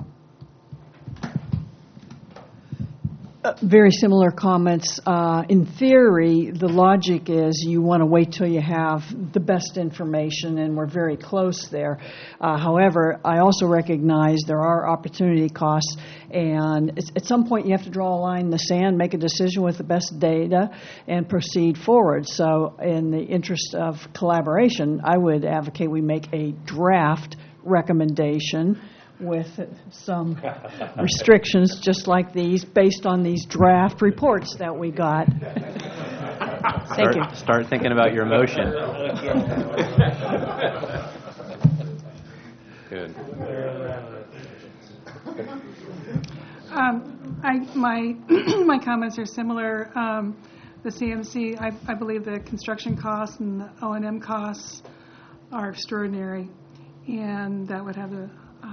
Very similar comments. In theory, the logic is you want to wait till you have the best information, and we're very close there. However, I also recognize there are opportunity costs, and at some point you have to draw a line in the sand, make a decision with the best data, and proceed forward. So in the interest of collaboration, I would advocate we make a draft recommendation with some restrictions just like these based on these draft reports that we got. Thank you. Start thinking about your motion. Good. My comments are similar. The CMC, I believe the construction costs and the O&M costs are extraordinary, and that would have a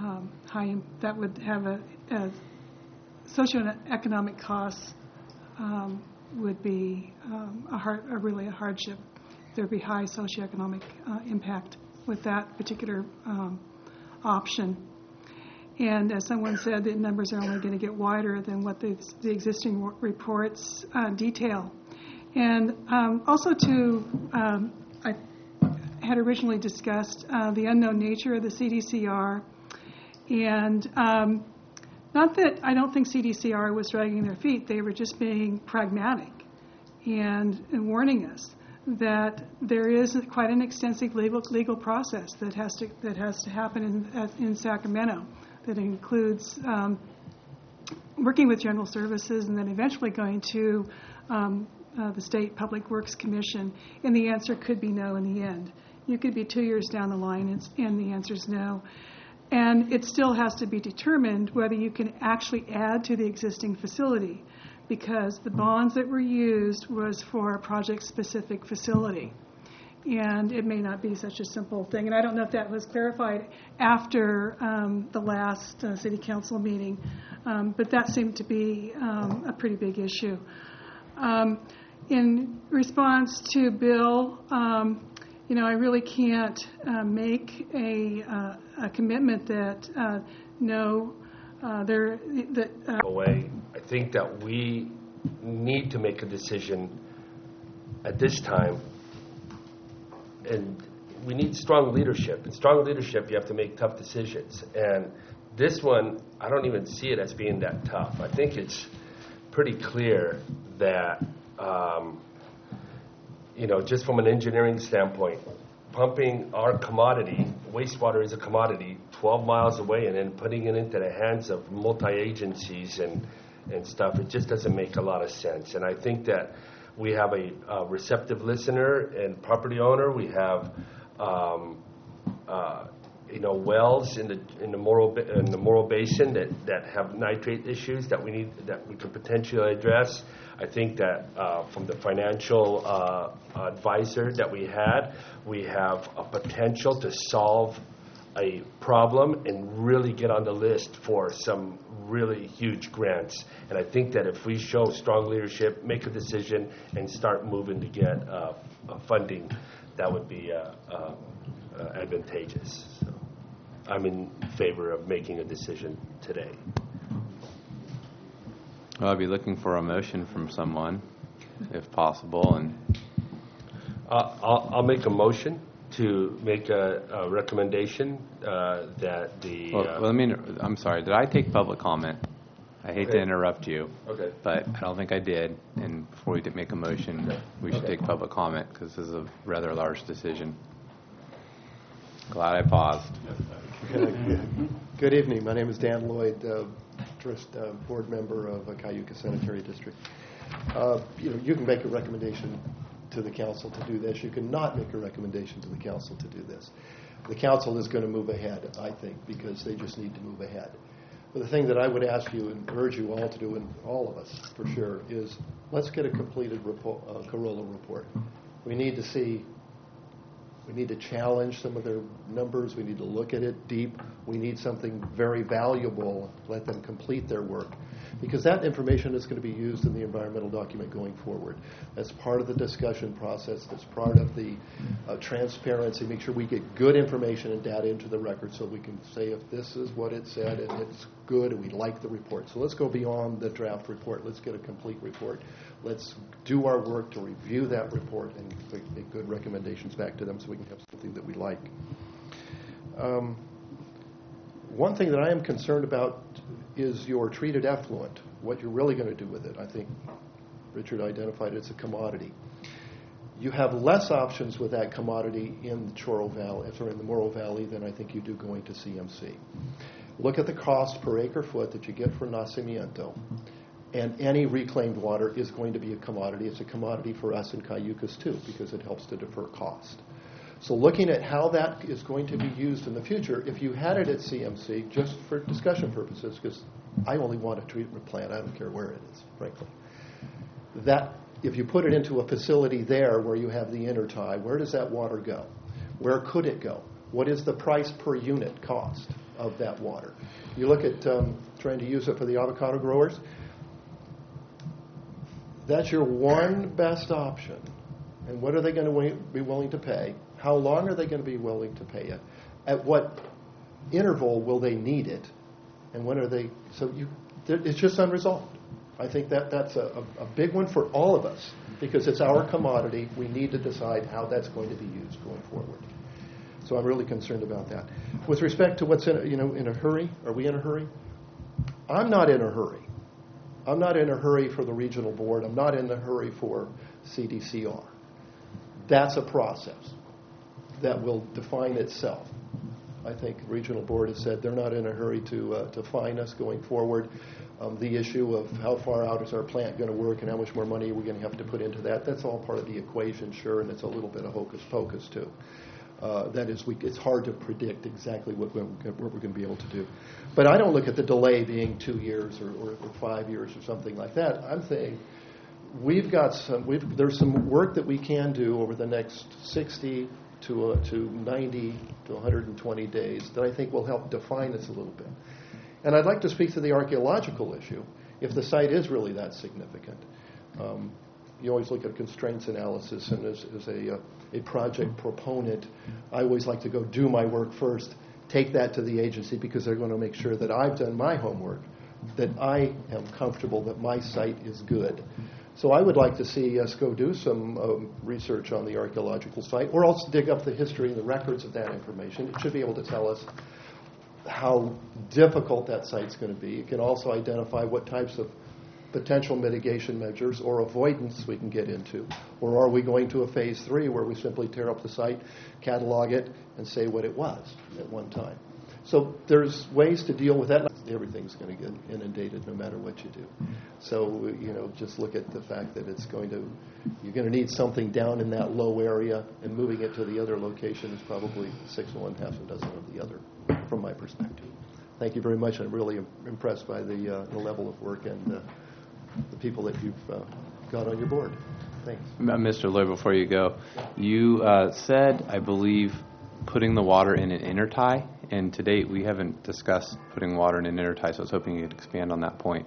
socioeconomic costs would be really a hardship. There'd be high socioeconomic impact with that particular option. And as someone said, the numbers are only going to get wider than what the existing reports detail. And also I had originally discussed the unknown nature of the CDCR. And not that I don't think CDCR was dragging their feet, they were just being pragmatic and warning us that there is quite an extensive legal process that has to happen in Sacramento that includes working with General Services and then eventually going to the State Public Works Commission, and the answer could be no in the end. You could be 2 years down the line and the answer is no. And it still has to be determined whether you can actually add to the existing facility, because the bonds that were used was for a project-specific facility. And it may not be such a simple thing. And I don't know if that was clarified after the last city council meeting, but that seemed to be a pretty big issue. In response to Bill, I really can't make a commitment that away. I think that we need to make a decision at this time, and we need strong leadership. In strong leadership, you have to make tough decisions. And this one, I don't even see it as being that tough. I think it's pretty clear that, just from an engineering standpoint, pumping our commodity, wastewater is a commodity, 12 miles away and then putting it into the hands of multi-agencies and stuff, it just doesn't make a lot of sense. And I think that we have a receptive listener and property owner. We have, wells in the Morro Basin that have nitrate issues that we could potentially address. I think that from the financial advisor that we had, we have a potential to solve a problem and really get on the list for some really huge grants. And I think that if we show strong leadership, make a decision, and start moving to get funding, that would be advantageous. So I'm in favor of making a decision today. Well, I'll be looking for a motion from someone, if possible. And I'll make a motion to make a recommendation that the... I'm sorry, did I take public comment? I hate to interrupt you, but I don't think I did. And before we make a motion, we should take public comment, because this is a rather large decision. Glad I paused. Good evening. My name is Dan Lloyd, first board member of Cayuga Sanitary District. You can make a recommendation to the council to do this. You cannot make a recommendation to the council to do this. The council is going to move ahead, I think, because they just need to move ahead. But the thing that I would ask you and urge you all to do, and all of us for sure, is let's get a completed Corolla report. We need to see We need to challenge some of their numbers. We need to look at it deep. We need something very valuable, let them complete their work. Because that information is going to be used in the environmental document going forward. That's part of the discussion process. That's part of the transparency. Make sure we get good information and data into the record so we can say if this is what it said and it's good and we like the report. So let's go beyond the draft report. Let's get a complete report. Let's do our work to review that report and make good recommendations back to them so we can have something that we like. One thing that I am concerned about is your treated effluent, what you're really going to do with it. I think Richard identified it as a commodity. You have less options with that commodity in the Chorro Valley, or in the Morro Valley, than I think you do going to CMC. Look at the cost per acre foot that you get for Nacimiento, and any reclaimed water is going to be a commodity. It's a commodity for us in Cayucas too, because it helps to defer cost. So looking at how that is going to be used in the future, if you had it at CMC, just for discussion purposes, because I only want a treatment plant, I don't care where it is, frankly. That, if you put it into a facility there where you have the intertie, where does that water go? Where could it go? What is the price per unit cost of that water? You look at trying to use it for the avocado growers. That's your one best option. And what are they going to be willing to pay? How long are they going to be willing to pay it? At what interval will they need it? And when are they? So it's just unresolved. I think that's a big one for all of us because it's our commodity. We need to decide how that's going to be used going forward. So I'm really concerned about that. With respect to what's in a hurry, are we in a hurry? I'm not in a hurry. I'm not in a hurry for the regional board. I'm not in a hurry for CDCR. That's a process that will define itself. I think the regional board has said they're not in a hurry to fine us going forward. The issue of how far out is our plant going to work and how much more money are we going to have to put into that, that's all part of the equation, sure, and it's a little bit of hocus pocus, too. That is, it's hard to predict exactly what we're going to be able to do. But I don't look at the delay being 2 years or 5 years or something like that. I'm saying there's some work that we can do over the next 60 to 90 to 120 days that I think will help define this a little bit. And I'd like to speak to the archaeological issue, if the site is really that significant. You always look at constraints analysis, and as a project proponent, I always like to go do my work first, take that to the agency because they're going to make sure that I've done my homework, that I am comfortable that my site is good. So I would like to see us go do some research on the archaeological site, or else dig up the history and the records of that information. It should be able to tell us how difficult that site's going to be. It can also identify what types of potential mitigation measures or avoidance we can get into. Or are we going to a phase 3 where we simply tear up the site, catalog it, and say what it was at one time? So there's ways to deal with that. Everything's going to get inundated no matter what you do. So, just look at the fact that you're going to need something down in that low area, and moving it to the other location is probably 6 of one, half a dozen of the other, from my perspective. Thank you very much. I'm really impressed by the level of work and the people that you've got on your board. Thanks. Mr. Lloyd, before you go, you said, I believe, putting the water in an intertie, and to date we haven't discussed putting water in an intertie, so I was hoping you could expand on that point.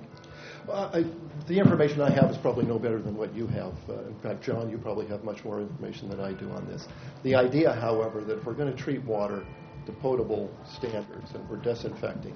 The information I have is probably no better than what you have. In fact, John, you probably have much more information than I do on this. The idea, however, that if we're going to treat water to potable standards and we're disinfecting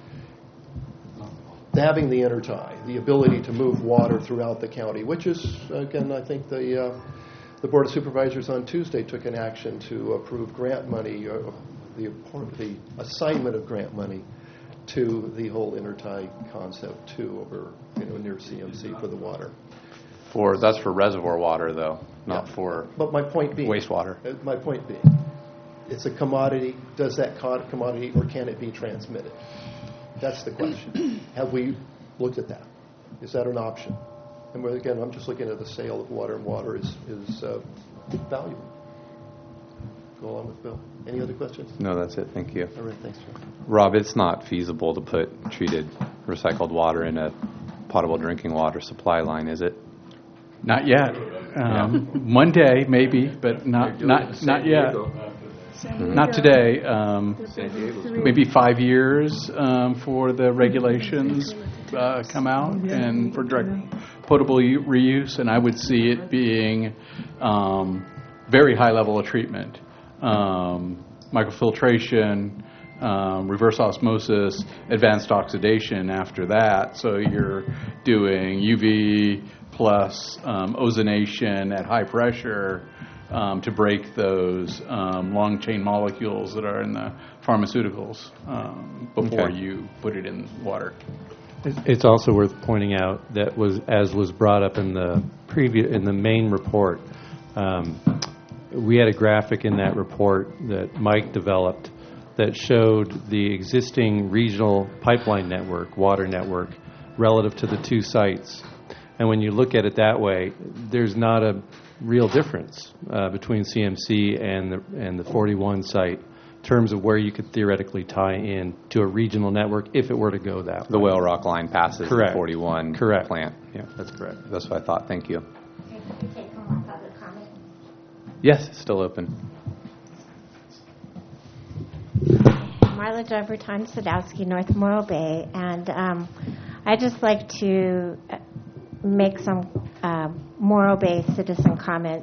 it, having the intertie, the ability to move water throughout the county, which is, again, I think the Board of Supervisors on Tuesday took an action to approve grant money, the assignment of grant money to the whole intertie concept too, over near CMC for the water. That's for reservoir water, though, not for but my point being, wastewater. My point being, it's a commodity. Does that commodity, or can it be transmitted? That's the question. Have we looked at that? Is that an option? And again, I'm just looking at the sale of water, and water is valuable. Go along with Bill. Any other questions? No, that's it. Thank you. All right, thanks, John. Rob, it's not feasible to put treated, recycled water in a potable drinking water supply line, is it? Not yet. One day, maybe, but not yet. Not today. Maybe 5 years for the regulations come out and for direct potable reuse, and I would see it being very high level of treatment. Microfiltration, reverse osmosis, advanced oxidation after that. So you're doing UV plus ozonation at high pressure to break those long chain molecules that are in the pharmaceuticals before you put it in water. It's also worth pointing out that as was brought up in the main report, we had a graphic in that report that Mike developed that showed the existing regional pipeline network, water network, relative to the two sites. And when you look at it that way, there's not a real difference between CMC and the 41 site in terms of where you could theoretically tie in to a regional network if it were to go that way. The Whale Rock line passes Correct. the 41 Correct. plant. Yeah, that's correct. That's what I thought. Thank you. Can we take more public comment? Yes, it's still open. Marla Jumperton, Sadowski, North Morro Bay, and I'd just like to make some Morro Bay citizen comments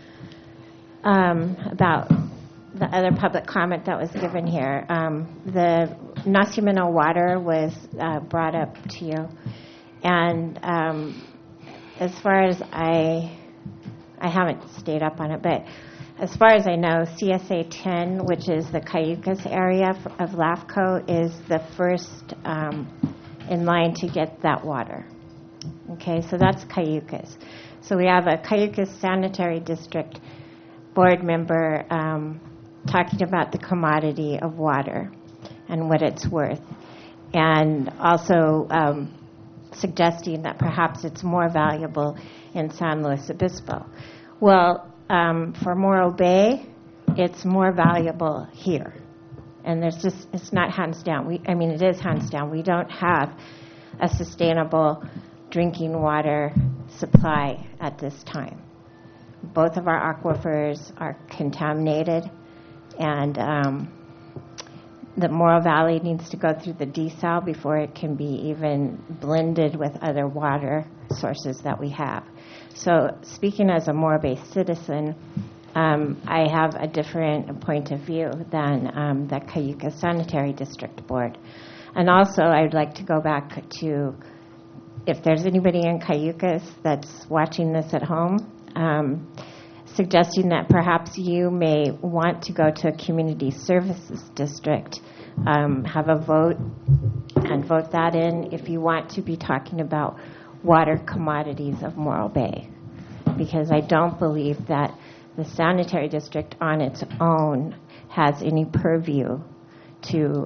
about the other public comment that was given here. The Nacimiento water was brought up to you, and as far as I haven't stayed up on it, but as far as I know, CSA 10, which is the Cayucas area of LAFCO, is the first in line to get that water. Okay, so that's Cayucas. So we have a Cayucas Sanitary District board member talking about the commodity of water and what it's worth, and also suggesting that perhaps it's more valuable in San Luis Obispo. Well, for Morro Bay, it's more valuable here. And it's not hands down. It is hands down. We don't have a sustainable drinking water supply at this time. Both of our aquifers are contaminated, and the Morro Valley needs to go through the desal before it can be even blended with other water sources that we have. So speaking as a Morro Bay citizen, I have a different point of view than the Cayucas Sanitary District Board. And also, I'd like to go back to, if there's anybody in Cayucas that's watching this at home, suggesting that perhaps you may want to go to a community services district, have a vote, and vote that in if you want to be talking about water commodities of Morro Bay. Because I don't believe that the sanitary district on its own has any purview to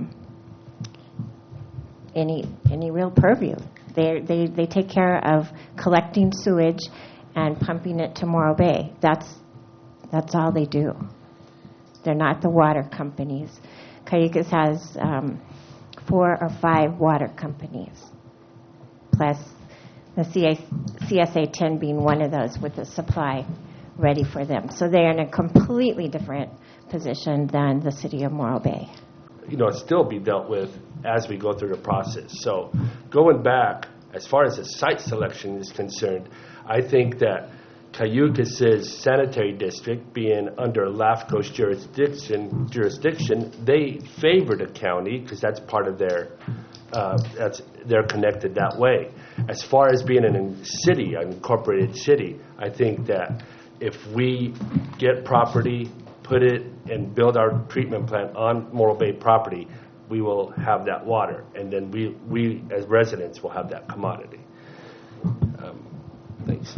any real purview. They take care of collecting sewage and pumping it to Morro Bay. That's all they do. They're not the water companies. Cayucas has 4 or 5 water companies, plus the CSA 10 being one of those with the supply ready for them. So they are in a completely different position than the city of Morro Bay. Still be dealt with as we go through the process. So going back, as far as the site selection is concerned, I think that Cayucas' sanitary district, being under LAFCO's jurisdiction, they favor the county because that's part of their, they're connected that way. As far as being in a city, an incorporated city, I think that if we get property, put it, and build our treatment plant on Morro Bay property, we will have that water, and then we as residents will have that commodity. Thanks.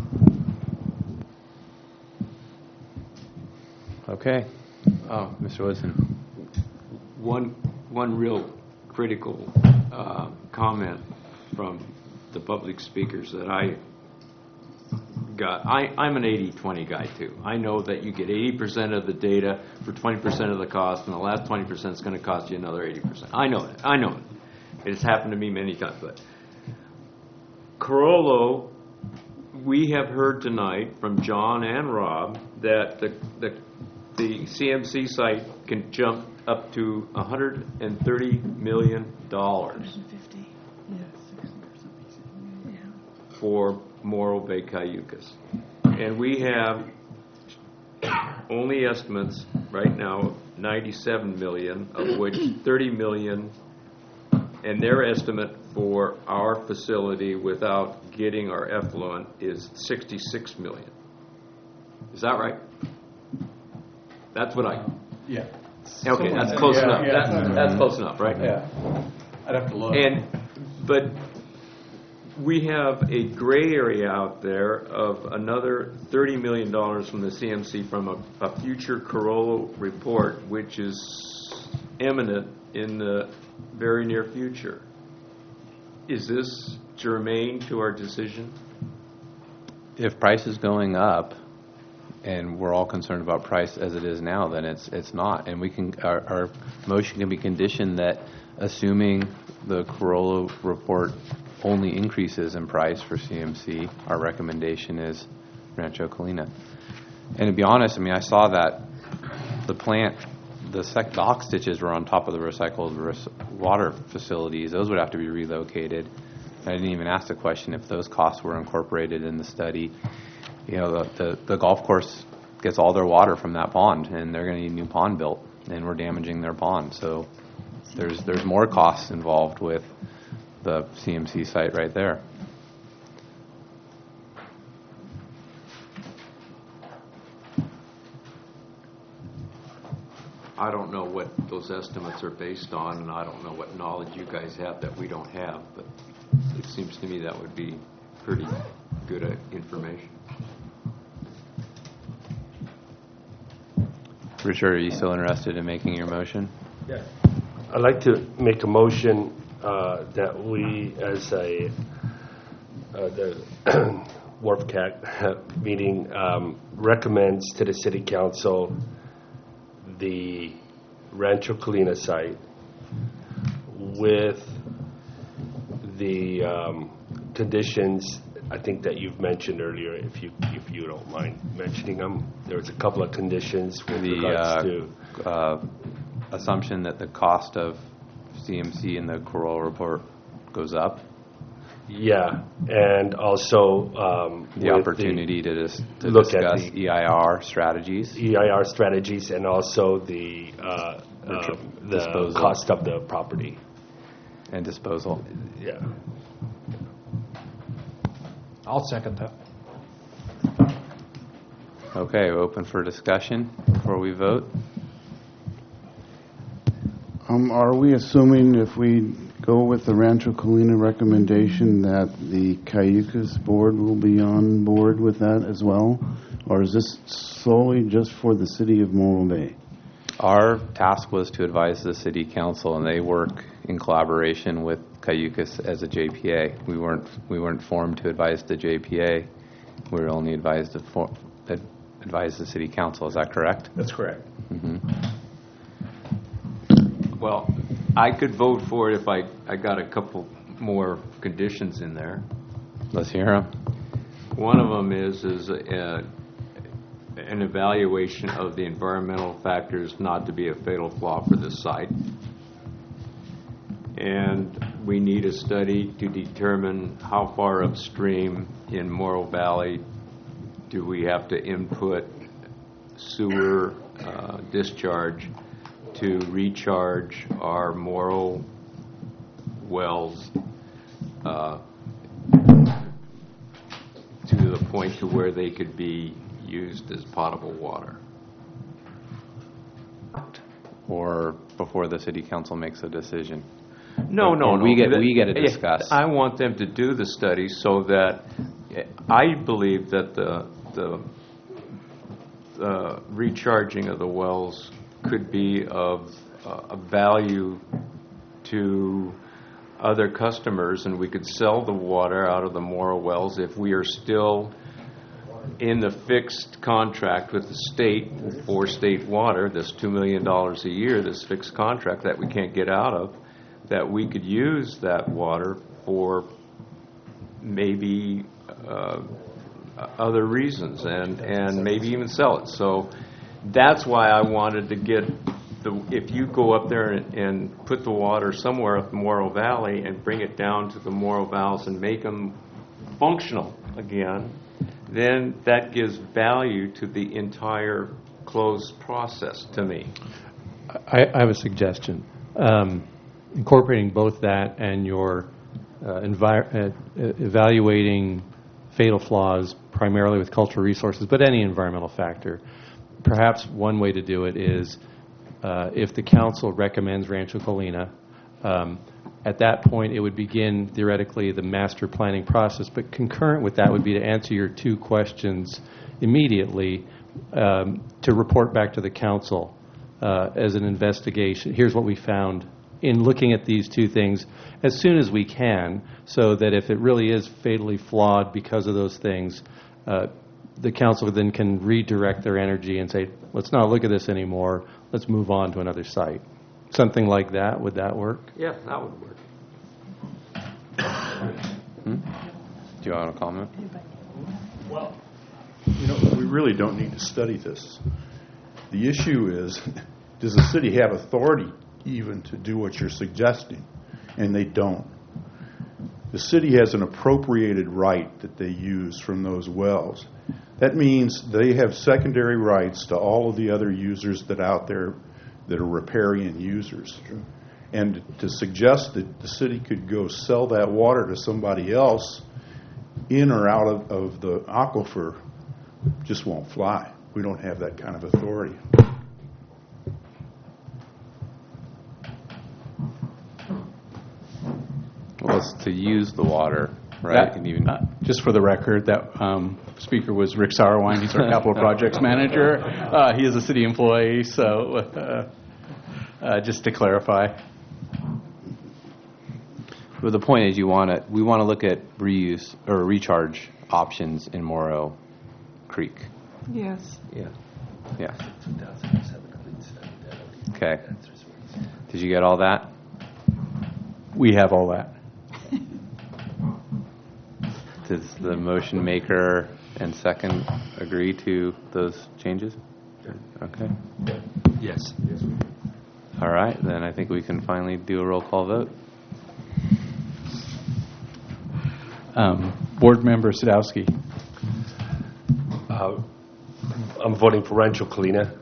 Okay. Mr. Woodson. One real critical comment from the public speakers that I got. I'm an 80-20 guy, too. I know that you get 80% of the data for 20% of the cost, and the last 20% is going to cost you another 80%. I know it. It's happened to me many times. But Carollo, we have heard tonight from John and Rob that the the CMC site can jump up to $130 million for Morro Bay Cayucas. And we have only estimates right now, 97 million, of which 30 million, and their estimate for our facility without getting our effluent is 66 million. Is that right? That's what I... Yeah. Okay, that's close enough. That's close enough, right? Yeah. I'd have to look. But we have a gray area out there of another $30 million from the CMC from a future Corolla report, which is imminent in the very near future. Is this germane to our decision? If price is going up, and we're all concerned about price as it is now, then it's not. And we can our motion can be conditioned that, assuming the Corolla report only increases in price for CMC, our recommendation is Rancho Colina. And to be honest, I mean, I saw that the plant, the dock stitches were on top of the recycled water facilities. Those would have to be relocated. I didn't even ask the question if those costs were incorporated in the study. You know, the golf course gets all their water from that pond, and they're going to need a new pond built, and we're damaging their pond. So there's more costs involved with the CMC site right there. I don't know what those estimates are based on, and I don't know what knowledge you guys have that we don't have, but it seems to me that would be pretty good information. Richard, are you still interested in making your motion? Yeah. I'd like to make a motion that we, as the WRFCAC meeting, recommends to the City Council the Rancho Colina site with the conditions I think that you've mentioned earlier, if you don't mind mentioning them. There was a couple of conditions with regards to assumption that the cost of CMC in the Corolla report goes up. Yeah, and also the opportunity to look discuss at the EIR strategies. EIR strategies, and also the cost of the property and disposal. Yeah. I'll second that. Okay, open for discussion before we vote. Are we assuming if we go with the Rancho Colina recommendation that the Cayucas board will be on board with that as well? Or is this solely just for the city of Morro Bay? Our task was to advise the city council, and they work in collaboration with Cayucas as a JPA. We weren't formed to advise the JPA. We were only advised to advise the city council. Is that correct? That's correct. Mm-hmm. Well, I could vote for it if I got a couple more conditions in there. Let's hear them. One of them is an evaluation of the environmental factors not to be a fatal flaw for this site. And we need a study to determine how far upstream in Morro Valley do we have to input sewer discharge to recharge our Morro wells to the point to where they could be used as potable water. Or before the city council makes a decision. No. We get to discuss. I want them to do the study so that I believe that the recharging of the wells could be of value to other customers, and we could sell the water out of the Morro wells if we are still in the fixed contract with the state for state water, this $2 million a year, this fixed contract that we can't get out of, that we could use that water for maybe other reasons and maybe even sell it. So That's why I wanted to get if you go up there and put the water somewhere at the Morro Valley and bring it down to the Morro Valves and make them functional again, then that gives value to the entire closed process to me. I have a suggestion. Incorporating both that and your evaluating fatal flaws primarily with cultural resources, but any environmental factor. Perhaps one way to do it is if the council recommends Rancho Colina, at that point it would begin theoretically the master planning process, but concurrent with that would be to answer your two questions immediately, to report back to the council as an investigation. Here's what we found in looking at these two things as soon as we can, so that if it really is fatally flawed because of those things, the council then can redirect their energy and say, let's not look at this anymore, let's move on to another site. Something like that, would that work? Yeah, that would work. Do you want to comment? Well, we really don't need to study this. The issue is, does the city have authority even to do what you're suggesting? And they don't. The city has an appropriated right that they use from those wells. That means they have secondary rights to all of the other users that out there that are riparian users. And to suggest that the city could go sell that water to somebody else in or out of the aquifer just won't fly. We don't have that kind of authority. Well, it's to use the water, right? And even just for the record, that speaker was Rick Sauerwein. He's our capital projects manager. He is a city employee, so just to clarify. But the point is, we want to look at reuse or recharge options in Morro Creek. Yes. Yeah. Okay. Did you get all that? We have all that. Does the motion maker and second agree to those changes? Okay. Yes. All right, then I think we can finally do a roll call vote. Board Member Sadowski. I'm voting for Rancho Colina.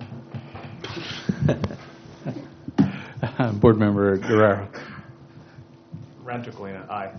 Board Member Guerrero. Rancho Colina, aye.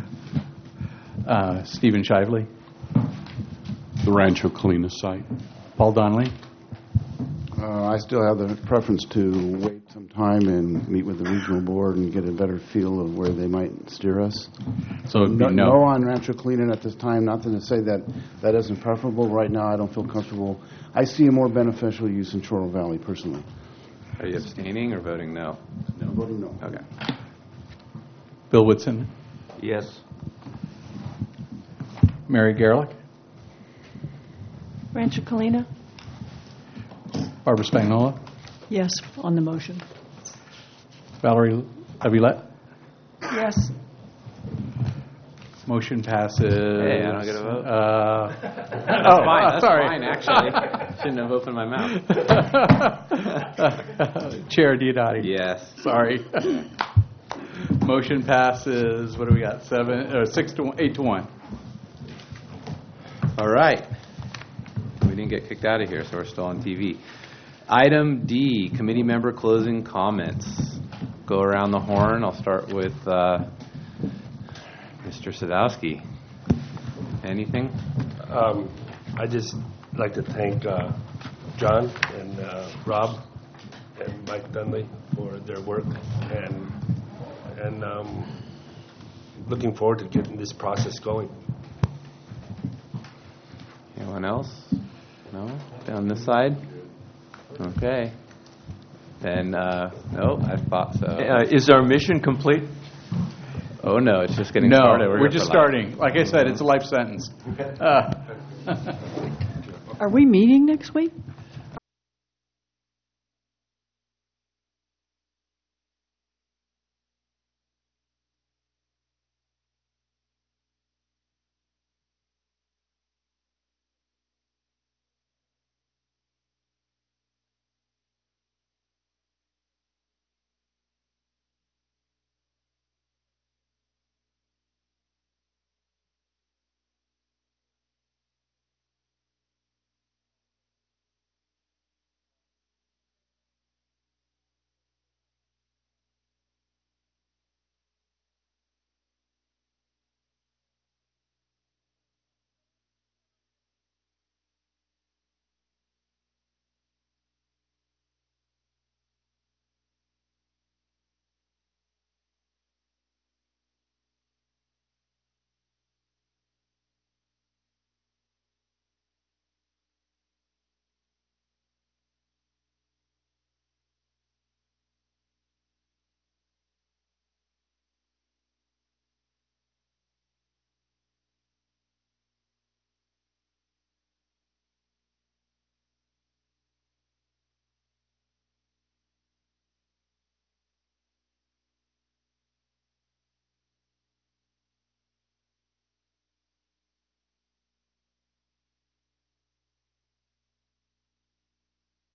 Stephen Shively. The Rancho Colina site. Paul Donnelly. I still have the preference to wait some time and meet with the regional board and get a better feel of where they might steer us. So it'd be no on Rancho Colina at this time. Nothing to say that that isn't preferable. Right now, I don't feel comfortable. I see a more beneficial use in Chorro Valley, personally. Are you abstaining or voting no? No. Voting no. Okay. Bill Whitson. Yes. Mary Garlick. Rancho Colina? Barbara Spagnola. Yes, on the motion. Valerie Avilette. Yes. Motion passes. Hey, I don't get a vote? That's fine. That's sorry. fine, actually. Shouldn't have opened my mouth. Chair Diodati. Yes. Sorry. Motion passes. What do we got? 8 to 1. All right. We didn't get kicked out of here, so we're still on TV. Item D, committee member closing comments. Go around the horn. I'll start with Mr. Sadowski. Anything? I just like to thank John and Rob and Mike Dunley for their work, and looking forward to getting this process going. Anyone else? No? Down this side? Okay. Then, no, I thought so. Is our mission complete? Oh, no, it's just getting No, started. we're just starting. Like I said, it's a life sentence. Are we meeting next week?